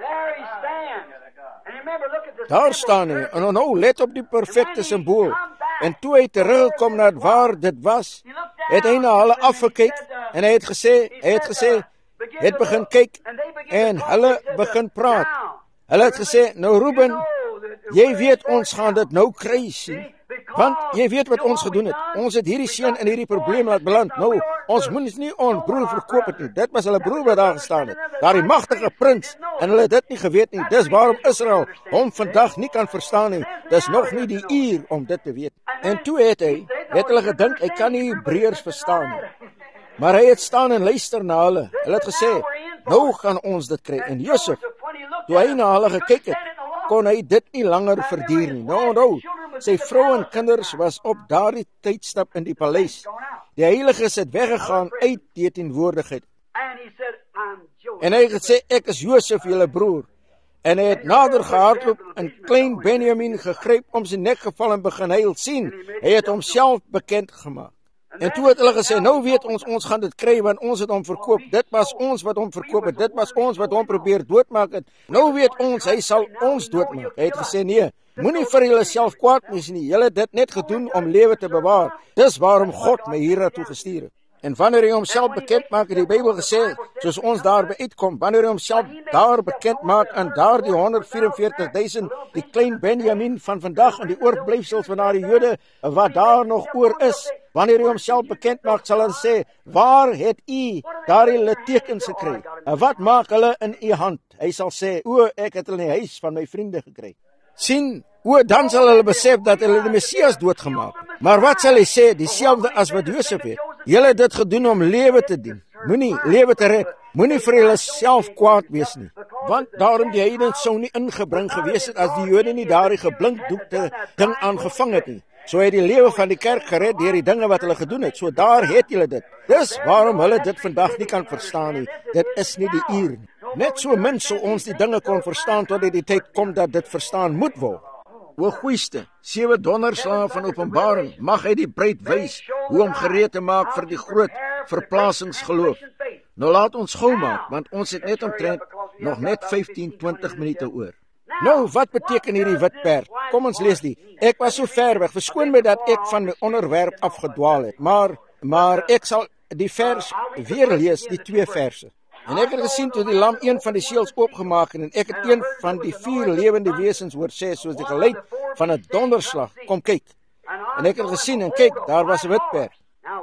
Daar staan hy, en onthou, let op die perfekte simbool. En toe hy terugkom na waar dit was, het hy na hulle afgekyk, en hy het gesê, het begin kyk, en hulle begin praat. Hulle het gesê, nou Ruben, jy weet ons gaan dit nou kry, sien. Want jy weet wat ons gedoen het. Ons het hierdie seun in hierdie probleem laat beland. Nou, ons moet nie ons broer verkoop het nie. Dit was hulle broer wat daar gestaan het. Daardie magtige prins, en hulle het dit nie geweet nie. Dis waarom Israel hom vandag nie kan verstaan nie. Dis nog nie die uur om dit te weet. En toe het hulle gedink, hy kan nie Hebreërs verstaan nie. Maar hy het staan en luister na hulle. Hulle het gesê, nou gaan ons dit kry. En Josef, toe hy na hulle gekyk het, kon hy dit nie langer verduur nie. Nou onthou, sy vrou en kinders was op daardie tydstip in die paleis. Die heiliges het weggegaan uit die teenwoordigheid. En hy het gesê, ek is Josef, julle broer. En hy het nader gehardloop en klein Benjamin gegryp om sy nek geval en begin huil. Sien, hy het homself bekend gemaak. En toe het hulle gesê, nou weet ons gaan dit kry, want ons het hom verkoop. Dit was ons wat hom verkoop het, dit was ons wat hom probeer doodmaak het. Nou weet ons, hy sal ons doodmaak. Hy het gesê, nee, moenie vir julle self kwaad wees nie. Julle het dit net gedoen om lewe te bewaar. Dis waarom God my hier naartoe gestuur het. En wanneer hy homself bekend maak, het die Bybel gesê, soos ons daarby uitkom, wanneer hy homself daar bekend maak aan daar die 144.000, die klein Benjamin van vandag en die oorblyfsels van daar die Jode, wat daar nog oor is, wanneer hy homself bekend maak, sal hy sê, waar het u daar die tekens gekry? En wat maak hulle in u hand? Hy sal sê, ek het hulle in die huis van my vriende gekry. Sien, dan sal hulle besef dat hulle die Messias doodgemaak. Maar wat sal hy sê, dieselfde as wat Josef het? Julle het dit gedoen om lewe te dien, moenie lewe te red, moenie vir julle self kwaad wees nie, want daarom die heidens sou nie ingebring gewees het as die Jode nie daar die geblinkdoekte ding aangevang het nie. So het die lewe van die kerk gered deur die dinge wat hulle gedoen het, so daar het julle dit. Dis waarom hulle dit vandag nie kan verstaan nie, dit is nie die uur nie. Net so min sou ons die dinge kon verstaan tot die tyd kom dat dit verstaan moet word. O goeiste, 7 donderslae van Openbaring, mag hy die bruid wys hoe om gereed te maak vir die groot verplasingsgeloof. Nou laat ons gou maak, want ons het net omtrent nog net 15-20 minute oor. Nou, wat beteken hierdie wit perd? Kom ons lees die. Ek was so ver weg, verskoon my dat ek van my onderwerp afgedwaal het, maar ek sal die vers weer lees, die 2 verse. En ek het gesien toe die lam een van die seels oopgemaak het, en ek het een van die 4 lewende wesens hoor sê, soos die geluid van 'n donderslag, kom kyk. En ek het gesien, en kyk, daar was 'n wit perd.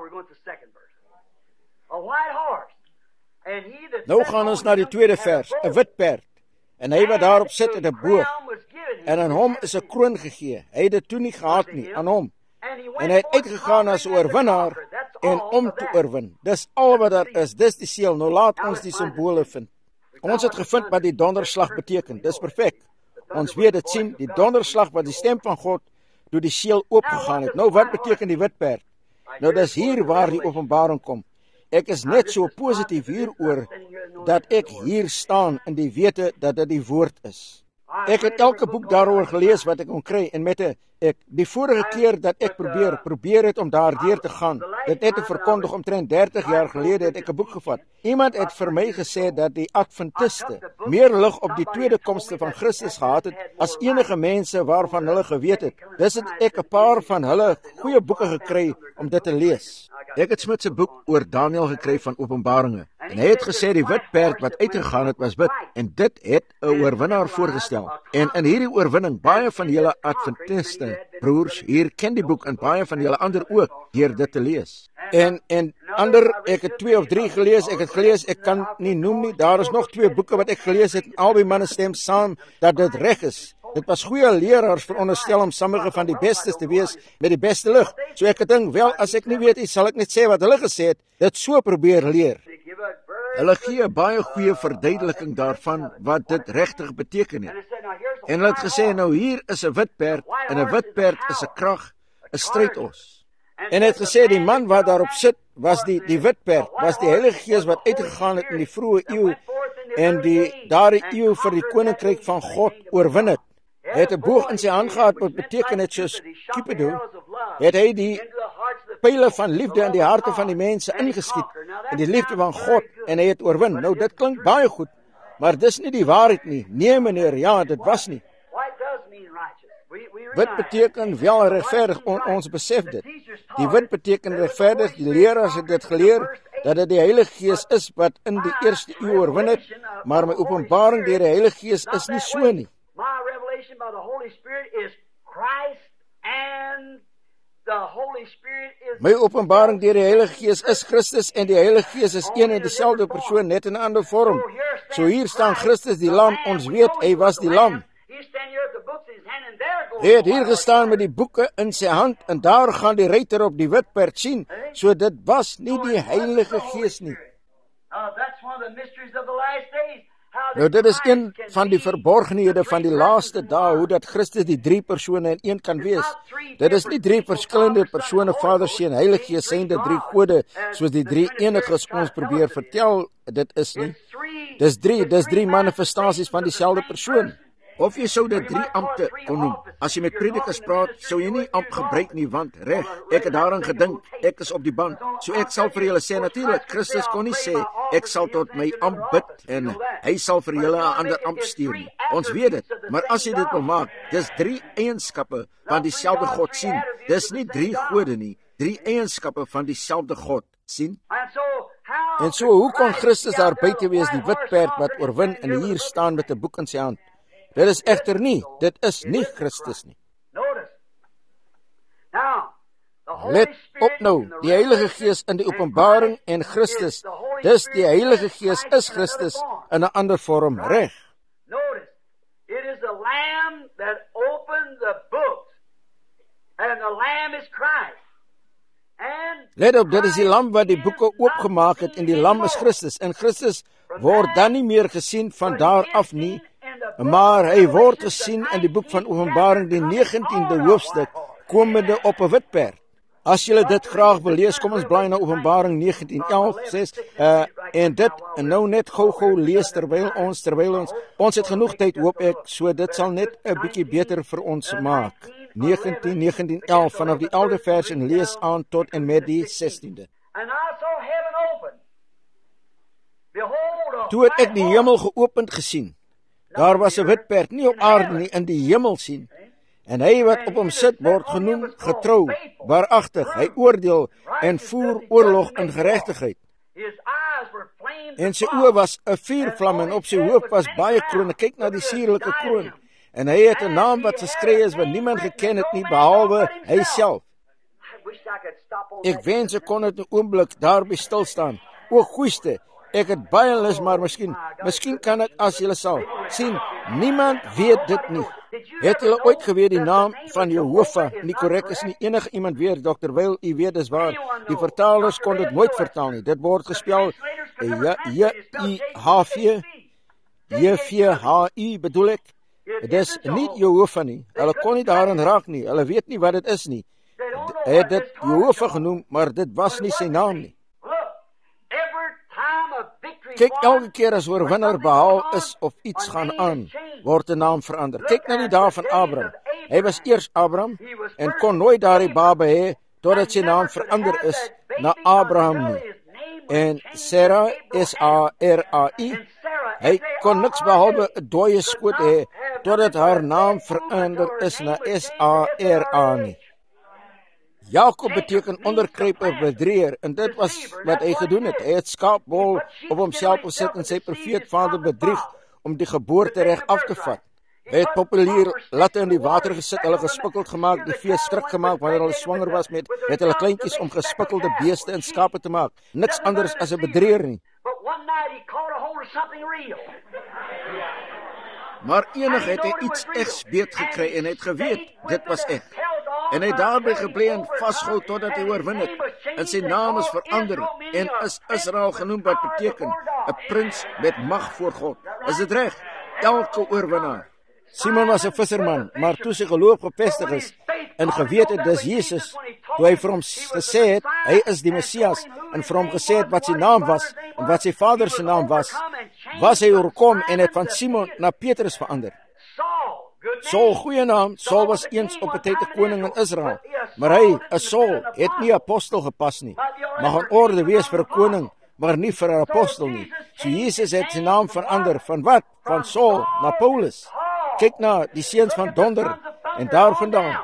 Nou gaan ons na die 2de vers, 'n wit perd. En hy wat daarop sit het 'n boog, en aan hom is 'n kroon gegee. Hy het dit toe nie gehad nie, aan hom. En hy het uitgegaan as 'n oorwinnaar, en om te oorwin. Dis al wat daar is, dis die seël. Nou laat ons die simbole vind. Ons het gevind wat die donderslag beteken, dis perfek. Ons weet dit sien, die donderslag wat die stem van God, toe die seël oopgegaan het. Nou wat beteken die wit perd? Nou dis hier waar die openbaring kom. Ek is net so positief hieroor, dat ek hier staan in die wete dat dit die woord is. Ek het elke boek daaroor gelees wat ek kon kry, en die vorige keer dat ek probeer het om daardeur te gaan, dit net te verkondig omtrent 30 jaar gelede het ek 'n boek gevat. Iemand het vir my gesê dat die Adventiste meer lig op die tweede komste van Christus gehad het, as enige mense waarvan hulle geweet het. Dis het ek 'n paar van hulle goeie boeke gekry om dit te lees. Ek het Smit se boek oor Daniël gekry van Openbaringe, en hy het gesê die wit perd wat uitgegaan het was wit, en dit het 'n oorwinnaar voorgestel. En in hierdie oorwinning, baie van julle Adventiste broers hier ken die boek, en baie van julle ander ook, deur dit te lees. En ander, ek het 2 of 3 gelees, ek kan nie noem nie, daar is nog 2 boeke wat ek gelees het, en albei manne stem saam dat dit reg is. Dit was goeie leraars veronderstel om sommige van die bestes te wees met die beste lig. So ek het dink, wel, as ek nie weet iets, sal ek net sê wat hulle gesê het, dit so probeer leer. Hulle gee 'n baie goeie verduideliking daarvan wat dit regtig beteken het. En hulle het gesê, nou hier is 'n wit perd, en 'n wit perd is 'n krag, 'n strydos. En het gesê, die man wat daarop sit, was die wit perd, was die Heilige Gees wat uitgegaan het in die vroeë eeu, en daardie eeu vir die koninkryk van God oorwin het. Hy het 'n boog in sy hand gehad, wat beteken het soos Cupido, het hy die pyle van liefde in die harte van die mense ingeskiet, in die liefde van God, en hy het oorwin. Nou, dit klink baie goed, maar dis nie die waarheid nie. Nee meneer, ja, dit was nie. Wit beteken wel regverdig, ons besef dit. Die wit beteken regverdig, die leraars het dit geleer, dat dit die Heilige Gees is wat in die eerste eeu oorwin het, maar my openbaring deur die Heilige Gees is nie so nie. My revelation by the Holy Spirit is Christ, and the Holy Spirit is... My openbaring deur die Heilige Gees is Christus, en die Heilige Gees is een en dieselfde persoon, net in 'n ander vorm. So hier staan Christus die lam, ons weet, hy was die lam. Hy het hier gestaan met die boeke in sy hand, en daar gaan die ruiter op die wit perd sien, so dit was nie die Heilige Gees nie. Nou dit is een van die verborgenhede van die laaste dae, hoe dat Christus die 3 persone in een kan wees. Dit is nie 3 verskillende persone, Vader, Seun, Heilige Gees, synde 3 gode, soos die 3 eniges ons probeer vertel, dit is nie. Dis 3 manifestasies van dieselfde persoon. Of jy sou dit 3 ampte kon noem. As jy met predikers praat, sou jy nie amp gebruik nie, want reg, ek het daaraan gedink, ek is op die band. So ek sal vir julle sê, natuurlik, Christus kon nie sê, ek sal tot my amp bid, en hy sal vir julle 'n ander amp stuur nie. Ons weet dit, maar as jy dit wil maak, dis 3 eienskappe van dieselfde God sien. Dis nie 3 gode nie, 3 eienskappe van dieselfde God sien. En so, hoe kon Christus daar buite wees, die wit perd wat oorwin en hier staan met 'n boek in sy hand? Dit is egter nie, dit is nie Christus nie. Let op nou, die Heilige Gees in die openbaring en Christus, dis die Heilige Gees is Christus in 'n ander vorm, reg. It is the Lamb that opened the books, and the Lamb is Christ. Let op, dit is die lam wat die boeke oopgemaak het, en die lam is Christus, en Christus word dan nie meer gesien van daar af nie, maar hy word gesien in die boek van Openbaring, die 19de hoofstuk, komende op 'n wit perd. As julle dit graag wil lees, kom ons blaai na Openbaring 19:11, en dit nou net gou lees terwyl ons het genoeg tyd, hoop ek, so dit sal net 'n bietjie beter vir ons maak. 19:11 vanaf die 11de vers en lees aan tot en met die 16de. Toe het ek die hemel geopend gesien. Daar was 'n wit perd, nie op aarde nie, in die hemel sien. En hy wat op hom sit word genoem getrou, waaragtig, hy oordeel en voer oorlog in geregtigheid. En sy oë was 'n vuurvlam en op sy hoof was baie krone. Kyk na die sierlike kroon. En hy het 'n naam wat geskryf is wat niemand geken het nie, behalwe hy self. Ek wens ek kon dit 'n oomblik daarby stil staan. O goeiste, ek het baie lus, maar miskien kan ek as julle sal sien, niemand weet dit nie. Het julle ooit geweet die naam van Jehovah nie korrek is nie? Enige iemand weet, Dr. Weil, u weet dis waar. Die vertalers kon dit nooit vertaal nie. Dit word gespel J-V-H-I bedoel ek. Dit is nie Jehovah nie. Hulle kon nie daarin raak nie. Hulle weet nie wat dit is nie. Hy het dit Jehovah genoem, maar dit was nie sy naam nie. Kyk, elke keer as oorwinnaar behaal is of iets gaan aan, word 'n naam verander. Kyk na die dae van Abraham. Hy was eers Abraham en kon nooit daardie baba hê totdat sy naam verander is na Abraham nie. En Sarah, S-A-R-A-I, hy kon niks behalwe 'n dooie skoot hê totdat haar naam verander is na S-A-R-A nie. Jakob beteken onderkruiper, bedrieger, en dit was wat hy gedoen het. Hy het skaapwol op homself gesit en sy profeetvader bedrieg om die geboortereg af te vat. Hy het populier latte in die water gesit, hulle gespikkeld gemaak, die vee strik gemaak wanneer hulle swanger was met hulle kleintjies om gespikkelde beeste en skape te maak. Niks anders as 'n bedrieger nie. Maar enig het hy iets egs beet gekry en het geweet, dit was ek. En hy daarby gebly en vasgehou totdat hy oorwin het. En sy naam is verander en is Israel genoem, wat beteken 'n prins met mag voor God. Is dit reg? Elke oorwinnaar. Simon was 'n visserman, maar toe sy geloof gevestig is en geweet het dis Jesus, toe hy vir hom gesê het hy is die Messias en vir hom gesê het wat sy naam was en wat sy vader se naam was hy oorkom en het van Simon na Petrus verander. Saul, goeie naam. Saul was eens op 'n tyd 'n koning in Israel, maar hy, 'n Saul, het nie apostel gepas nie. Mag 'n orde wees vir 'n koning, maar nie vir 'n apostel nie. So Jesus het sy naam verander van wat? Van Saul na Paulus. Kyk na die seuns van donder en daarvandaan.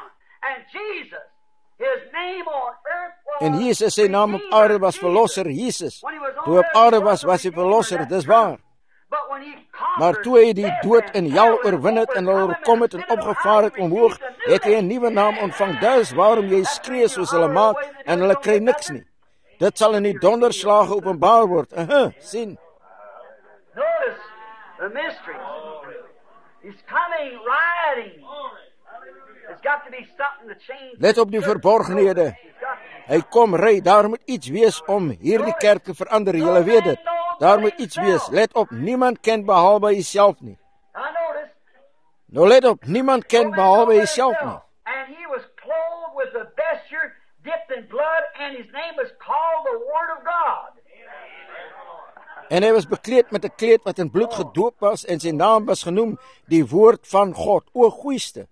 En Jesus, sy naam op aarde was verlosser, Jesus. Toe op aarde was hy verlosser, dis waar. Maar toe hy die dood en hel oorwin het en hulle oorkom het en opgevaar het omhoog, het hy 'n nuwe naam ontvang. Dis waarom jy skree soos hulle maak en hulle kry niks nie. Dit sal in die donderslag openbaar word. Sien. Notice the mystery. He's coming riding. There's got to be something to change. Let op die verborgenhede. Hy kom ry, daar moet iets wees om hierdie kerk te verander. Julle weet dit. Daar moet iets wees. Let op, niemand ken behalwe jouself nie. Nou let op, niemand ken behalwe jouself nie. And he was clothed with a vesture dipped in blood, and his name was called the Word of God. En hy was bekleed met 'n kleed wat in bloed gedoop was en sy naam was genoem die woord van God. O goeiste.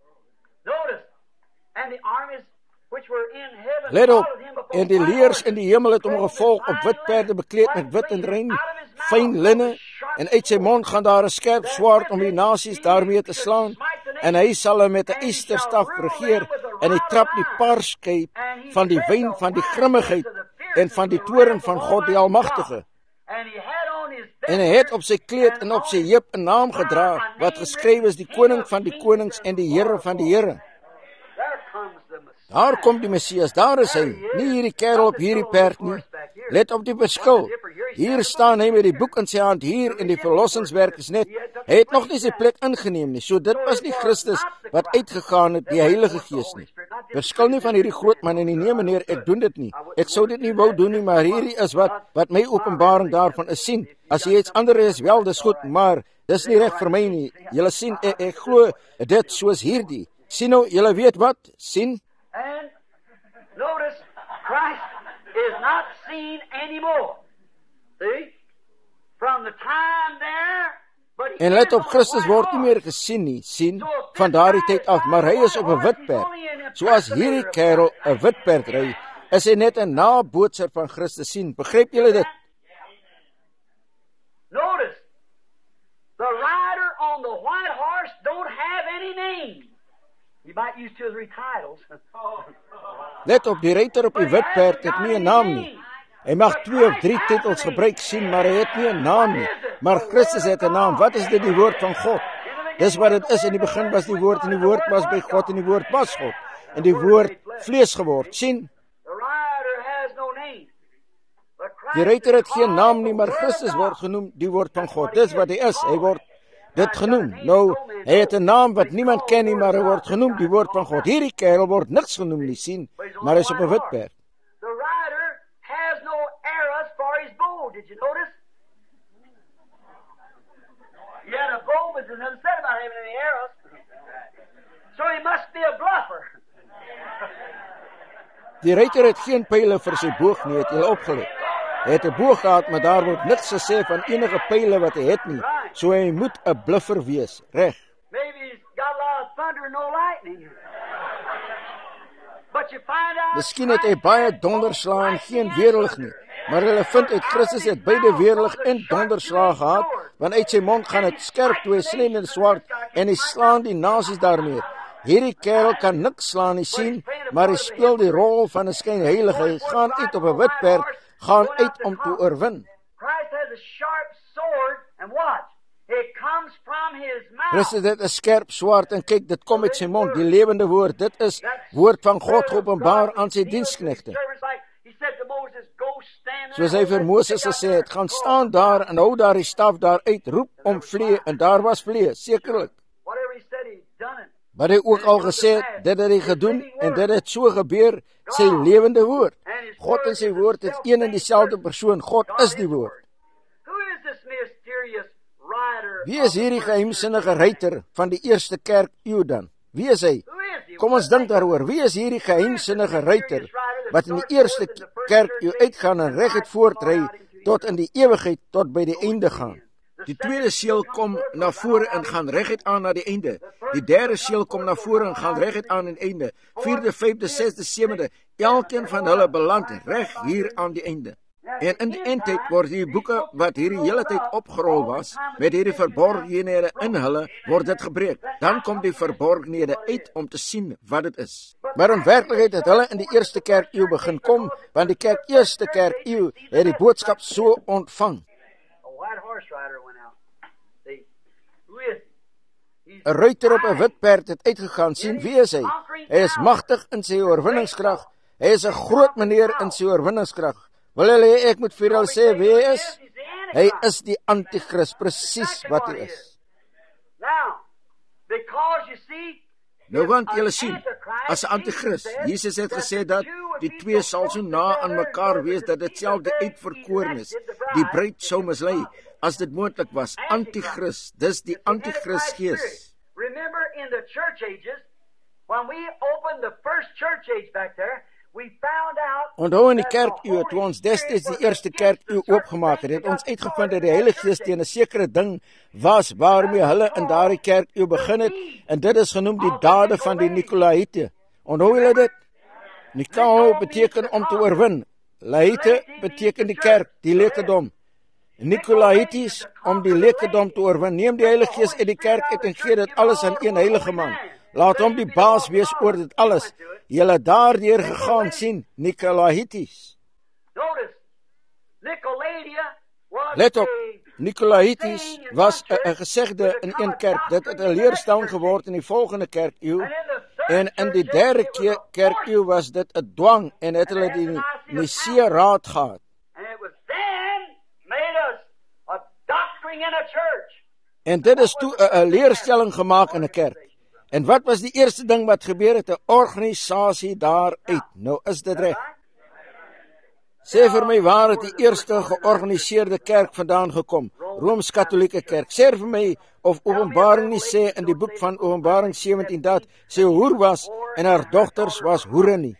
Let op, en die leers in die hemel het hom gevolg op wit perde bekleed met wit en rein, fyn linne, en uit sy mond gaan daar 'n skerp swaard om die nasies daarmee te slaan, en hy sal hulle met 'n ysterstaf regeer, en hy trap die paarskyp van die wyn van die grimmigheid en van die toorn van God die Almagtige. En hy het op sy kleed en op sy heup 'n naam gedra, wat geskrywe is die Koning van die konings en die Here van die Here. Daar kom die Messias, daar is hy, nie hierdie kerel op hierdie perd nie. Let op die verskil. Hier staan hy met die boek in sy hand hier en die verlossingswerk is net. Hy het nog nie sy plek ingeneem nie, so dit was nie Christus wat uitgegaan het, die Heilige Gees nie. Verskil nie van hierdie groot man en nee meneer, ek doen dit nie. Ek sou dit nie wou doen nie, maar hierdie is wat my openbaring daarvan is sien. As jy iets ander is, wel, dis goed, maar dis nie reg vir my nie. Julle sien, ek glo dit soos hierdie. Sien nou, julle weet wat? Sien? And notice, Christ is not seen anymore. See? From the time there, but en let op, Christus word nie meer gesien nie, sien, van daardie tyd af, maar hy is op 'n wit perd. Soos hierdie kerel 'n wit perd ry, is hy net 'n nabootser van Christus, sien. Begryp julle dit? Notice, the rider on the white horse don't have any name. You might use 2 or 3 titles. Let op, die ryter op die wit perd het nie 'n naam nie. Hy mag 2 of 3 titels gebruik, sien, maar hy het nie 'n naam nie. Maar Christus het 'n naam. Wat is dit? Die woord van God. Dis wat dit is. In die begin was die woord en die woord was by God en die woord was God. En die woord vlees geword, sien. Die ryter het geen naam nie, maar Christus word genoem die woord van God. Dis wat hy is. Hy word dit genoem. Nou, hy het 'n naam wat niemand ken nie, maar hy word genoem die woord van God. Hierdie kerel word niks genoem nie, sien, maar hy is op 'n wit perd. The rider has no arrows for his bow. Did you notice? He had a bow, but there's nothing said about having any arrows. So he must be a bluffer. Die ryter het geen pyle vir sy boog nie, het jy opgelet. Hy het 'n boog gehad, maar daar word niks gesê van enige pyle wat hy het nie. So hy moet 'n bluffer wees, reg. Maybe he's got a lot of thunder and no lightning. But you find out, Miskien het hy baie donderslae en geen weerlig nie, maar hulle vind uit Christus het beide weerlig en donderslae gehad, want uit sy mond gaan dit skerp 2 snede swaard en hy slaan die nasies daarmee. Hierdie kerel kan niks slaan nie, sien, maar hy speel die rol van 'n skynheilige. Hy gaan uit op 'n wit perd, gaan uit om te oorwin. Christ has a sharp sword, and watch, it comes from his mouth. Christus het 'n skerp swaard en kyk, dit kom uit sy mond, die lewende woord. Dit is woord van God geopenbaar aan sy diensknegte. Soos hy vir Moses gesê het, gaan staan daar en hou daar die staf daar uit, roep om vlee, en daar was vlee, sekerlik. Wat hy ook al gesê het, dit het hy gedoen, en dit het so gebeur, sy lewende woord. God en sy woord is een en dieselfde persoon, God is die woord. Wie is hierdie geheimsinnige ryter van die eerste kerk eeu dan? Wie is hy? Kom ons dink daaroor, wie is hierdie geheimsinnige ryter, wat in die eerste kerk eeu uitgaan en reguit voortry, tot in die ewigheid, tot by die einde gaan? Die tweede seël kom na vore en gaan reguit aan na die einde. Die derde seël kom na vore en gaan reguit aan die einde. 4de, 5de, 6de, 7de, elkeen van hulle beland reg hier aan die einde. En in die eindtyd word die boeke wat hierdie hele tyd opgerol was, met hierdie verborgenhede in hulle, word dit gebreek. Dan kom die verborgenhede uit om te sien wat dit is. Maar in werklikheid het hulle in die eerste kerk eeu begin kom, want die eerste kerk eeu het die boodskap so ontvang. 'n Ruiter op 'n wit perd het uitgegaan, sien, wie is hy? Hy is magtig in sy oorwinningskrag. Hy is 'n groot meneer in sy oorwinningskrag. Wil hulle hê ek moet vir hulle sê wie hy is? Hy is die antichrist, presies wat hy is. Nou want julle sien, as 'n antichrist, Jesus het gesê dat die twee sal so na aan mekaar wees dat dit selfde uitverkoren is. Die bruid sou mislei as dit moontlik was. Antichrist, dis die antichrist gees. Remember in the church ages, when we opened the first church age back there, Onthou in die kerkuur, toe ons destyds die eerste kerkuur oopgemaak het ons uitgevind dat die Heilige Gees teen 'n sekere ding was waarmee hulle in daardie kerkuur begin het, en dit is genoem die dade van die Nikolaïte. Onthou julle dit? Nikao beteken om te oorwin. Laïte beteken die kerk, die lekedom. Nikolaitis, om die lekedom te oorwin. Neem die Heilige Gees uit die kerk uit en gee dit alles aan een heilige man. Laat hom die baas wees oor dit alles. Julle daardeur gegaan sien, Nikolaitis. Let op, Nikolaitis was 'n gesegde in een kerk. Dit het 'n leerstelling geword in die volgende kerkeeu. En in die derde kerkeeu was dit 'n dwang en het hulle die Nicea Raad gehad. En dit is toe 'n leerstelling gemaak in 'n kerk. En wat was die eerste ding wat gebeur het? 'n organisasie daaruit. Nou is dit reg. Sê vir my, waar het die eerste georganiseerde kerk vandaan gekom? Rooms-Katolieke kerk. Sê vir my of Openbaring nie sê in die boek van Openbaring 17 dat sy hoer was en haar dogters was hoere nie.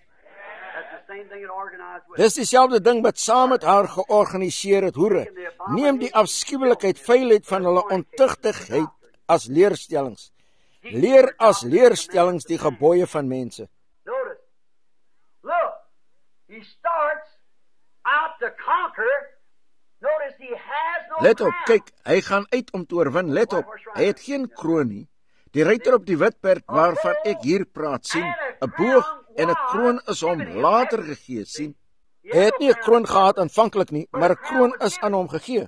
Dis dieselfde ding wat saam met haar georganiseer het, hoere. Neem die afskuwelikheid, vuilheid van hulle ontuchtigheid as leerstellings. Leer as leerstellings die gebooie van mense. Let op, kyk, hy gaan uit om te oorwin. Let op, hy het geen kroon nie. Die ruiter op die wit perd waarvan ek hier praat, sien, 'n boog en 'n kroon is hom later gegee, sien. Hy het nie 'n kroon gehad aanvanklik nie, maar 'n kroon is aan hom gegee.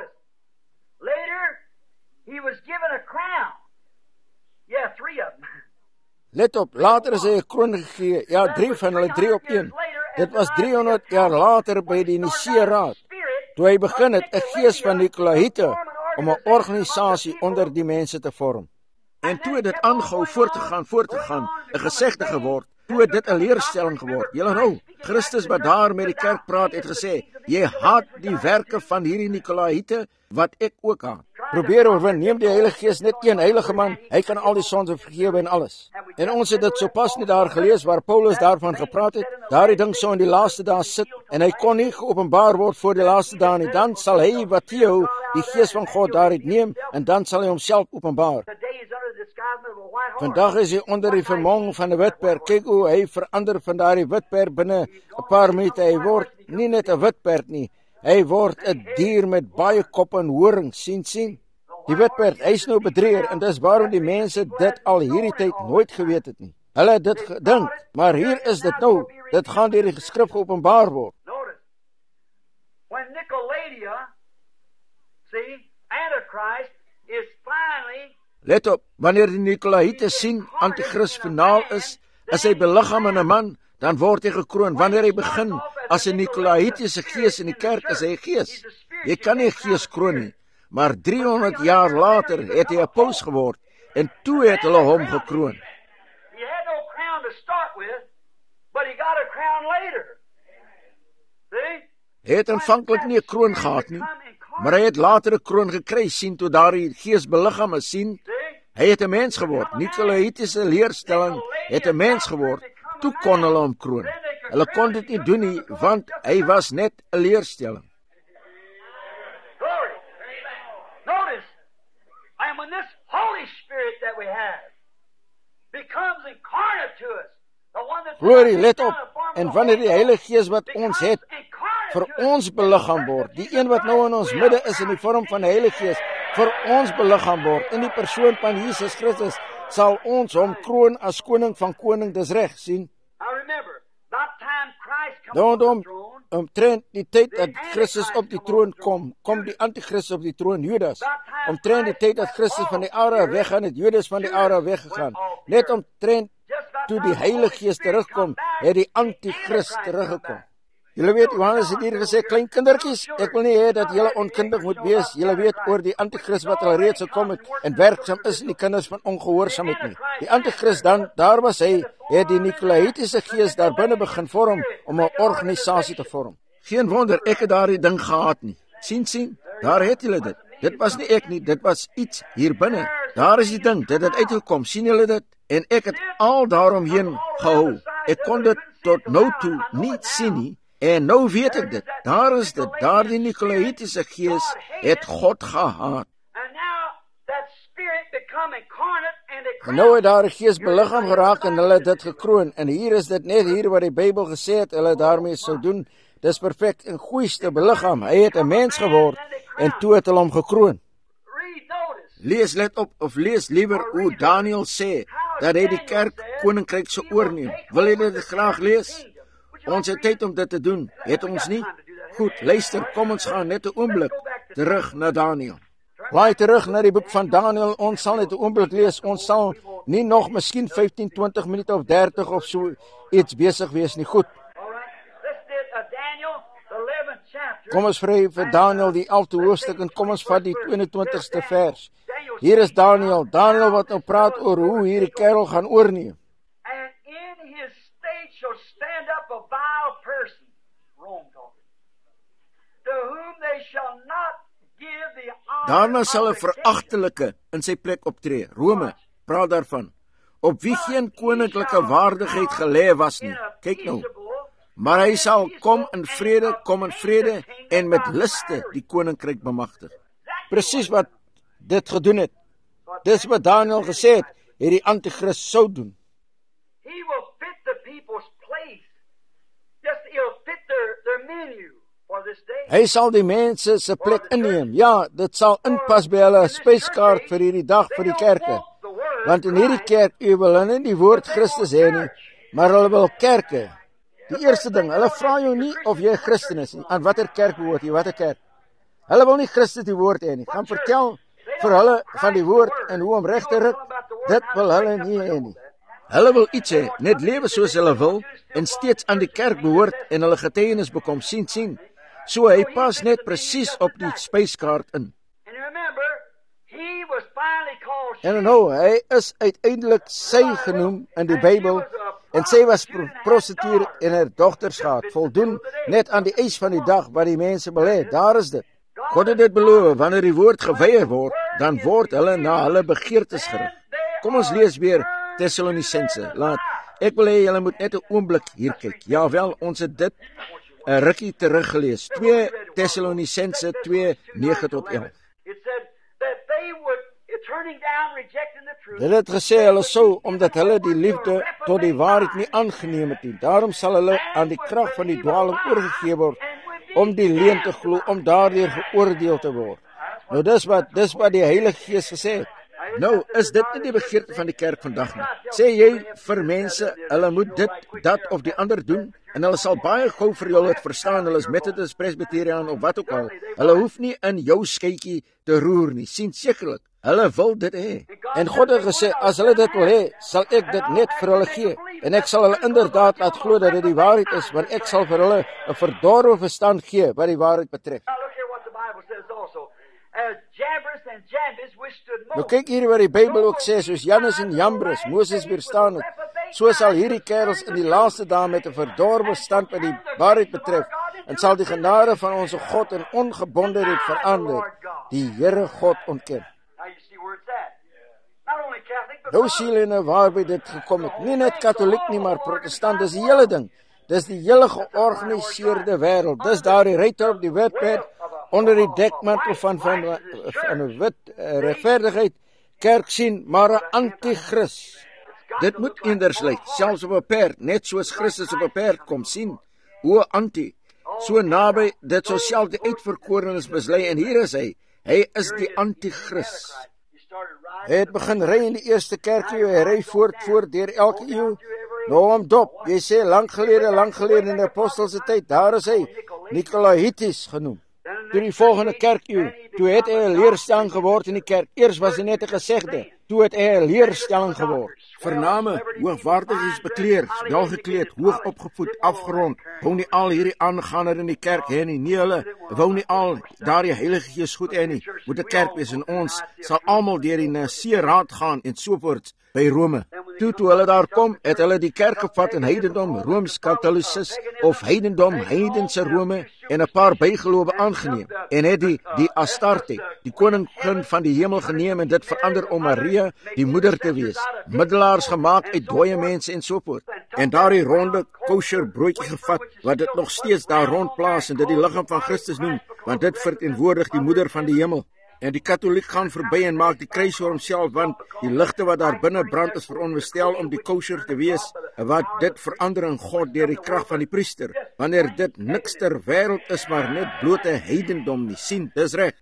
Let op, later is hy 'n kroon gegee. Ja, 3 van hulle, 3 op 1. Dit was 300 jaar later by die Nicea Raad, toe hy begin het 'n gees van Nikolaïte om 'n organisasie onder die mense te vorm. En toe het dit aangehou voort te gaan, 'n gesegde geword, toe het dit 'n leerstelling geword. Julle nou, Christus wat daar met die kerk praat het gesê, jy haat die werke van hierdie Nikolaïte, wat ek ook haat. Probeer oorwin, neem die Heilige Gees, net een heilige man, hy kan al die sonde vergewe en alles. En ons het dit sopas nie daar gelees waar Paulus daarvan gepraat het, daardie ding sou in die laaste dae sit, en hy kon nie geopenbaar word voor die laaste dae nie, dan sal hy wat jou die Gees van God daaruit neem, en dan sal hy homself openbaar. Vandag is hy onder die vermong van 'n witperd. Kyk hoe hy verander van daardie witperd binne 'n paar minute. Hy word nie net 'n witperd nie, hy word 'n dier met baie kop en horing. Sien. Die witperd, hy is nou bedrieger, en dis waarom die mense dit al hierdie tyd nooit geweet het nie. Hulle het dit gedink, maar hier is dit nou. Dit gaan deur die skrif geopenbaar word. When Nicolaitia, see, Antichrist is finally. Let op, wanneer die Nikolaïte sien Antichrist finaal is hy beliggaam in 'n man, dan word hy gekroon. Wanneer hy begin as 'n Nikolaïtiese gees in die kerk, is hy 'n gees. Jy kan nie 'n gees kroon nie, maar 300 jaar later het hy 'n paus geword, en toe het hulle hom gekroon. He had no crown to start with, but he got a crown later. See? Hy het aanvanklik nie 'n kroon gehad nie, maar hy het later 'n kroon gekry, sien, toe daardie gees beliggaam is, sien. Hy het 'n mens geword. Nikolaïtiese leerstelling het 'n mens geword. Toe kon hulle hom kroon. Hulle kon dit nie doen nie, want hy was net 'n leerstelling. Glory. Notice, and when this Holy Spirit that we have becomes incarnate to us, the one that. Glory, let op. En wanneer die Heilige Gees wat ons het vir ons beliggaam word, die een wat nou in ons midde is in die vorm van die Heilige Gees, vir ons beliggaam word in die persoon van Jesus Christus, sal ons hom kroon as koning van koning. Dis reg, sien. Omtrent die tyd dat Christus op die troon kom die antichrist op die troon, Judas. Omtrent die tyd dat Christus van die aarde weggaan, het Judas van die aarde weggegaan. Net omtrent toe die Heilige Gees terugkom, het die antichrist teruggekom. Julle weet, Johannes het hier gesê, klein kindertjies, ek wil nie hê dat julle onkundig moet wees. Julle weet oor die antichrist wat al reeds gekom het en werksaam is in die kinders van ongehoorsaamheid nie. Die antichrist dan, daar was hy, het die Nikolaïtiese gees daar binne begin vorm om 'n organisasie te vorm. Geen wonder, ek het daardie ding gehad nie. Sien, daar het julle dit. Dit was nie ek nie, dit was iets hier binne. Daar is die ding, dit het uitgekom, sien julle dit? En ek het al daaromheen gehou. Ek kon dit tot nou toe nie sien nie, en nou weet ek dit. Daar is dit, daardie Nikolaïtiese gees het God gehaat. En nou het daar 'n gees beliggaam geraak en hulle het dit gekroon. En hier is dit net hier wat die Bybel gesê het, hulle daarmee sou doen. Dis perfek en goeieste beliggaam. Hy het 'n mens geword en toe het hulle hom gekroon. Lees let op, of lees liewer hoe Daniel sê, dat hy die kerk koninkryk sou oorneem. Wil jy dit graag lees? Ons het tyd om dit te doen, het ons nie? Goed, luister, kom ons gaan net 'n oomblik terug na Daniel. Waai terug na die boek van Daniel, ons sal net 'n oomblik lees, ons sal nie nog miskien 15, 20 minute of 30 of so iets besig wees nie. Goed. Kom ons vry vir Daniel die 11de hoofstuk en kom ons vat die 22ste vers. Hier is Daniel wat nou praat oor hoe hierdie kerel gaan oorneem. Daarna sal 'n veragtelike in sy plek optree. Rome praat daarvan, op wie geen koninklike waardigheid gelê was nie. Kyk nou. Maar hy sal kom in vrede en met liste die koninkryk bemagtig. Presies wat dit gedoen het. Dis wat Daniel gesê het die antichrist sou doen. Hy sal die mense se plek inneem. Ja, dit sal inpas by hulle spyskaart vir hierdie dag vir die kerke. Want in hierdie kerk wil hulle nie die woord Christus hê nie, maar hulle wil kerke. Die eerste ding, hulle vra jou nie of jy Christen is nie, aan watter kerk behoort jy, watter kerk. Hulle wil nie Christus die woord hê nie. Gaan vertel vir hulle van die woord en hoe om reg te ruk. Dit wil hulle nie hê nie. Hulle wil iets hê, net lewe soos hulle wil en steeds aan die kerk behoort en hulle getuienis bekom sien. So hy pas net presies op die spyskaart in. En nou, hy is uiteindelik sy genoem in die Bybel en sy was prostituee en haar dogters gehad, voldoen net aan die eis van die dag wat die mense wil hê. Daar is dit. God het dit beloof, wanneer die woord geweier word, dan word hulle na hulle begeertes gerig. Kom ons lees weer Tessalonisense. Ek wil hê julle moet net 'n oomblik hier kyk. Ja wel, ons het dit 'n rukkie teruggelees. 2 Tessalonisense 2:9-11. Dit het gesê hulle sou, omdat hulle die liefde tot die waarheid nie aangeneem het nie. Daarom sal hulle aan die krag van die dwaaling oorgegee word, om die leuen te glo, om daardeur geoordeel te word. Nou dis wat die Heilige Gees gesê het. Nou, is dit nie die begeerte van die kerk vandag nie? Sê jy vir mense, hulle moet dit, dat of die ander doen, en hulle sal baie gou vir julle het verstaan, hulle is Methodist, Presbyterian of wat ook al. Hulle hoef nie in jou skytjie te roer nie, sien sekerlik. Hulle wil dit hê. En God het gesê, as hulle dit wil hê, sal ek dit net vir hulle gee. En ek sal hulle inderdaad laat glo dat dit die waarheid is, want ek sal vir hulle 'n verdorwe verstand gee wat die waarheid betref. Nou kyk hier wat die Bybel ook sê, soos Jannes en Jambres Moses weerstaan het, so sal hierdie kerels in die laaste dae met 'n verdorwe stand wat die waarheid betref, en sal die genade van ons God in ongebondenheid verander, die Here God ontken. Nou sien hulle waarby dit gekom het. Nie net Katoliek nie, maar Protestant, dis die hele ding. Dis die hele georganiseerde wêreld. Dis daar die ryter op die wetpad, onder die dekmantel van 'n wit regverdigheid, kerk sien, maar 'n antichrist. Dit moet eenders lyk, selfs op 'n perd, net soos Christus op 'n perd kom sien. O anti, so naby, dit sou self die uitverkorenes mislei, en hier is hy is die antichrist. Hy het begin ry in die eerste kerkeeu, hy ry voort deur elke eeu. Nou hom dop, jy sê lang gelede in die apostelse tyd, daar is hy, Nikolaitis genoem. Toe die volgende kerkeeu, toe het hy 'n leerstelling geword in die kerk. Eers was hy net 'n gesegde, toe het hy 'n leerstelling geword. Vername, hoogwaardiges bekleed, welgekleed, hoog opgevoed, afgerond, wou nie al hierdie aangaande in die kerk hê nie. Nee, hulle wou nie al daardie Heilige Gees goed hê nie. Moet 'n kerk wees en ons sal almal deur die Nicee raad gaan en sovoorts by Rome. Toe hulle daar kom, het hulle die kerk gevat in heidendom, Rooms-Katolisis of heidendom, heidense Rome en 'n paar bygelowe aangeneem. geneem en het die Astarte, die koningin van die hemel geneem en dit verander om Maria die moeder te wees, middelaars gemaak uit dooie mense en so voort. En daardie ronde kosher broodjie gevat, wat dit nog steeds daar rondplaas en dit die liggaam van Christus noem, want dit verteenwoordig die moeder van die hemel. En die katholiek gaan verby en maak die kruis vir homself, want die ligte wat daar binne brand is veronderstel om die kosher te wees, wat dit verander in God deur die krag van die priester, wanneer dit niks ter wêreld is, maar net blote heidendom nie. Sien, dis reg.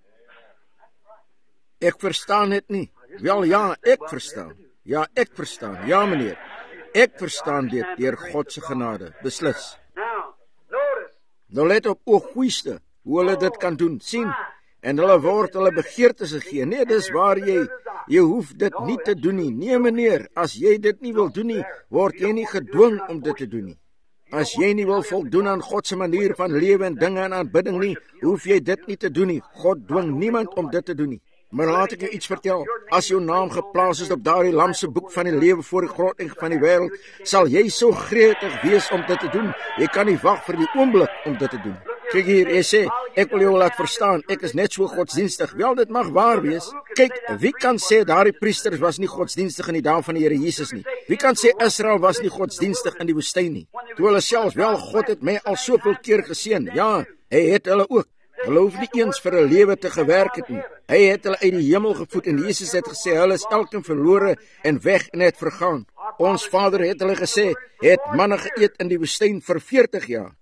Ek verstaan dit nie. Wel ja, ek verstaan. Ja, ek verstaan. Ja, meneer. Ek verstaan dit deur God se genade, beslis. Nou let op, o goeiste, hoe hulle dit kan doen. Sien, en hulle word hulle begeertes gegee. Nee, dis waar jy hoef dit nie te doen nie. Nee, meneer, as jy dit nie wil doen nie, word jy nie gedwing om dit te doen nie. As jy nie wil voldoen aan God se manier van lewe en dinge en aanbidding nie, hoef jy dit nie te doen nie. God dwing niemand om dit te doen nie. Maar laat ek jou iets vertel. As jou naam geplaas is op daardie lam se boek van die lewe voor die grondlegging van die wêreld, sal jy so gretig wees om dit te doen. Jy kan nie wag vir die oomblik om dit te doen. Kyk hier, jy sê, ek wil jou laat verstaan, ek is net so godsdienstig. Wel, dit mag waar wees. Kyk, wie kan sê daardie priesters was nie godsdienstig in die dae van die Here Jesus nie? Wie kan sê Israel was nie godsdienstig in die woestyn nie? Toe hulle selfs, wel, God het my al soveel keer geseën. Ja, hy het hulle ook. Hulle hoef nie eens vir 'n lewe te gewerk het nie. Hy het hulle uit die hemel gevoed en Jesus het gesê, hulle is elkeen verlore en weg en het vergaan. Ons Vader het hulle gesê, het manna geëet in die woestyn vir 40 jaar.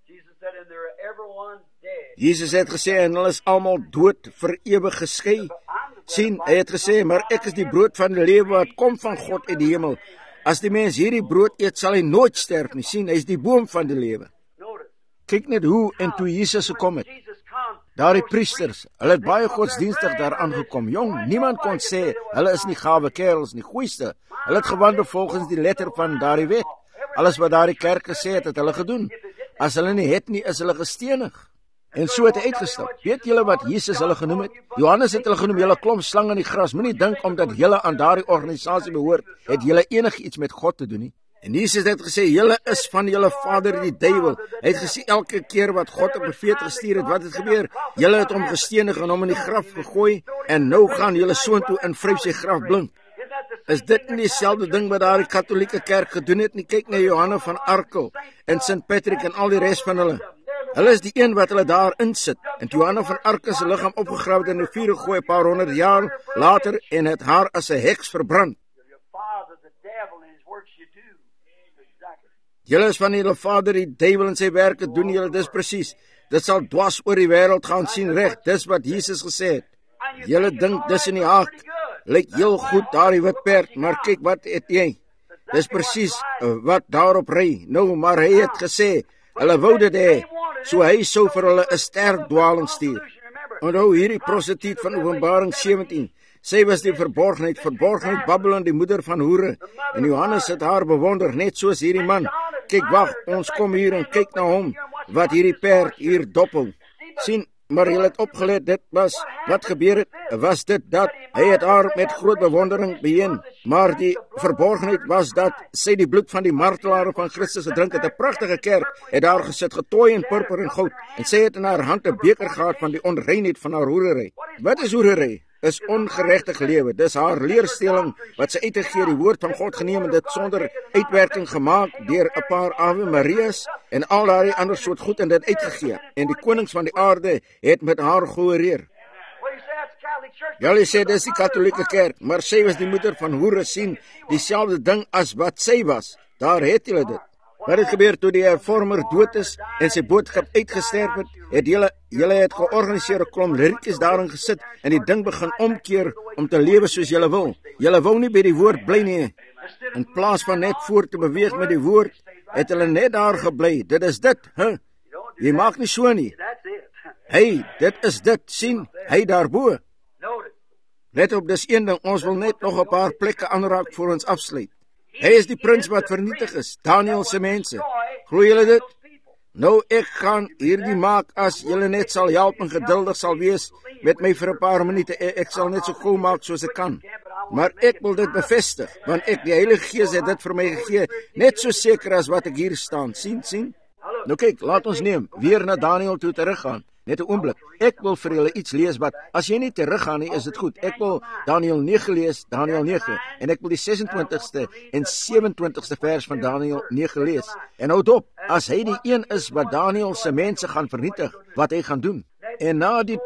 Jesus het gesê, en hulle is almal dood vir ewig geskei. Sien, hy het gesê, maar ek is die brood van die lewe wat kom van God uit die hemel. As die mens hierdie brood eet, sal hy nooit sterf nie. Sien, hy is die boom van die lewe. Kyk net hoe en toe Jesus gekom het. Daardie priesters, hulle het baie godsdienstig daar aangekom. Jong, niemand kon sê, hulle is nie gawe kerels nie, goeiste. Hulle het gewandel volgens die letter van daardie wet. Alles wat daardie kerk gesê het, het hulle gedoen. As hulle nie het nie, is hulle gestenig. En so het hy uitgestap. Weet julle wat Jesus hulle genoem het? Johannes het hulle genoem, julle klomp slang in die gras. Moenie dink omdat julle aan daardie organisasie behoort, het julle enigiets met God te doen nie. En Jesus het gesê, julle is van julle vader die duiwel. Hy het gesê, elke keer wat God 'n profeet gestuur het, wat het gebeur? Julle het hom gestenig en hom in die graf gegooi, en nou gaan julle soontoe en vryf sy graf blink. Is dit nie dieselfde ding wat daardie katholieke kerk gedoen het nie? Kyk na Johannes van Arkel en St. Patrick en al die res van hulle. Hulle is die een wat hulle daar insit. En Johannes van Arkel se liggaam opgegrawe in 'n vuur gegooi 'n paar 100 jaar later en het haar as 'n heks verbrand. Julle is van julle vader die duiwel en sy werke doen julle, dis presies. Dit sal dwars oor die wêreld gaan, sien reg, dis wat Jesus gesê het. Julle dink dis in die haak, lyk heel goed daardie wit perd, maar kyk wat het jy. Dis presies wat daarop ry. Nou, maar hy het gesê, hulle wou dit hê, so hy sou vir hulle 'n sterk dwaling stuur. Onthou hierdie prostituut van Openbaring 17, sy was die verborgenheid Babylon, die moeder van hoere, en Johannes het haar bewonder, net soos hierdie man. Kyk, wag, ons kom hier en kyk na hom, wat hierdie perd hier doppel. Sien, maar jy het opgelet, dit was, wat gebeur het, was dit dat, hy het haar met groot bewondering beheen, maar die verborgenheid was dat, sy die bloed van die martelare van Christus gedrink het, 'n prachtige kerk, het daar gesit, getooi in purper en goud, en sy het in haar hand 'n beker gehad van die onreinheid van haar hoerery. Wat is hoerery? Is ongeregtig lewe. Dis haar leerstelling wat sy uitgegee, die woord van God geneem en dit sonder uitwerking gemaak deur 'n paar Ave Marias en al daardie ander soort goed en dit uitgegee. En die konings van die aarde het met haar gehoreer. Julle sê dis die katholieke kerk, maar sy was die moeder van hoere, sien, dieselfde ding as wat sy was. Daar het julle dit. Wat het gebeur toe die hervormer dood is en sy boodskap uitgesterf het, het julle het georganiseer 'n klomp lirietjies daarin gesit en die ding begin omkeer om te lewe soos julle wil. Julle wou nie by die woord bly nie. In plaas van net voort te beweeg met die woord, het hulle net daar gebly. Dit is dit, hè? Jy maak nie so nie. Hey, dit is dit, sien, hy daarbo. Let op, dis een ding, ons wil net nog 'n paar plekke aanraak voor ons afsluit. Hy is die prins wat vernietig is, Daniel se mense. Glo julle dit? Nou, ek gaan hierdie maak as julle net sal help en geduldig sal wees met my vir 'n paar minute. Ek sal net so gou maak soos ek kan. Maar ek wil dit bevestig, want die Heilige Gees het dit vir my gegee, net so seker as wat ek hier staan. Sien? Nou kyk, laat ons weer na Daniel toe teruggaan. Net 'n oomblik. Ek wil vir julle iets lees wat, as jy nie teruggaan nie, is dit goed. Ek wil Daniël 9 lees, Daniël 9, en ek wil die 26ste en 27ste vers van Daniël 9 lees. En houd op, as hy die een is wat Daniël se mense gaan vernietig, wat hy gaan doen. En na die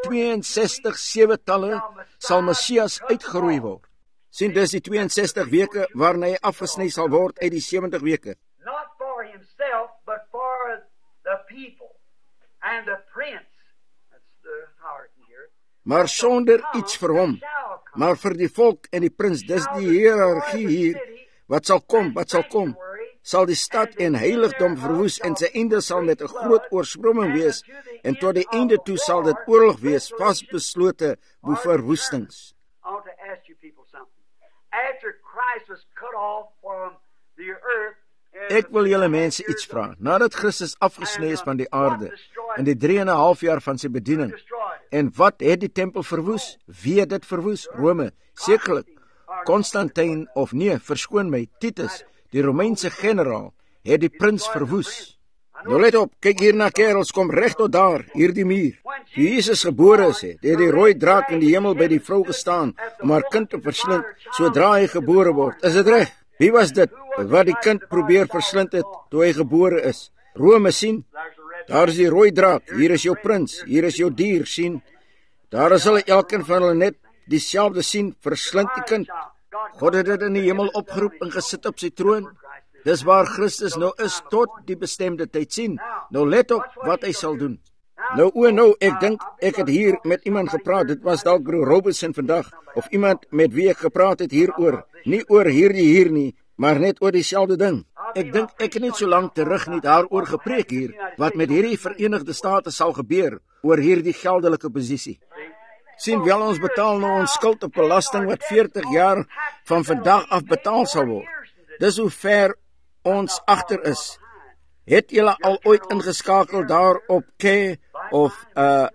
62 7-talle sal Messias uitgeroei word. Sien, dis die 62 weke waarna hy afgesny sal word uit die 70 weke. Not for himself, but for the people and the prince. That's the heart here. Maar sonder iets vir hom, maar vir die volk en die prins, dis die hiërargie hier, wat sal kom, sal die stad en heiligdom verwoes en sy einde sal met 'n groot oorspromming wees en tot die einde toe sal dit oorlog wees, vasbeslote bo verwoestings. I want to ask you people something. After Christ was cut off from the earth, Ek wil julle mense iets vra. Nadat Christus afgesny is van die aarde in die 3,5 jaar van sy bediening, en wat het die tempel verwoes? Wie het dit verwoes? Rome, sekerlik. Konstantin of nee, verskoon my, Titus, die Romeinse generaal, het die prins verwoes. Nou let op, kyk hier na kerels, kom reg tot daar, hier die muur. Toe Jesus gebore is, het die rooi draak in die hemel by die vrou gestaan om haar kind te verslind sodra hy gebore word. Is dit reg? Wie was dit wat die kind probeer verslind het toe hy gebore is? Rome, sien? Daar is die rooi draak, hier is jou prins, hier is jou dier, sien? Daar is hulle elkeen van hulle net dieselfde sien, verslind die kind. God het dit in die hemel opgeroep en gesit op sy troon. Dis waar Christus nou is tot die bestemde tyd, sien. Nou let op wat hy sal doen. Nou, ek dink ek het hier met iemand gepraat, dit was dalk broer Robertson vandag, of iemand met wie ek gepraat het hieroor, nie oor hier nie, maar net oor dieselfde ding. Ek dink ek het net so lank terug nie daaroor gepreek hier, wat met hierdie Verenigde State sal gebeur, oor hierdie geldelike posisie. Sien, wel ons betaal nou ons skuld op belasting wat 40 jaar van vandag af betaal sal word. Dis hoe ver ons agter is. Het julle al ooit ingeskakel daar op K of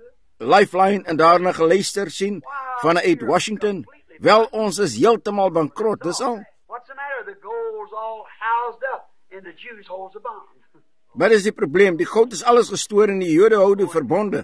Lifeline en daarna geluister sien vanuit Washington? Wel, ons is heeltemal bankrot, dis al. what's the matter? The gold's all housed up and the Jews holds the bond. Wat is die probleem? Die goud is alles gestoor en die Jode hou die verbonde.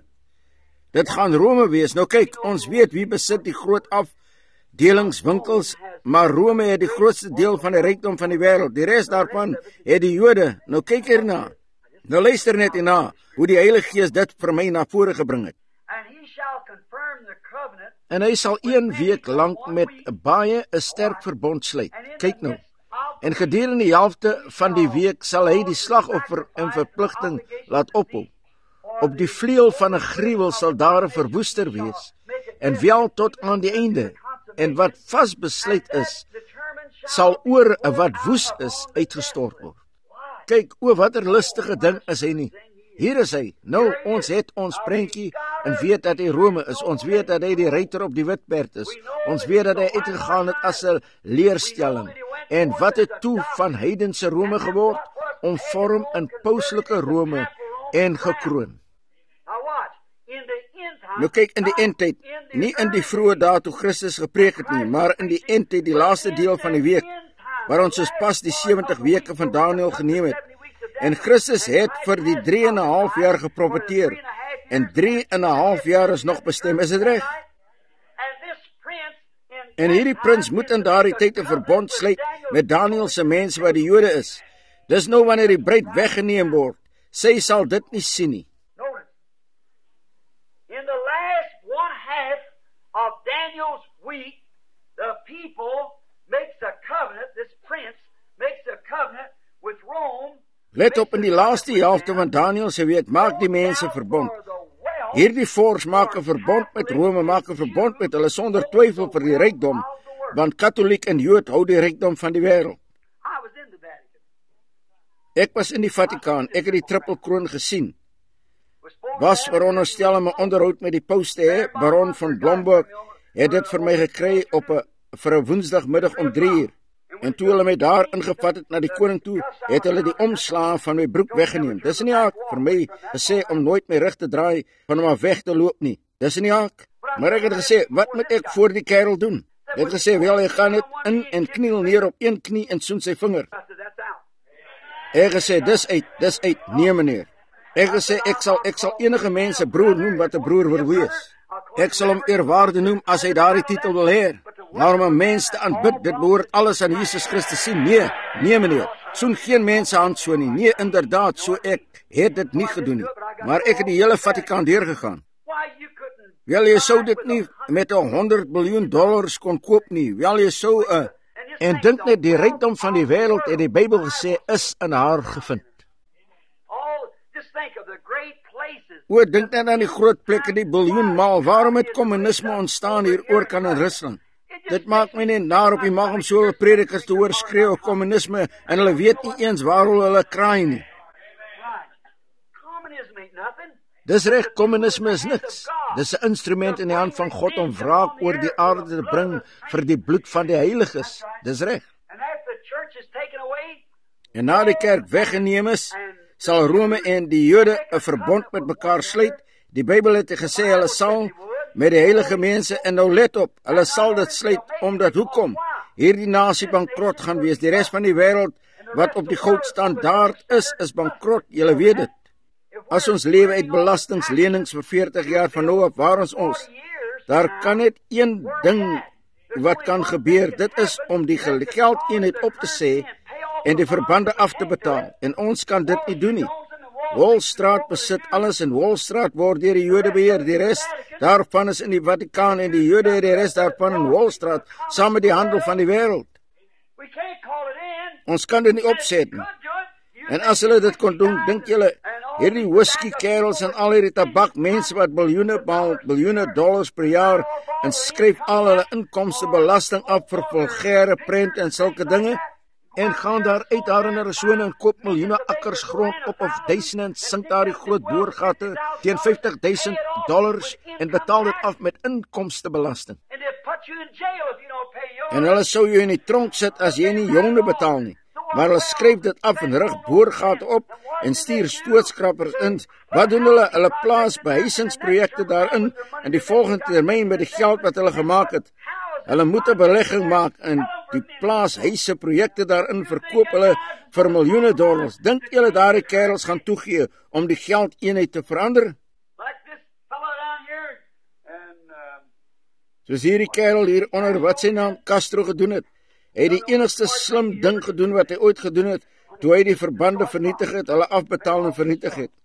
Dit gaan Rome wees. Nou kyk, ons weet wie besit die groot afdelingswinkels, maar Rome het die grootste deel van die rykdom van die wêreld. Die res daarvan het die Jode. Nou kyk hierna. Nou luister net hierna hoe die Heilige Gees dit vir my na vore gebring het. And he shall confirm the covenant. En hy sal 1 week lank met 'n sterk verbond sluit. Kyk nou. En gedurende die helfte van die week sal hy die slagoffer en verpligting laat ophou. Op die vleuel van 'n gruwel sal daar 'n verwoester wees, en wel tot aan die einde. En wat vasbesluit is, sal oor wat woes is uitgestort word. Kyk, o watter lustige ding is hy nie. Hier is hy. Nou, ons het ons prentjie en weet dat hy Rome is. Ons weet dat hy die ruiter op die wit perd is. Ons weet dat hy uitgegaan het as 'n leerstelling. En wat het toe van heidense Rome geword? Omvorm in pauslike Rome en gekroon. Nou kyk, in die eindtyd, nie in die vroeë dae toe Christus gepreek het nie, maar in die eindtyd, die laaste deel van die week, waar ons soos pas die 70 weke van Daniël geneem het. En Christus het vir die 3,5 jaar geprofeteer, en 3,5 jaar is nog bestem, is dit reg? En hierdie prins moet in daardie tyd 'n verbond sluit met Daniël se mense wat die Jode is. Dis nou wanneer die bruid weggeneem word, sy sal dit nie sien nie. In the last one half of Daniel's week, the people makes a covenant, this prince makes a covenant with Rome. Let op, in die laaste helfte van Daniël se week maak die mense verbond. Hierdie vors maak 'n verbond met Rome, maak 'n verbond met hulle sonder twyfel vir die rykdom, want Katoliek en Jood hou die rykdom van die wêreld. Ek was in die Vatikaan, ek het die trippelkroon gesien. Was veronderstel om 'n onderhoud met die paus te hê. Baron van Blomberg het dit vir my gekry vir 'n woensdagmiddag om 3:00. En toe hulle my daar ingevat het na die koning toe, het hulle die omslae van my broek weggeneem. Dis nie haak vir my gesê om nooit my rug te draai van hom af weg te loop nie. Dis nie haak. Maar ek het gesê, wat moet ek voor die kerel doen? Ek het gesê, wel, hy gaan net in en kniel neer op een knie en soen sy vinger. Ek het gesê, dis uit, nee meneer. Ek gesê, ek sal enige mens 'n broer noem wat 'n broer wil wees. Ek sal hom eerwaarde noem as hy daardie titel wil hê. Maar om 'n mens te aanbid, dit behoort alles aan Jesus Christus sien. Nee meneer, soen geen mense hand so nie. Nee, inderdaad, so ek het dit nie gedoen nie. Maar ek het die hele Vatikaan deurgegaan. Wel, jy sou dit nie met $100 biljoen kon koop nie. Wel, jy sou en dink net, die rykdom van die wêreld, het die Bybel gesê, is in haar gevind. Dink net aan die groot plekke, die biljoenmaal. Waarom het kommunisme ontstaan hier oor kan in Rusland? Dit maak my net naar op die mag om so predikers te hoor skreeu kommunisme en hulle weet nie eens waar hulle kraai nie. Dis reg, kommunisme is niks. Dis 'n instrument in die hand van God om wraak oor die aarde te bring vir die bloed van die heiliges. Dis reg. En na die kerk weggeneem is, sal Rome en die Jode 'n verbond met mekaar sluit. Die Bybel het gesê hulle sal met die heilige mense, en nou let op, hulle sal dit sluit, omdat hoekom? Hierdie nasie bankrot gaan wees. Die res van die wêreld wat op die goudstandaard is bankrot, julle weet dit. As ons lewe uit belastingslenings vir 40 jaar van nou af, waar ons, daar kan net een ding wat kan gebeur, dit is om die geldeenheid op te sê en die verbande af te betaal, en ons kan dit nie doen nie. Wolstraat besit alles, en Wolstraat word deur die Jode beheer. Die res daarvan is in die Vatikaan, en die Jode het die res daarvan in Wolstraat, saam met die handel van die wêreld. Ons kan dit nie opset nie. En as hulle dit kon doen, dink julle, hierdie whisky kerels en al hierdie tabak, mense wat biljoene dollars per jaar, en skryf al hulle inkomste belasting af vir vulgêre prent en sulke dinge, en gaan daar uit daar in Arizona en koop miljoene akkers grond op of duisende en sink daar die groot boorgate teen $50,000 en betaal dit af met inkomstebelasting. En hulle sou jou in die tronk sit as jy nie joune betaal nie. Maar hulle skryf dit af en rig boorgate op en stuur stootskrappers in. Wat doen hulle? Hulle plaas behuisingsprojekte daarin in die volgende termyn met die geld wat hulle gemaak het. Hulle moet 'n belegging maak en die plaas huise projekte daarin verkoop hulle vir miljoene dollars. Dink julle daardie kerels gaan toegee om die geldeenheid te verander? Soos hierdie kerel hier onder, wat sy naam Castro gedoen het. Hy het die enigste slim ding gedoen wat hy ooit gedoen het, toe hy die verbande vernietig het, hulle afbetaal en vernietig het.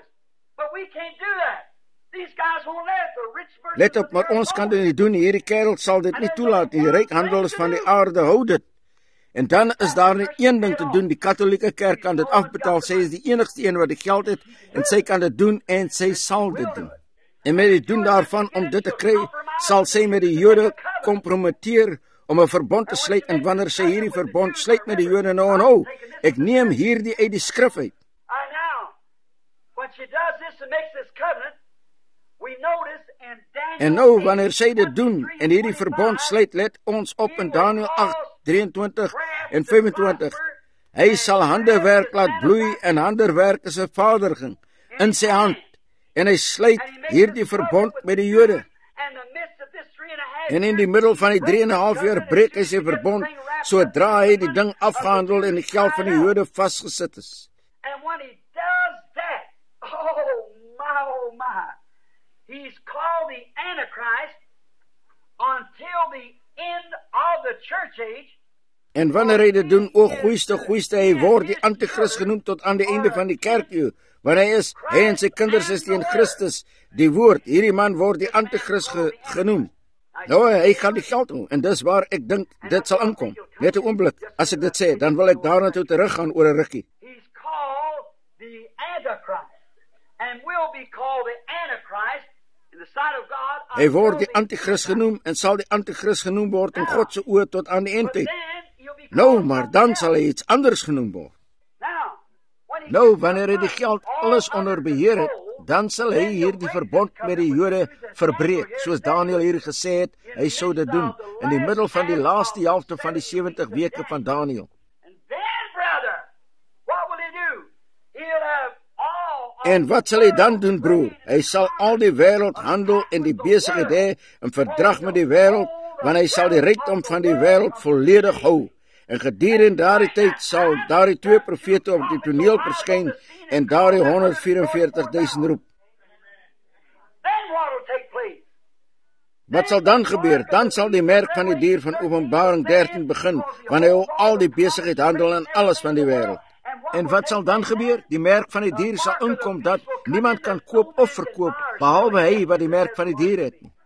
Let op, maar ons kan dit nie doen. Hierdie kerel sal dit nie toelaat. Die rykhandelaars van die aarde hou dit. En dan is daar net een ding te doen. Die katholieke kerk kan dit afbetaal. Sy is die enigste een wat die geld het, en sy kan dit doen, en sy sal dit doen. En met die doen daarvan om dit te kry, sal sy met die Jode kompromiteer om 'n verbond te sluit, en wanneer sy hierdie verbond sluit met die Jode, nou, ek neem hierdie uit die skrif uit. En nou, wanneer sy dit doen, en hierdie verbond sluit, let ons op in Daniël 8:23 en 25, hy sal handewerk laat bloei, en handewerk is 'n vaderging in sy hand, en hy sluit hierdie verbond met die Jode. En in die middel van die 3,5 jaar breek hy sy verbond, sodra hy die ding afgehandel en die geld van die Jode vasgesit is. He's called the Antichrist until the end of the church age. En wanneer hy dit doen, goeieste, hy word die Antichrist genoem tot aan die einde van die kerkeeu. Wanneer hy en sy kinders is teen Christus, die woord, hierdie man word die Antichrist genoem. Nou, hy gaan die geld doen, en dis waar ek dink dit sal inkom. Net 'n oomblik, as ek dit sê, dan wil ek daarna toe teruggaan oor 'n rukkie. He's called the Antichrist, and will be called the Antichrist. Hy word die Antichrist genoem, en sal die Antichrist genoem word in God se oë tot aan die eindtyd. Nou, maar dan sal hy iets anders genoem word. Nou, wanneer hy die geld alles onder beheer het, dan sal hy hierdie verbond met die Jode verbreek, soos Daniël hier gesê het, hy sou dit doen, in die middel van die laaste helfte van die 70 weke van Daniël. En wat sal hy dan doen, broer? Hy sal al die wêreld handel en die besigheid hê, 'n verdrag met die wêreld, want hy sal die rykdom van die wêreld volledig hou. En gedurende daardie tyd sal daardie 2 profete op die toneel verskyn en daardie 144,000 roep. Then what will take place? Wat sal dan gebeur? Dan sal die merk van die dier van Openbaring 13 begin, want hy hou al die besigheid, handel en alles van die wêreld. En wat sal dan gebeur? Die merk van die dier sal inkom dat niemand kan koop of verkoop, behalwe hy wat die merk van die dier het nie.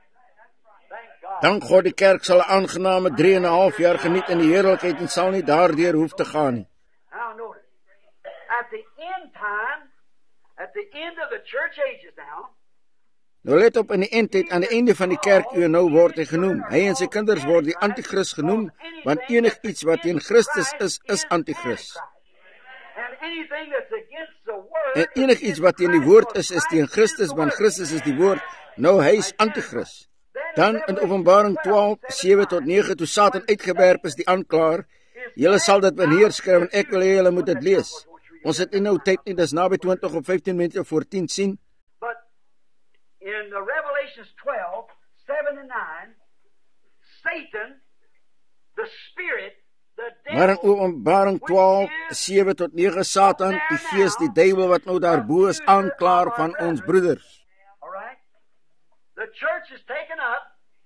Dank God, die kerk sal 'n aangename 3,5 jaar geniet in die heerlikheid en sal nie daardeur hoef te gaan nie. Now notice, at the end time, at the end of the church ages now, Nou let op, in die eindtyd, aan die einde van die kerk nou word hy genoem. Hy en sy kinders word die antichrist genoem, want enig iets wat teen Christus is antichrist. and anything that's against the word, En enig iets wat teen die woord is teen Christus, want Christus is die woord. Nou hy is antichrist. Dan in Openbaring 12, 7-9, toe Satan uitgewerp is, die aanklaer, julle sal dit neerskryf en ek wil hê julle moet dit lees. Ons het nie nou tyd nie, dis naby 20 of 15 minute voor 10 sien. but in the Revelations 12, 7-9, Satan, the spirit, the Maar in devil, Openbaring 12, 7-9, Satan, die gees, die duiwel wat nou daarbo is, aanklaer van ons broeders. all right, the church is taken up,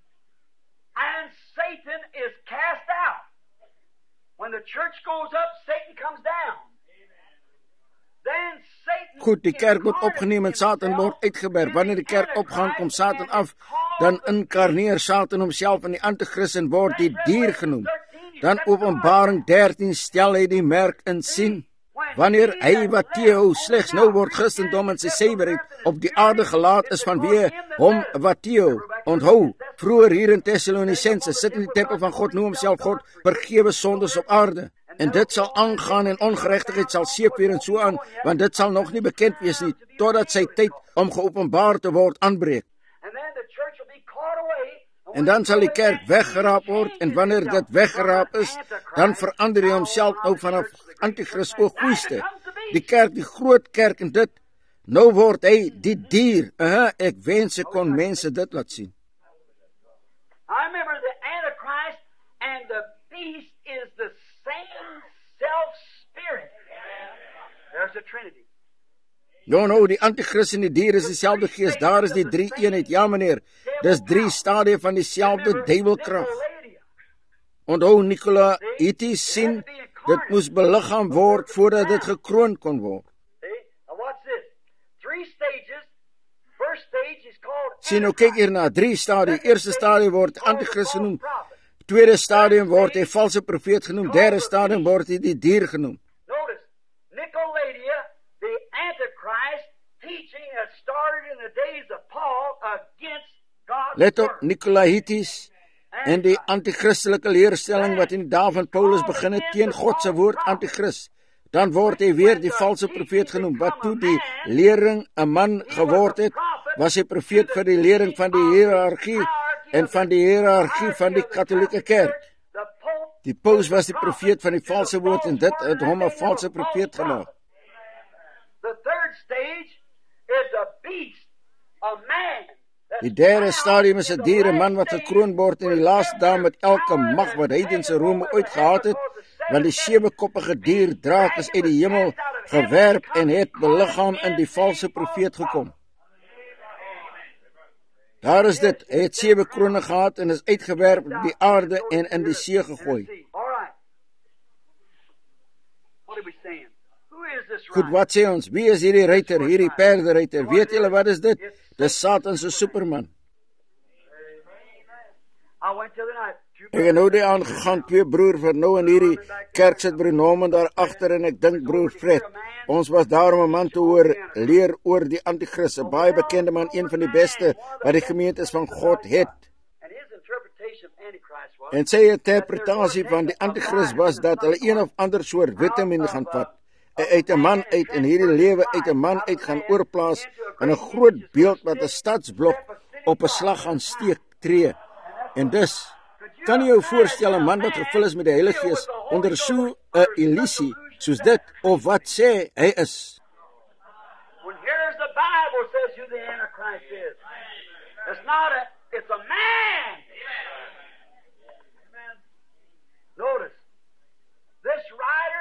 and Satan is cast out. When the church goes up, Satan comes down. Then Satan Goed, die kerk word opgeneem en Satan word uitgewerp. Wanneer die kerk opgaan, kom Satan af, dan inkarneer Satan homself in die antichrist en word die dier genoem. Dan Openbaring 13 stel hy die merk in sien. Wanneer hy wat teehou slegs nou word Christendom en sy suiwerheid op die aarde gelaat is vanweë hom wat teehou. Onthou, vroeër hier in Thessalonisense sit in die tempel van God, noem homself God, vergewe sondes op aarde. En dit sal aangaan en ongeregtigheid sal seep weer en so aan, want dit sal nog nie bekend wees nie, totdat sy tyd om geopenbaar te word aanbreek. and then the church will be caught away. En dan sal die kerk weggeraap word, en wanneer dit weggeraap is, dan verander hy homself nou vanaf antichrist o goeiste. Die kerk, die groot kerk en dit, nou word hy die dier. Ek wens ek kon mense dit laat sien. I remember the Antichrist and the beast is the same self-spirit. There's the Trinity. Nou, die antichrist en die dier is dieselfde gees. Daar is die 3 eenheid. Ja, meneer, dis 3 stadie van dieselfde duiwelkrag. Onthou Nicolaitis sien, dit moes belichaam word voordat dit gekroon kon word. See? Now watch this. 3 stages. First stage is called Sien, nou kyk hierna, 3 stadie. Eerste stadie word antichrist genoem. Tweede stadium word hy valse profeet genoem. Derde stadium word hy die dier genoem. Notice, Nicolaitia, the Antichrist teaching that started in the days of Paul against God's Let op, word. Nicolaitis en die antichristelijke leerstelling wat in die dae van Paulus begin het teen God se woord antichrist. Dan word hy weer die valse profeet genoem. Wat toe die lering 'n man geword het, was hy profeet vir die lering van die hiërargie en van die hiërargie van die katholieke kerk. The Pope, Die paus was die profeet van die valse woord en dit het hom 'n valse profeet gemaak. the third stage is a beast, a man. Die derde stadium is 'n dier, 'n man wat gekroon word in die laaste dae met elke mag wat heidense Rome ooit gehad het, want die 7-koppige dier draak is uit die hemel gewerp en het beliggaam in die valse profeet gekom. Daar is dit, hy het 7 krone gehad en is uitgewerp op die aarde en in die see gegooi. All right. What are we saying? Who is this Goed, wat sê ons? Wie is hierdie ruiter, hierdie perderuiter? Weet julle wat is dit? Dis Satan se Superman. I went to the night. Ek het nou die aangegaan, 2 broer vir nou in hierdie kerk sit broer Norman daar agter en ek dink broer Fred. Ons was daar om 'n man te hoor leer oor die antichrist, 'n baie bekende man, een van die beste wat die gemeentes van God het. And his interpretation of Antichrist was, En sy interpretasie van die antichrist was dat hulle een of ander soort vitamine gaan vat. Uit 'n man uit en hierdie lewe uit 'n man uit gaan oorplaas in 'n groot beeld wat 'n stadsblok op 'n slag gaan steek tree. En dus kan jy jou voorstel 'n man wat gevul is met die Heilige Gees onder so 'n illusie soos dit, of wat sê hy is? when here's the Bible says who the Antichrist is. It's not it's a man. Notice,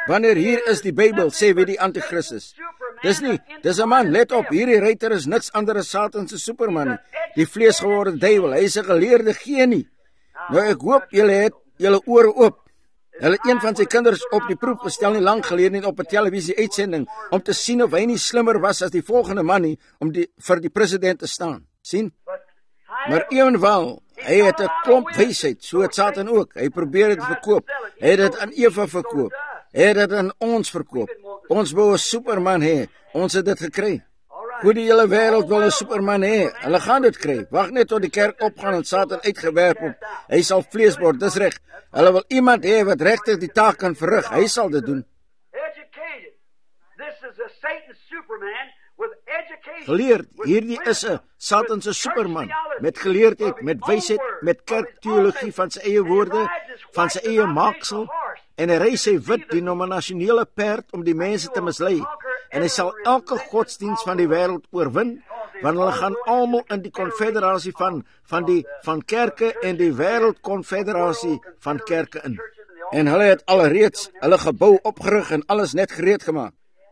Wanneer hier is die Bybel, sê wie die antichrist is. Dis nie, dis 'n man, let op, hierdie ruiter is niks anders as Satan se superman nie. Die vleesgeworde duiwel, hy is 'n geleerde genie. Nou ek hoop julle het julle ore oop. Hulle een van sy kinders op die proef gestel nie lank gelede nie op 'n televisie-uitsending om te sien of hy nie slimmer was as die volgende man nie om vir die president te staan. Sien? Maar ewenwel, hy het 'n klomp wysheid, so het Satan ook. Hy probeer dit verkoop. Hy het dit aan Eva verkoop. Hy het dit aan ons verkoop. Ons wou 'n superman hê. Ons het dit gekry. Hoe die hele wêreld wil 'n superman hê. Hulle gaan dit kry. Wag net tot die kerk opgaan en Satan uitgewerp word. Hy sal vlees word, dis reg. Hulle wil iemand hê wat regtig die taak kan verrig. Hy sal dit doen. Geleerd, hierdie is 'n Satan se superman met geleerdheid, met wysheid, met kerkteologie van sy eie woorde, van sy eie maaksel, en hy ry sy wit denominasionele perd om die mense te mislei, en hy sal elke godsdiens van die wêreld oorwin, want hulle gaan almal in die konfederasie van kerke en die wêreldkonfederasie van kerke in. En hulle het alreeds hulle gebou opgerig en alles net gereed gemaak.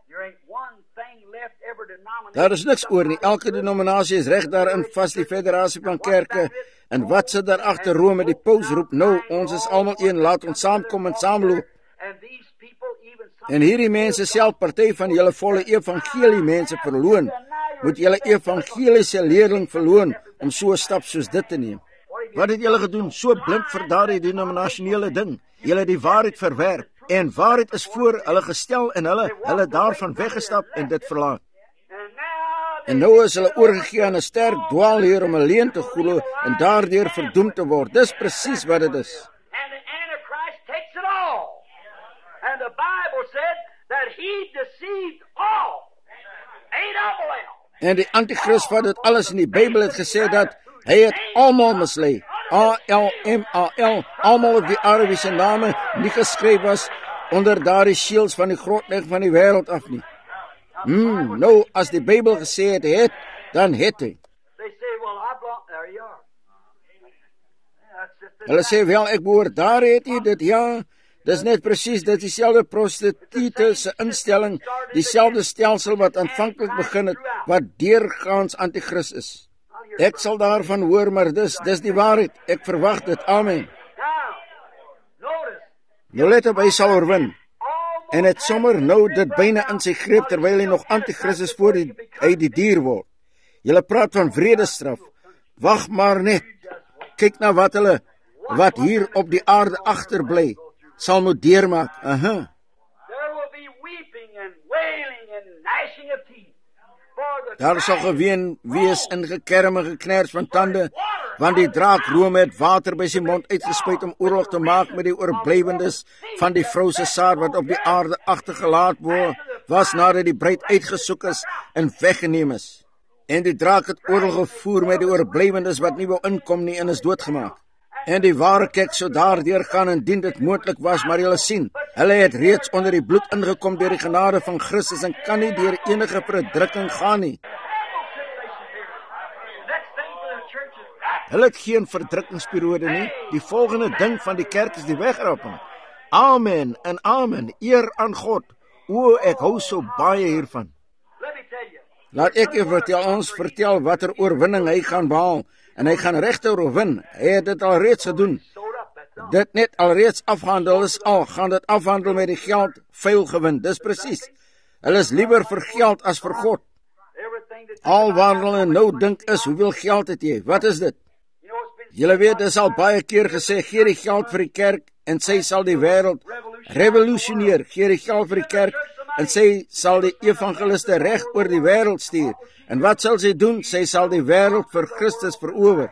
Daar is niks oor nie. Elke denominasie is reg daarin vas, die federasie van kerke. En wat sit daar agter Rome? Die paus roep nou, ons is almal een, laat ons saamkom en saamloop. En hierdie mense self party van julle volle evangelie mense verloon, moet julle evangeliese leerling verloon om so 'n stap soos dit te neem. Wat het julle gedoen? So blind vir daardie denominasionele ding. Julle het die waarheid verwerp. En waarheid is voor hulle gestel en hulle daarvan weggestap en dit verlaat. En nou is hulle oorgegee aan 'n sterk dwaalleer om 'n leuen te glo en daardeur verdoem te word. Dis presies wat dit is. En die antichrist vat dit alles in die Bybel het gesê dat hy het almal mislei. A-L-M-A-L, almal op die Arabiese name nie geskryf was onder daardie shields van die grondleg van die wêreld af nie. Nou, as die Bybel gesê het, dan het hy. Hulle sê, wel, ek behoort, daar het hy dit, ja, dis net precies, dit is dieselfde prostitute se instelling, dieselfde stelsel wat aanvanklik begin het, wat deurgaans antichrist is. Ek sal daarvan hoor, maar dis die waarheid, ek verwag dit, amen. Nou let op, hy sal oorwin. En het sommer nou dit byna in sy greep, terwyl hy nog antichrist is voor hy die dier word. Julle praat van vredestraf. Wag maar net. Kyk na wat hier op die aarde agterbly, sal moet deurmaak. Daar sal geween wees en gekerm en geknars van tande, want die draak Rome het water by sy mond uitgespuit om oorlog te maak met die oorblywendes van die vrou se saad wat op die aarde agtergelaat was nadat die bruid uitgesoek is en weggeneem is. En die draak het oorlog gevoer met die oorblywendes wat nie wou inkom nie en is doodgemaak. En die ware kerk sou daardeur gaan indien dit moontlik was, maar julle sien, hulle het reeds onder die bloed ingekom deur die genade van Christus en kan nie deur enige verdrukking gaan nie. Hulle het geen verdrukkingsperiode nie. Die volgende ding van die kerk is die wegrapping. Amen en amen, eer aan God. O, ek hou so baie hiervan. Laat ek u vertel watter oorwinning hy gaan behaal. En hy gaan regter oorwin. Hy het dit al reeds gedoen. Dit net al reeds afgehandel is al. Gaan dit afhandel met die geld vuil gewin. Dis presies. Hulle is liewer vir geld as vir God. Al waar hulle nou dink is, hoeveel geld het jy? Wat is dit? Julle weet, dit is al baie keer gesê, gee die geld vir die kerk en sy sal die wêreld revolutioneer. Gee die geld vir die kerk en sy sal die evangeliste reg oor die wêreld stuur. En wat sal sy doen? Sy sal die wêreld vir Christus verower.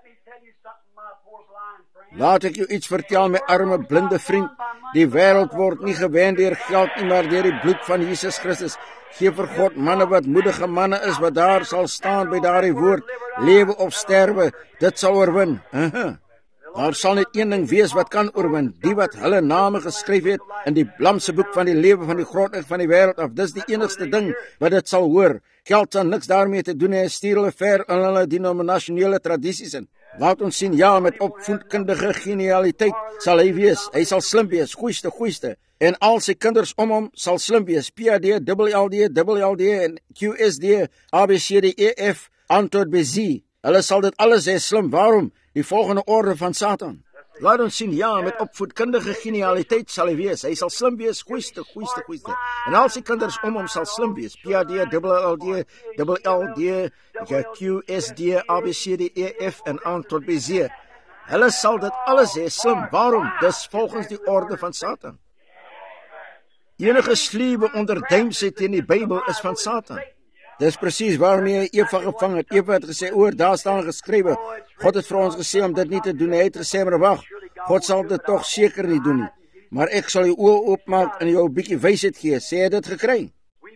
Laat ek jou iets vertel, my arme blinde vriend. Die wêreld word nie gewen deur geld nie, maar deur die bloed van Jesus Christus. Gee vir God manne wat moedige manne is, wat daar sal staan by daardie woord, lewe of sterwe, dit sal oorwin. Daar sal net een ding wees wat kan oorwin, die wat hulle name geskryf het in die blamse boek van die lewe van die grondweg van die wêreld af. Dis die enigste ding wat dit sal hoor. Geld sal niks daarmee te doen hê, stuur hulle ver in hulle denominasionele tradisies in. Laat ons sien, ja, met opvoedkundige genialiteit sal hy wees. Hy sal slim wees, goeiste. En al sy kinders om hom sal slim wees. PhD, LLD en QSD, ABCD, EF, aan tot by Z. Hulle sal dit alles hê slim. Waarom? Die volgende orde van Satan. Laat ons sien, ja, met opvoedkundige genialiteit sal hy wees. Hy sal slim wees, goeiste. En al sy kinders om hom sal slim wees. PhD, LLD, QSD, ABCD, EF en aan tot by Z. Hulle sal dit alles hê slim. Waarom? Dis volgens die orde van Satan. Enige sluwe onderduimsheid teen die Bybel is van Satan. Dis presies waarmee Eva gevang het. Eva het gesê, daar staan geskrywe. God het vir ons gesê om dit nie te doen. Hy het gesê, maar wag, God sal dit toch seker nie doen nie. Maar ek sal jou oë oopmaak en jou 'n bietjie wysheid gee. Sê hy dit gekry?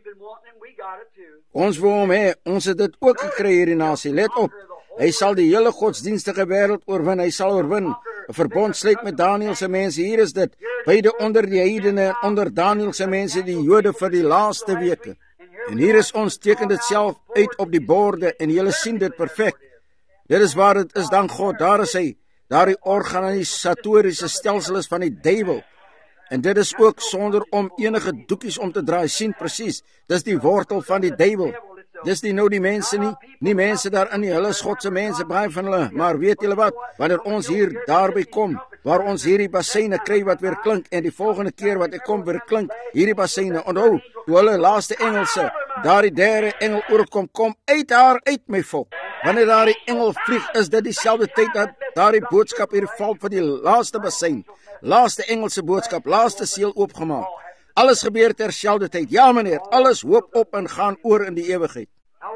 Ons wil hom hê, ons het dit ook gekry hierdie nasie. Let op, hy sal die hele godsdienstige wêreld oorwin. Hy sal oorwin. 'n Verbond sluit met Daniël se mense. Hier is dit. Beide onder die heidene en onder Daniël se mense, die Jode vir die laaste weke. En hier is ons, teken dit self uit op die borde en julle sien dit perfek. Dit is waar dit is, dank God. Daar is hy. Daar die organisatoriese stelsel is van die duiwel. En dit is ook sonder om enige doekies om te draai. Sien presies, dis die wortel van die duiwel. Dis nie nou die mense nie mense daarin nie. Hulle is Godse mense, baie van hulle. Maar weet julle wat, wanneer ons hier daarby kom, waar ons hierdie bassyne kry wat weer klink, en die volgende keer wat ek kom weer klink, hierdie bassyne, onthou, toe hulle laaste engelse, daar die derde engel oorkom, kom uit haar uit my volk. Wanneer daar die engel vlieg, is dit dieselfde tyd dat daar die boodskap hier val vir die laaste bassyn, laaste engelse boodskap, laaste seël oopgemaak. Alles gebeur terselfde tyd. Ja meneer, alles hoop op en gaan oor in die ewigheid.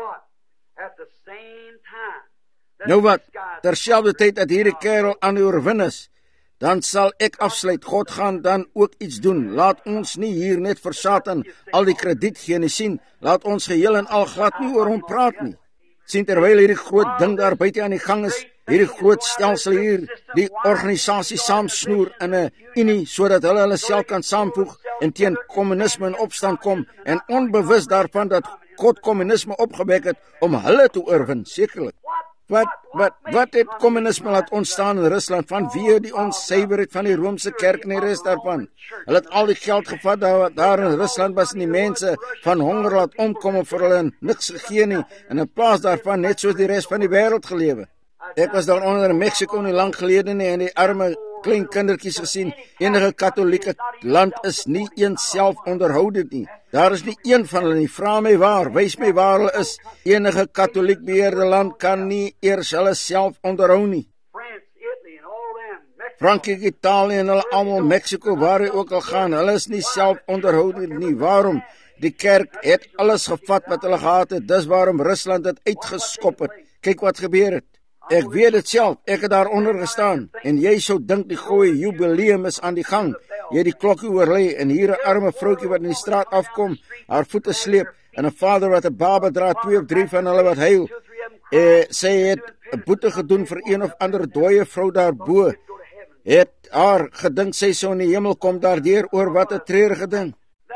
Nou wat, terselfde tyd dat hierdie kerel aan die oorwin is, dan sal ek afsluit. God gaan dan ook iets doen. Laat ons nie hier net vir Satan al die krediet gee nie. Sien, laat ons geheel en al glad nie oor hom praat nie. Sien, terwyl hierdie groot ding daar buite aan die gang is, hierdie groot stelsel hier, die organisasie saamsnoer in 'n unie, sodat hulle self kan saamvoeg en teen kommunisme in opstand kom, en onbewus daarvan dat God kommunisme opgewek het om hulle te oorwin, sekerlik. Wat het kommunisme laat ontstaan in Rusland? Van wie die onsuiverheid van die Romeinse kerk en die res daarvan? Hulle het al die geld gevat daar in Rusland was en die mense van honger laat omkom en vir hulle niks gegee nie, en in plaas daarvan net soos die res van die wêreld gelewe. Ek was daar onder in Mexico nie lang gelede nie, en die arme klein kindertjies gesien. Enige katholieke land is nie eens self onderhoudend nie. Daar is nie een van hulle nie. Vra my waar, wys my waar hulle is. Enige katholiek beheerde land kan nie eers hulle self onderhou nie. Frankryk, Italië en hulle almal, Mexico, waar hy ook al gaan, hulle is nie self onderhoudend nie. Waarom? Die kerk het alles gevat wat hulle gehad het. Dis waarom Rusland dit uitgeskop het. Kyk wat gebeur het. Ek weet dit self, ek het daar onder gestaan, en jy sou dink die goeie jubileum is aan die gang. Jy die klokkie oorlei, en hier 'n arme vroukie wat in die straat afkom, haar voete sleep, en 'n vader wat 'n baba dra, 2 of 3 van hulle wat huil. Sy het 'n boete gedoen vir een of ander dooie vrou daarbo. Het haar gedink sy sou in die hemel kom daardeur oor wat 'n treurige ding.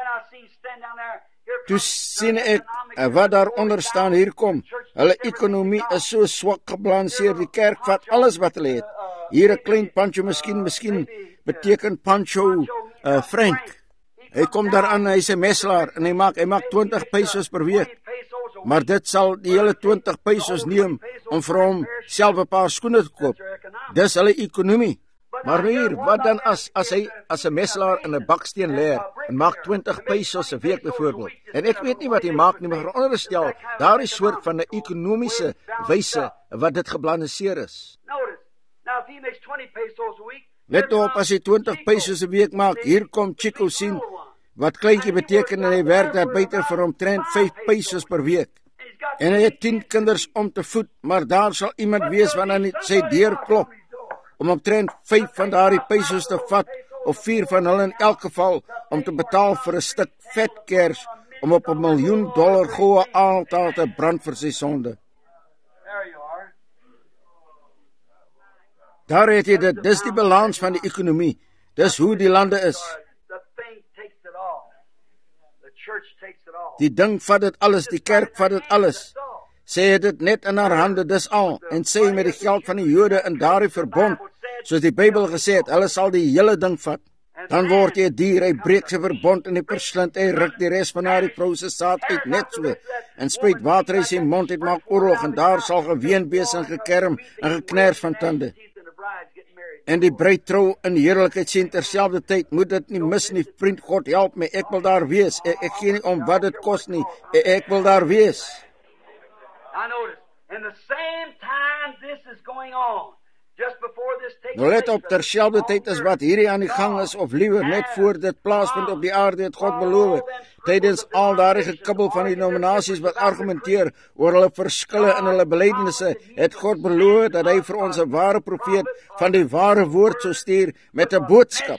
Toe sien ek wat daaronder staan, hier kom. Hulle ekonomie is so swak gebalanseer, die kerk vat alles wat hulle het. Hier 'n klein Pancho, miskien beteken Pancho Frank. Hy kom daaraan, hy's 'n meselaar, en hy maak 20 pesos per week. Maar dit sal die hele 20 pesos neem om vir hom self 'n paar skoene te koop. Dis hulle ekonomie. Maar hier, wat dan as hy as 'n meselaar in 'n baksteen leer en maak 20 pesos 'n week byvoorbeeld. En ek weet nie wat hy maak nie, maar onderstel daar is soort van 'n ekonomiese wyse wat dit gebalanseer is. Let op, as hy 20 pesos 'n week maak, hier kom Chico sien wat kleintjie beteken, en hy werk daar buite vir omtrent 5 pesos per week. En hy het 10 kinders om te voed, maar daar sal iemand wees wat aan sy deur klop om omtrent 5 van daardie pesos te vat, of 4 van hulle in elk geval, om te betaal vir 'n stuk vetkers, om op $1 miljoen goue altaar te brand vir sy sonde. Daar het jy dit, dis die balans van die ekonomie, dis hoe die lande is. Die ding vat dit alles, die kerk vat dit alles. Sy het dit net in haar hande, dis al, en sê met die geld van die Jode in daardie verbond, soos die Bybel gesê het, hulle sal die hele ding vat. Dan word jy 'n dier, hy breek sy verbond in die perslind, hy ruk die res van haar die vrou se saad uit, net so, en spuit water uit sy mond uit, maak oorlog, en daar sal geween wees en gekerm en gekners van tande. En die bruid trou in heerlikheid sien terselfde tyd, moet dit nie mis nie, vriend, God help my, ek wil daar wees, ek gee nie om wat dit kos nie, ek wil daar wees. I notice, in the same time this is going on, just before this takes Nou let op, terselfde tyd as wat hierdie aan die gang is, of liewer net voor dit plaasvind op die aarde, het God beloof, tydens al daardie gekibbel van die denominasies wat argumenteer oor hulle verskille in hulle belydenisse, het God beloof dat hy vir ons 'n ware profeet van die ware woord sou stuur met 'n boodskap,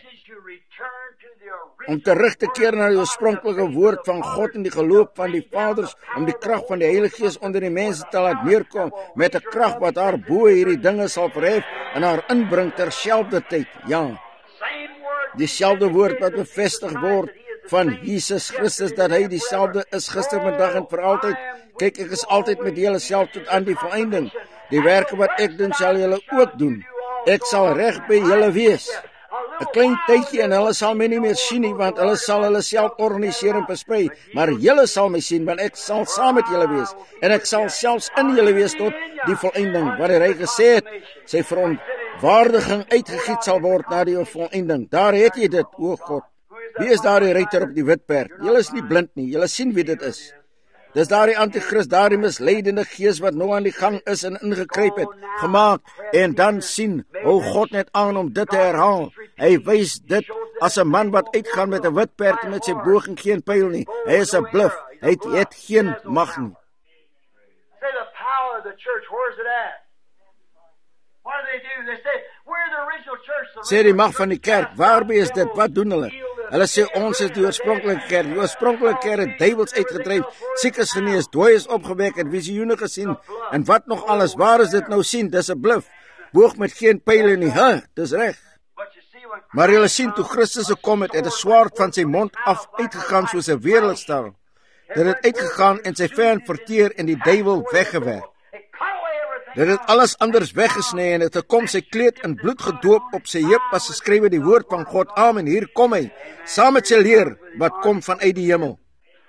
om terug te keer na die oorspronklike woord van God en die geloof van die vaders, om die krag van die Heilige Gees onder die mense te laat neerkom, met 'n krag wat haar bo hierdie dinge sal verhef en haar inbring terselfde tyd. Ja, dieselfde woord wat bevestig word van Jesus Christus, dat hy dieselfde is gister, vandag en vir altyd. Kyk, ek is altyd met julle self tot aan die volëinding. Die werke wat ek doen, sal julle ook doen. Ek sal reg by julle wees. 'n Klein tydjie en hulle sal my nie meer sien nie, want hulle sal hulle self organiseer en versprei, maar julle sal my sien, want ek sal saam met julle wees, en ek sal selfs in julle wees tot die volëinding, wat hy gesê het, sy verontwaardiging uitgegiet sal word na die volëinding. Daar het jy dit, o God. Wie is daar die ruiter op die wit perd? Julle is nie blind nie, julle sien wie dit is. Dis daar die antichrist, daar die misleidende gees wat nou aan die gang is en ingekruip het, gemaak, en dan sien, hou God net aan om dit te herhaal. Hy wys dit as 'n man wat uitgaan met 'n wit perd met sy boog en geen pyl nie. Hy is 'n bluf, hy het geen mag nie. Say the power of the church, where's it at? What do? They say, we're the original church. Sê die mag van die kerk, waarby is dit? Wat doen hulle? Hulle sê ons is die oorspronklike kerk. Die oorspronklike kerk het duiwels uitgedryf, siekes genees, dooies opgewek, het visioene gesien, en wat nog alles. Waar is dit nou sien? Dis 'n bluf. Boog met geen pyle nie. Dis reg. Maar julle sien, toe Christus gekom het, 'n swaard van sy mond af uitgegaan soos 'n weerligstraal. Dit het uitgegaan en sy vyand verteer en die duiwel weggewerk. Dit het alles anders weggesny en het gekom, sy kleed in bloed gedoop, op sy heup was geskrywe die woord van God. Amen, hier kom hy, saam met sy leer wat kom vanuit die hemel.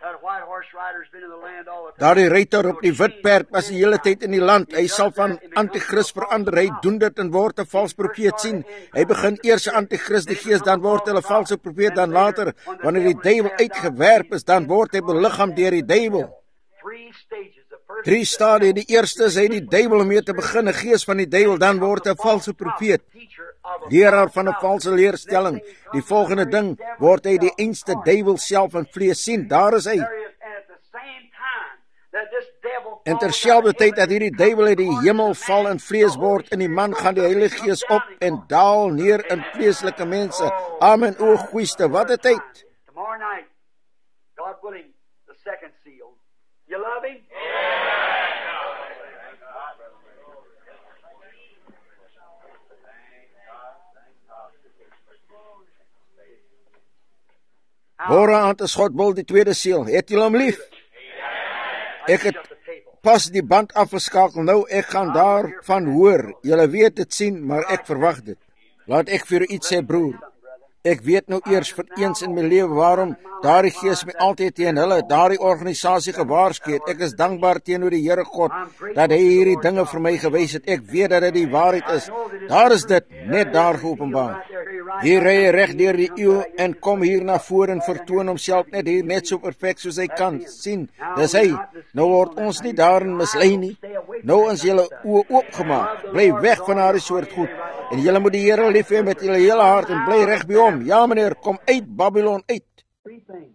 Daar die ruiter op die wit perd was die hele tyd in die land. Hy sal van antichrist verander. Hy doen dit en word 'n valse profeet sien. Hy begin eers 'n antichrist die gees, dan word hy 'n valse profeet, dan later, wanneer die duiwel uitgewerp is, dan word hy beliggaam deur die duiwel. 3 stadie. Die eerste is hy die duiwel om mee te begin, 'n gees van die duiwel, dan word hy 'n valse profeet, leraar van 'n valse leerstelling. Die volgende ding word hy die einste duiwel self in vlees sien. Daar is hy. En terselfde tyd dat hierdie duiwel uit die hemel val in vlees word, in die man gaan die Heilige Gees op en daal neer in vleeslike mense. Amen, o goeieste, wat 'n tyd. Tomorrow night, God willing, the second seal. You love him? Waaraan is God wil die tweede seël? Het julle hom lief? Ek het pas die band afgeskakel, nou ek gaan daarvan hoor. Julle weet dit sien, maar ek verwag dit. Laat ek vir u iets sê, broer. Ek weet nou eers vir eens in my lewe waarom daardie gees my altyd teen hulle, daardie organisasie gewaarsku het. Ek is dankbaar teenoor die Here God dat hy hierdie dinge vir my gewys het. Ek weet dat dit die waarheid is. Daar is dit net daar geopenbaar. Hier ry hy reg deur die eeu en kom hier na vore en vertoon homself net hier net so perfek soos hy kan. Sien, dis hy. Nou word ons nie daarin mislei nie. Nou is julle oë oopgemaak. Bly weg van daardie soort goed. En julle moet die Here lief hê met julle hele hart en bly reg by hom. Ja meneer, kom uit Babylon uit. 3 things.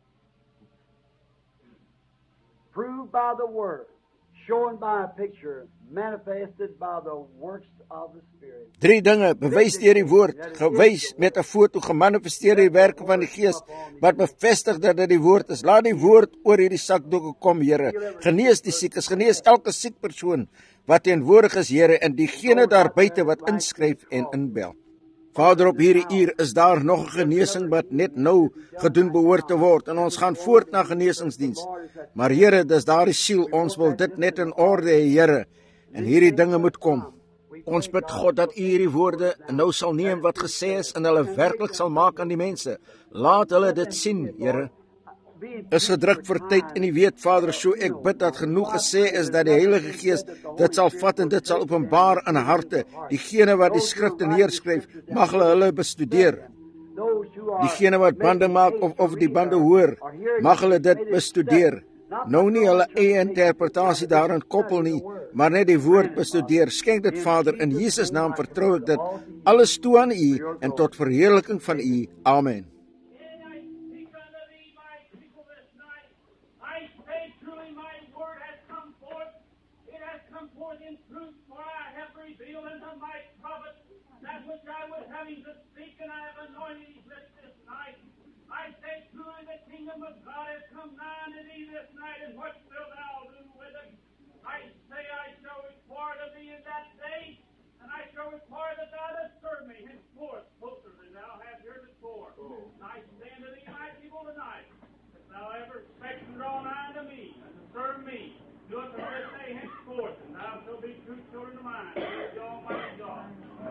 Proved by the word, shown by a picture, manifested by the works of the Spirit. 3 dinge, bewys deur die woord, gewys met 'n foto, gemanifesteer die werke van die Gees, wat bevestig dat dit die woord is. Laat die woord oor hierdie sakdoeke kom, Here. Genees die siekes, genees elke siek persoon wat teenwoordig is, Here, en diegene daar buite wat inskryf en inbel. Vader, op hierdie uur is daar nog 'n genesing wat net nou gedoen behoort te word, en ons gaan voort na genesingsdiens. Maar Here, dis daardie siel, ons wil dit net in orde hê, Here, en hierdie dinge moet kom. Ons bid God dat U hierdie woorde nou sal neem wat gesê is en hulle werklik sal maak aan die mense. Laat hulle dit sien, Here. Is gedruk vir tyd en U weet, Vader, so ek bid dat genoeg gesê is dat die Heilige Gees dit sal vat en dit sal openbaar in harte. Diegene wat die skrifte neerskryf, mag hulle bestudeer. Diegene wat bande maak of die bande hoor, mag hulle dit bestudeer. Nou nie hulle eie interpretasie daarin koppel nie, maar net die woord bestudeer. Skenk dit, Vader, in Jesus naam vertrou ek dit alles toe aan U en tot verheerliking van U. Amen. Of God has come nigh unto thee this night, and what wilt thou do with it? I say, I shall require of thee in that day, and I shall require that thou dost serve me henceforth closer than thou hast heard before. And I say unto thee, my people, tonight, if thou ever expect to draw nigh unto me and to serve me, do it from this day henceforth, and thou shalt be true children of mine. Praise the Almighty God.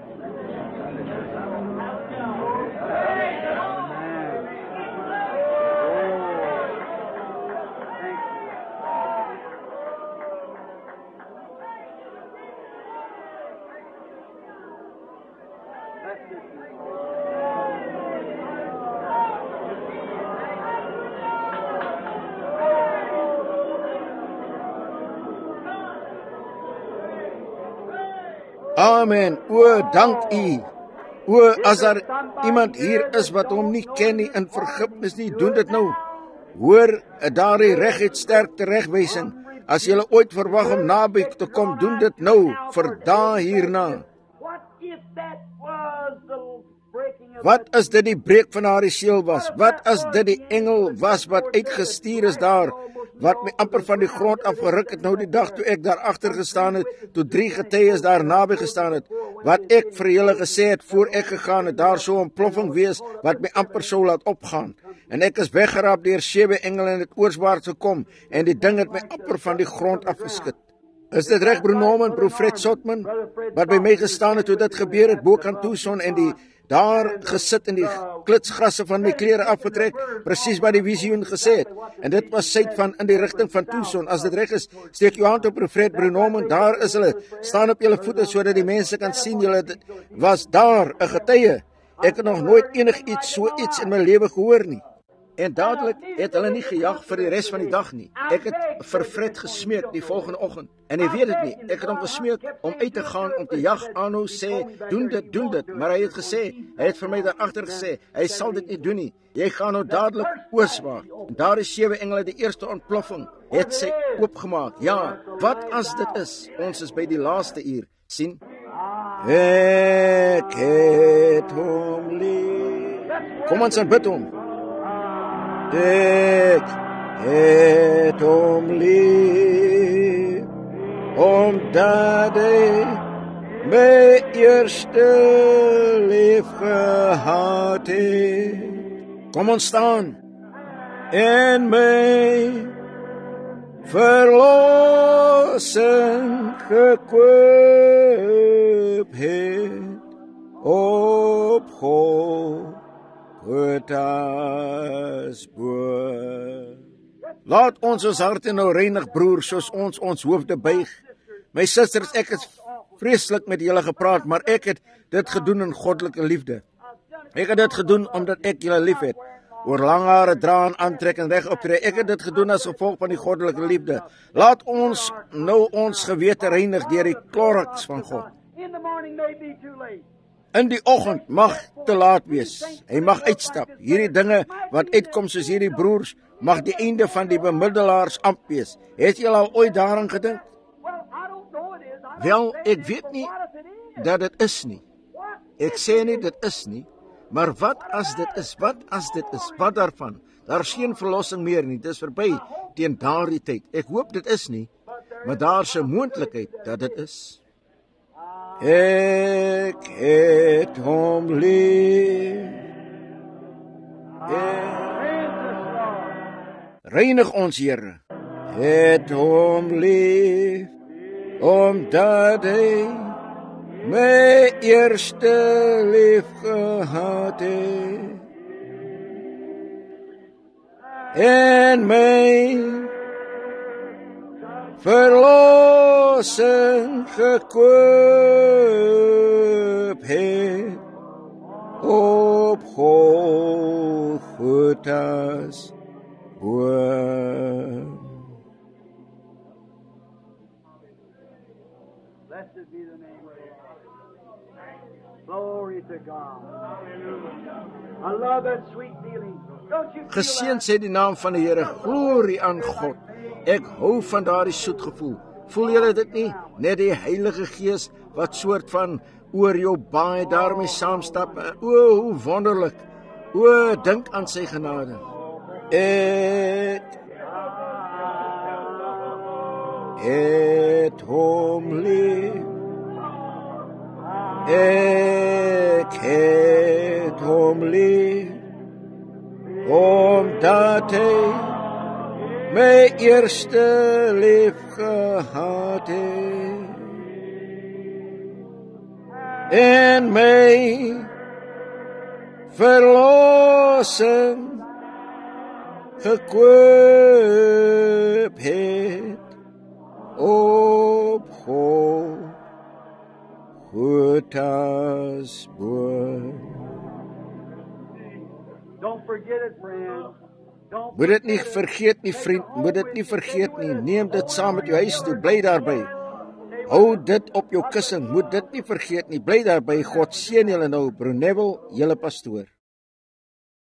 Amen. O, dank U. O, as daar iemand hier is wat hom nie ken nie, in vergifnis nie, doen dit nou. Hoor, daardie reguit sterk teregwysing. As jy ooit verwag om naby te kom, doen dit nou, vir dae hierna. Wat as dit die breek van haar siel was? Wat as dit die engel was wat uitgestuur is daar, wat my amper van die grond afgeruk het, nou die dag toe ek daar agter gestaan het, toe 3 getuies daar naby gestaan het, wat ek vir julle gesê het, voor ek gegaan het, daar so 'n ontploffing wees, wat my amper sou laat opgaan, en ek is weggeraap deur 7 engele en het oorswaarts gekom, en die ding het my amper van die grond afgeskit. Is dit reg, broer Norman, broer Fred Sotman, wat by my gestaan het, toe dit gebeur het, bokant Tucson, en die daar gesit en die klitsgrasse van my klere afgetrek, presies wat die visioen gesê het, en dit was suid van, in die rigting van Tucson. As dit reg is, steek jou hand op, broer Fred, broer Norman, daar is hulle, staan op julle voete, sodat die mense kan sien, julle was daar, 'n getuie. Ek het nog nooit so iets in my lewe gehoor nie. En dadelik het hulle nie gejag vir die res van die dag nie. Ek het vir Fred gesmeek die volgende oggend, en hy weet dit nie, ek het hom gesmeek om uit te gaan, om te jag, aanhou sê, doen dit, maar hy het gesê, hy het vir my daar agter gesê, hy sal dit nie doen nie, jy gaan nou dadelik oorswaar. En daar is 7 engele, die eerste ontploffing, het sy oopgemaak. Ja, wat as dit is? Ons is by die laaste uur, sien? Ek het hom lief. Kom ons bid hom. Ek het hom lief, omdat hy my eerste lief gehad het. Kom ons staan, en my verlossing gekoop het op God. As boer. Laat ons harte nou reinig, broer, soos ons hoofde buig. My susters, ek het vreeslik met julle gepraat, maar ek het dit gedoen in goddelike liefde. Ek het dit gedoen omdat ek julle lief het. Oor lang hare dra en aantrek en reg optree. Ek het dit gedoen as gevolg van die goddelike liefde. Laat ons nou ons gewete reinig deur die kloraks van God. In die oggend mag te laat wees. Hy mag uitstap. Hierdie dinge wat uitkom soos hierdie broers, mag die einde van die bemiddelaars amp wees. Het julle al ooit daaraan gedink? Wel, ek weet nie dat dit is nie. Ek sê nie dit is nie, maar wat as dit is? Wat as dit is? Wat daarvan? Daar is geen verlossing meer nie. Dit is verby teen daardie tyd. Ek hoop dit is nie, maar daar is 'n moontlikheid dat dit is. Ek het hom lief. Reinig ons, Here. Het hom lief, omdat hy my eerste lief gehad het. En my verlossing gekoop het op Golgotha's boom. Blessed be the name of God. Glory to God. I love that sweet feeling. Don't you feel Geseënd sê die naam van die Here, glorie aan God. Ek hou van daardie soet gevoel. Voel julle dit nie? Net die Heilige Gees wat soort van oor jou baie daarmee saamstap. O, hoe wonderlik. O, dink aan sy genade. Ek het hom lief. Ek het hom lief. Omdat hy my eerste lief gehad het. En my verlossing gekoop het op Golgotha's boom. Don't forget it, friend. Moet dit nie vergeet nie, vriend. Moet dit nie vergeet nie. Neem dit saam met jou huis toe. Bly daarby. Hou dit op jou kussing. Moet dit nie vergeet nie. Bly daarby. God seën julle nou. Broer Neville, julle pastoor.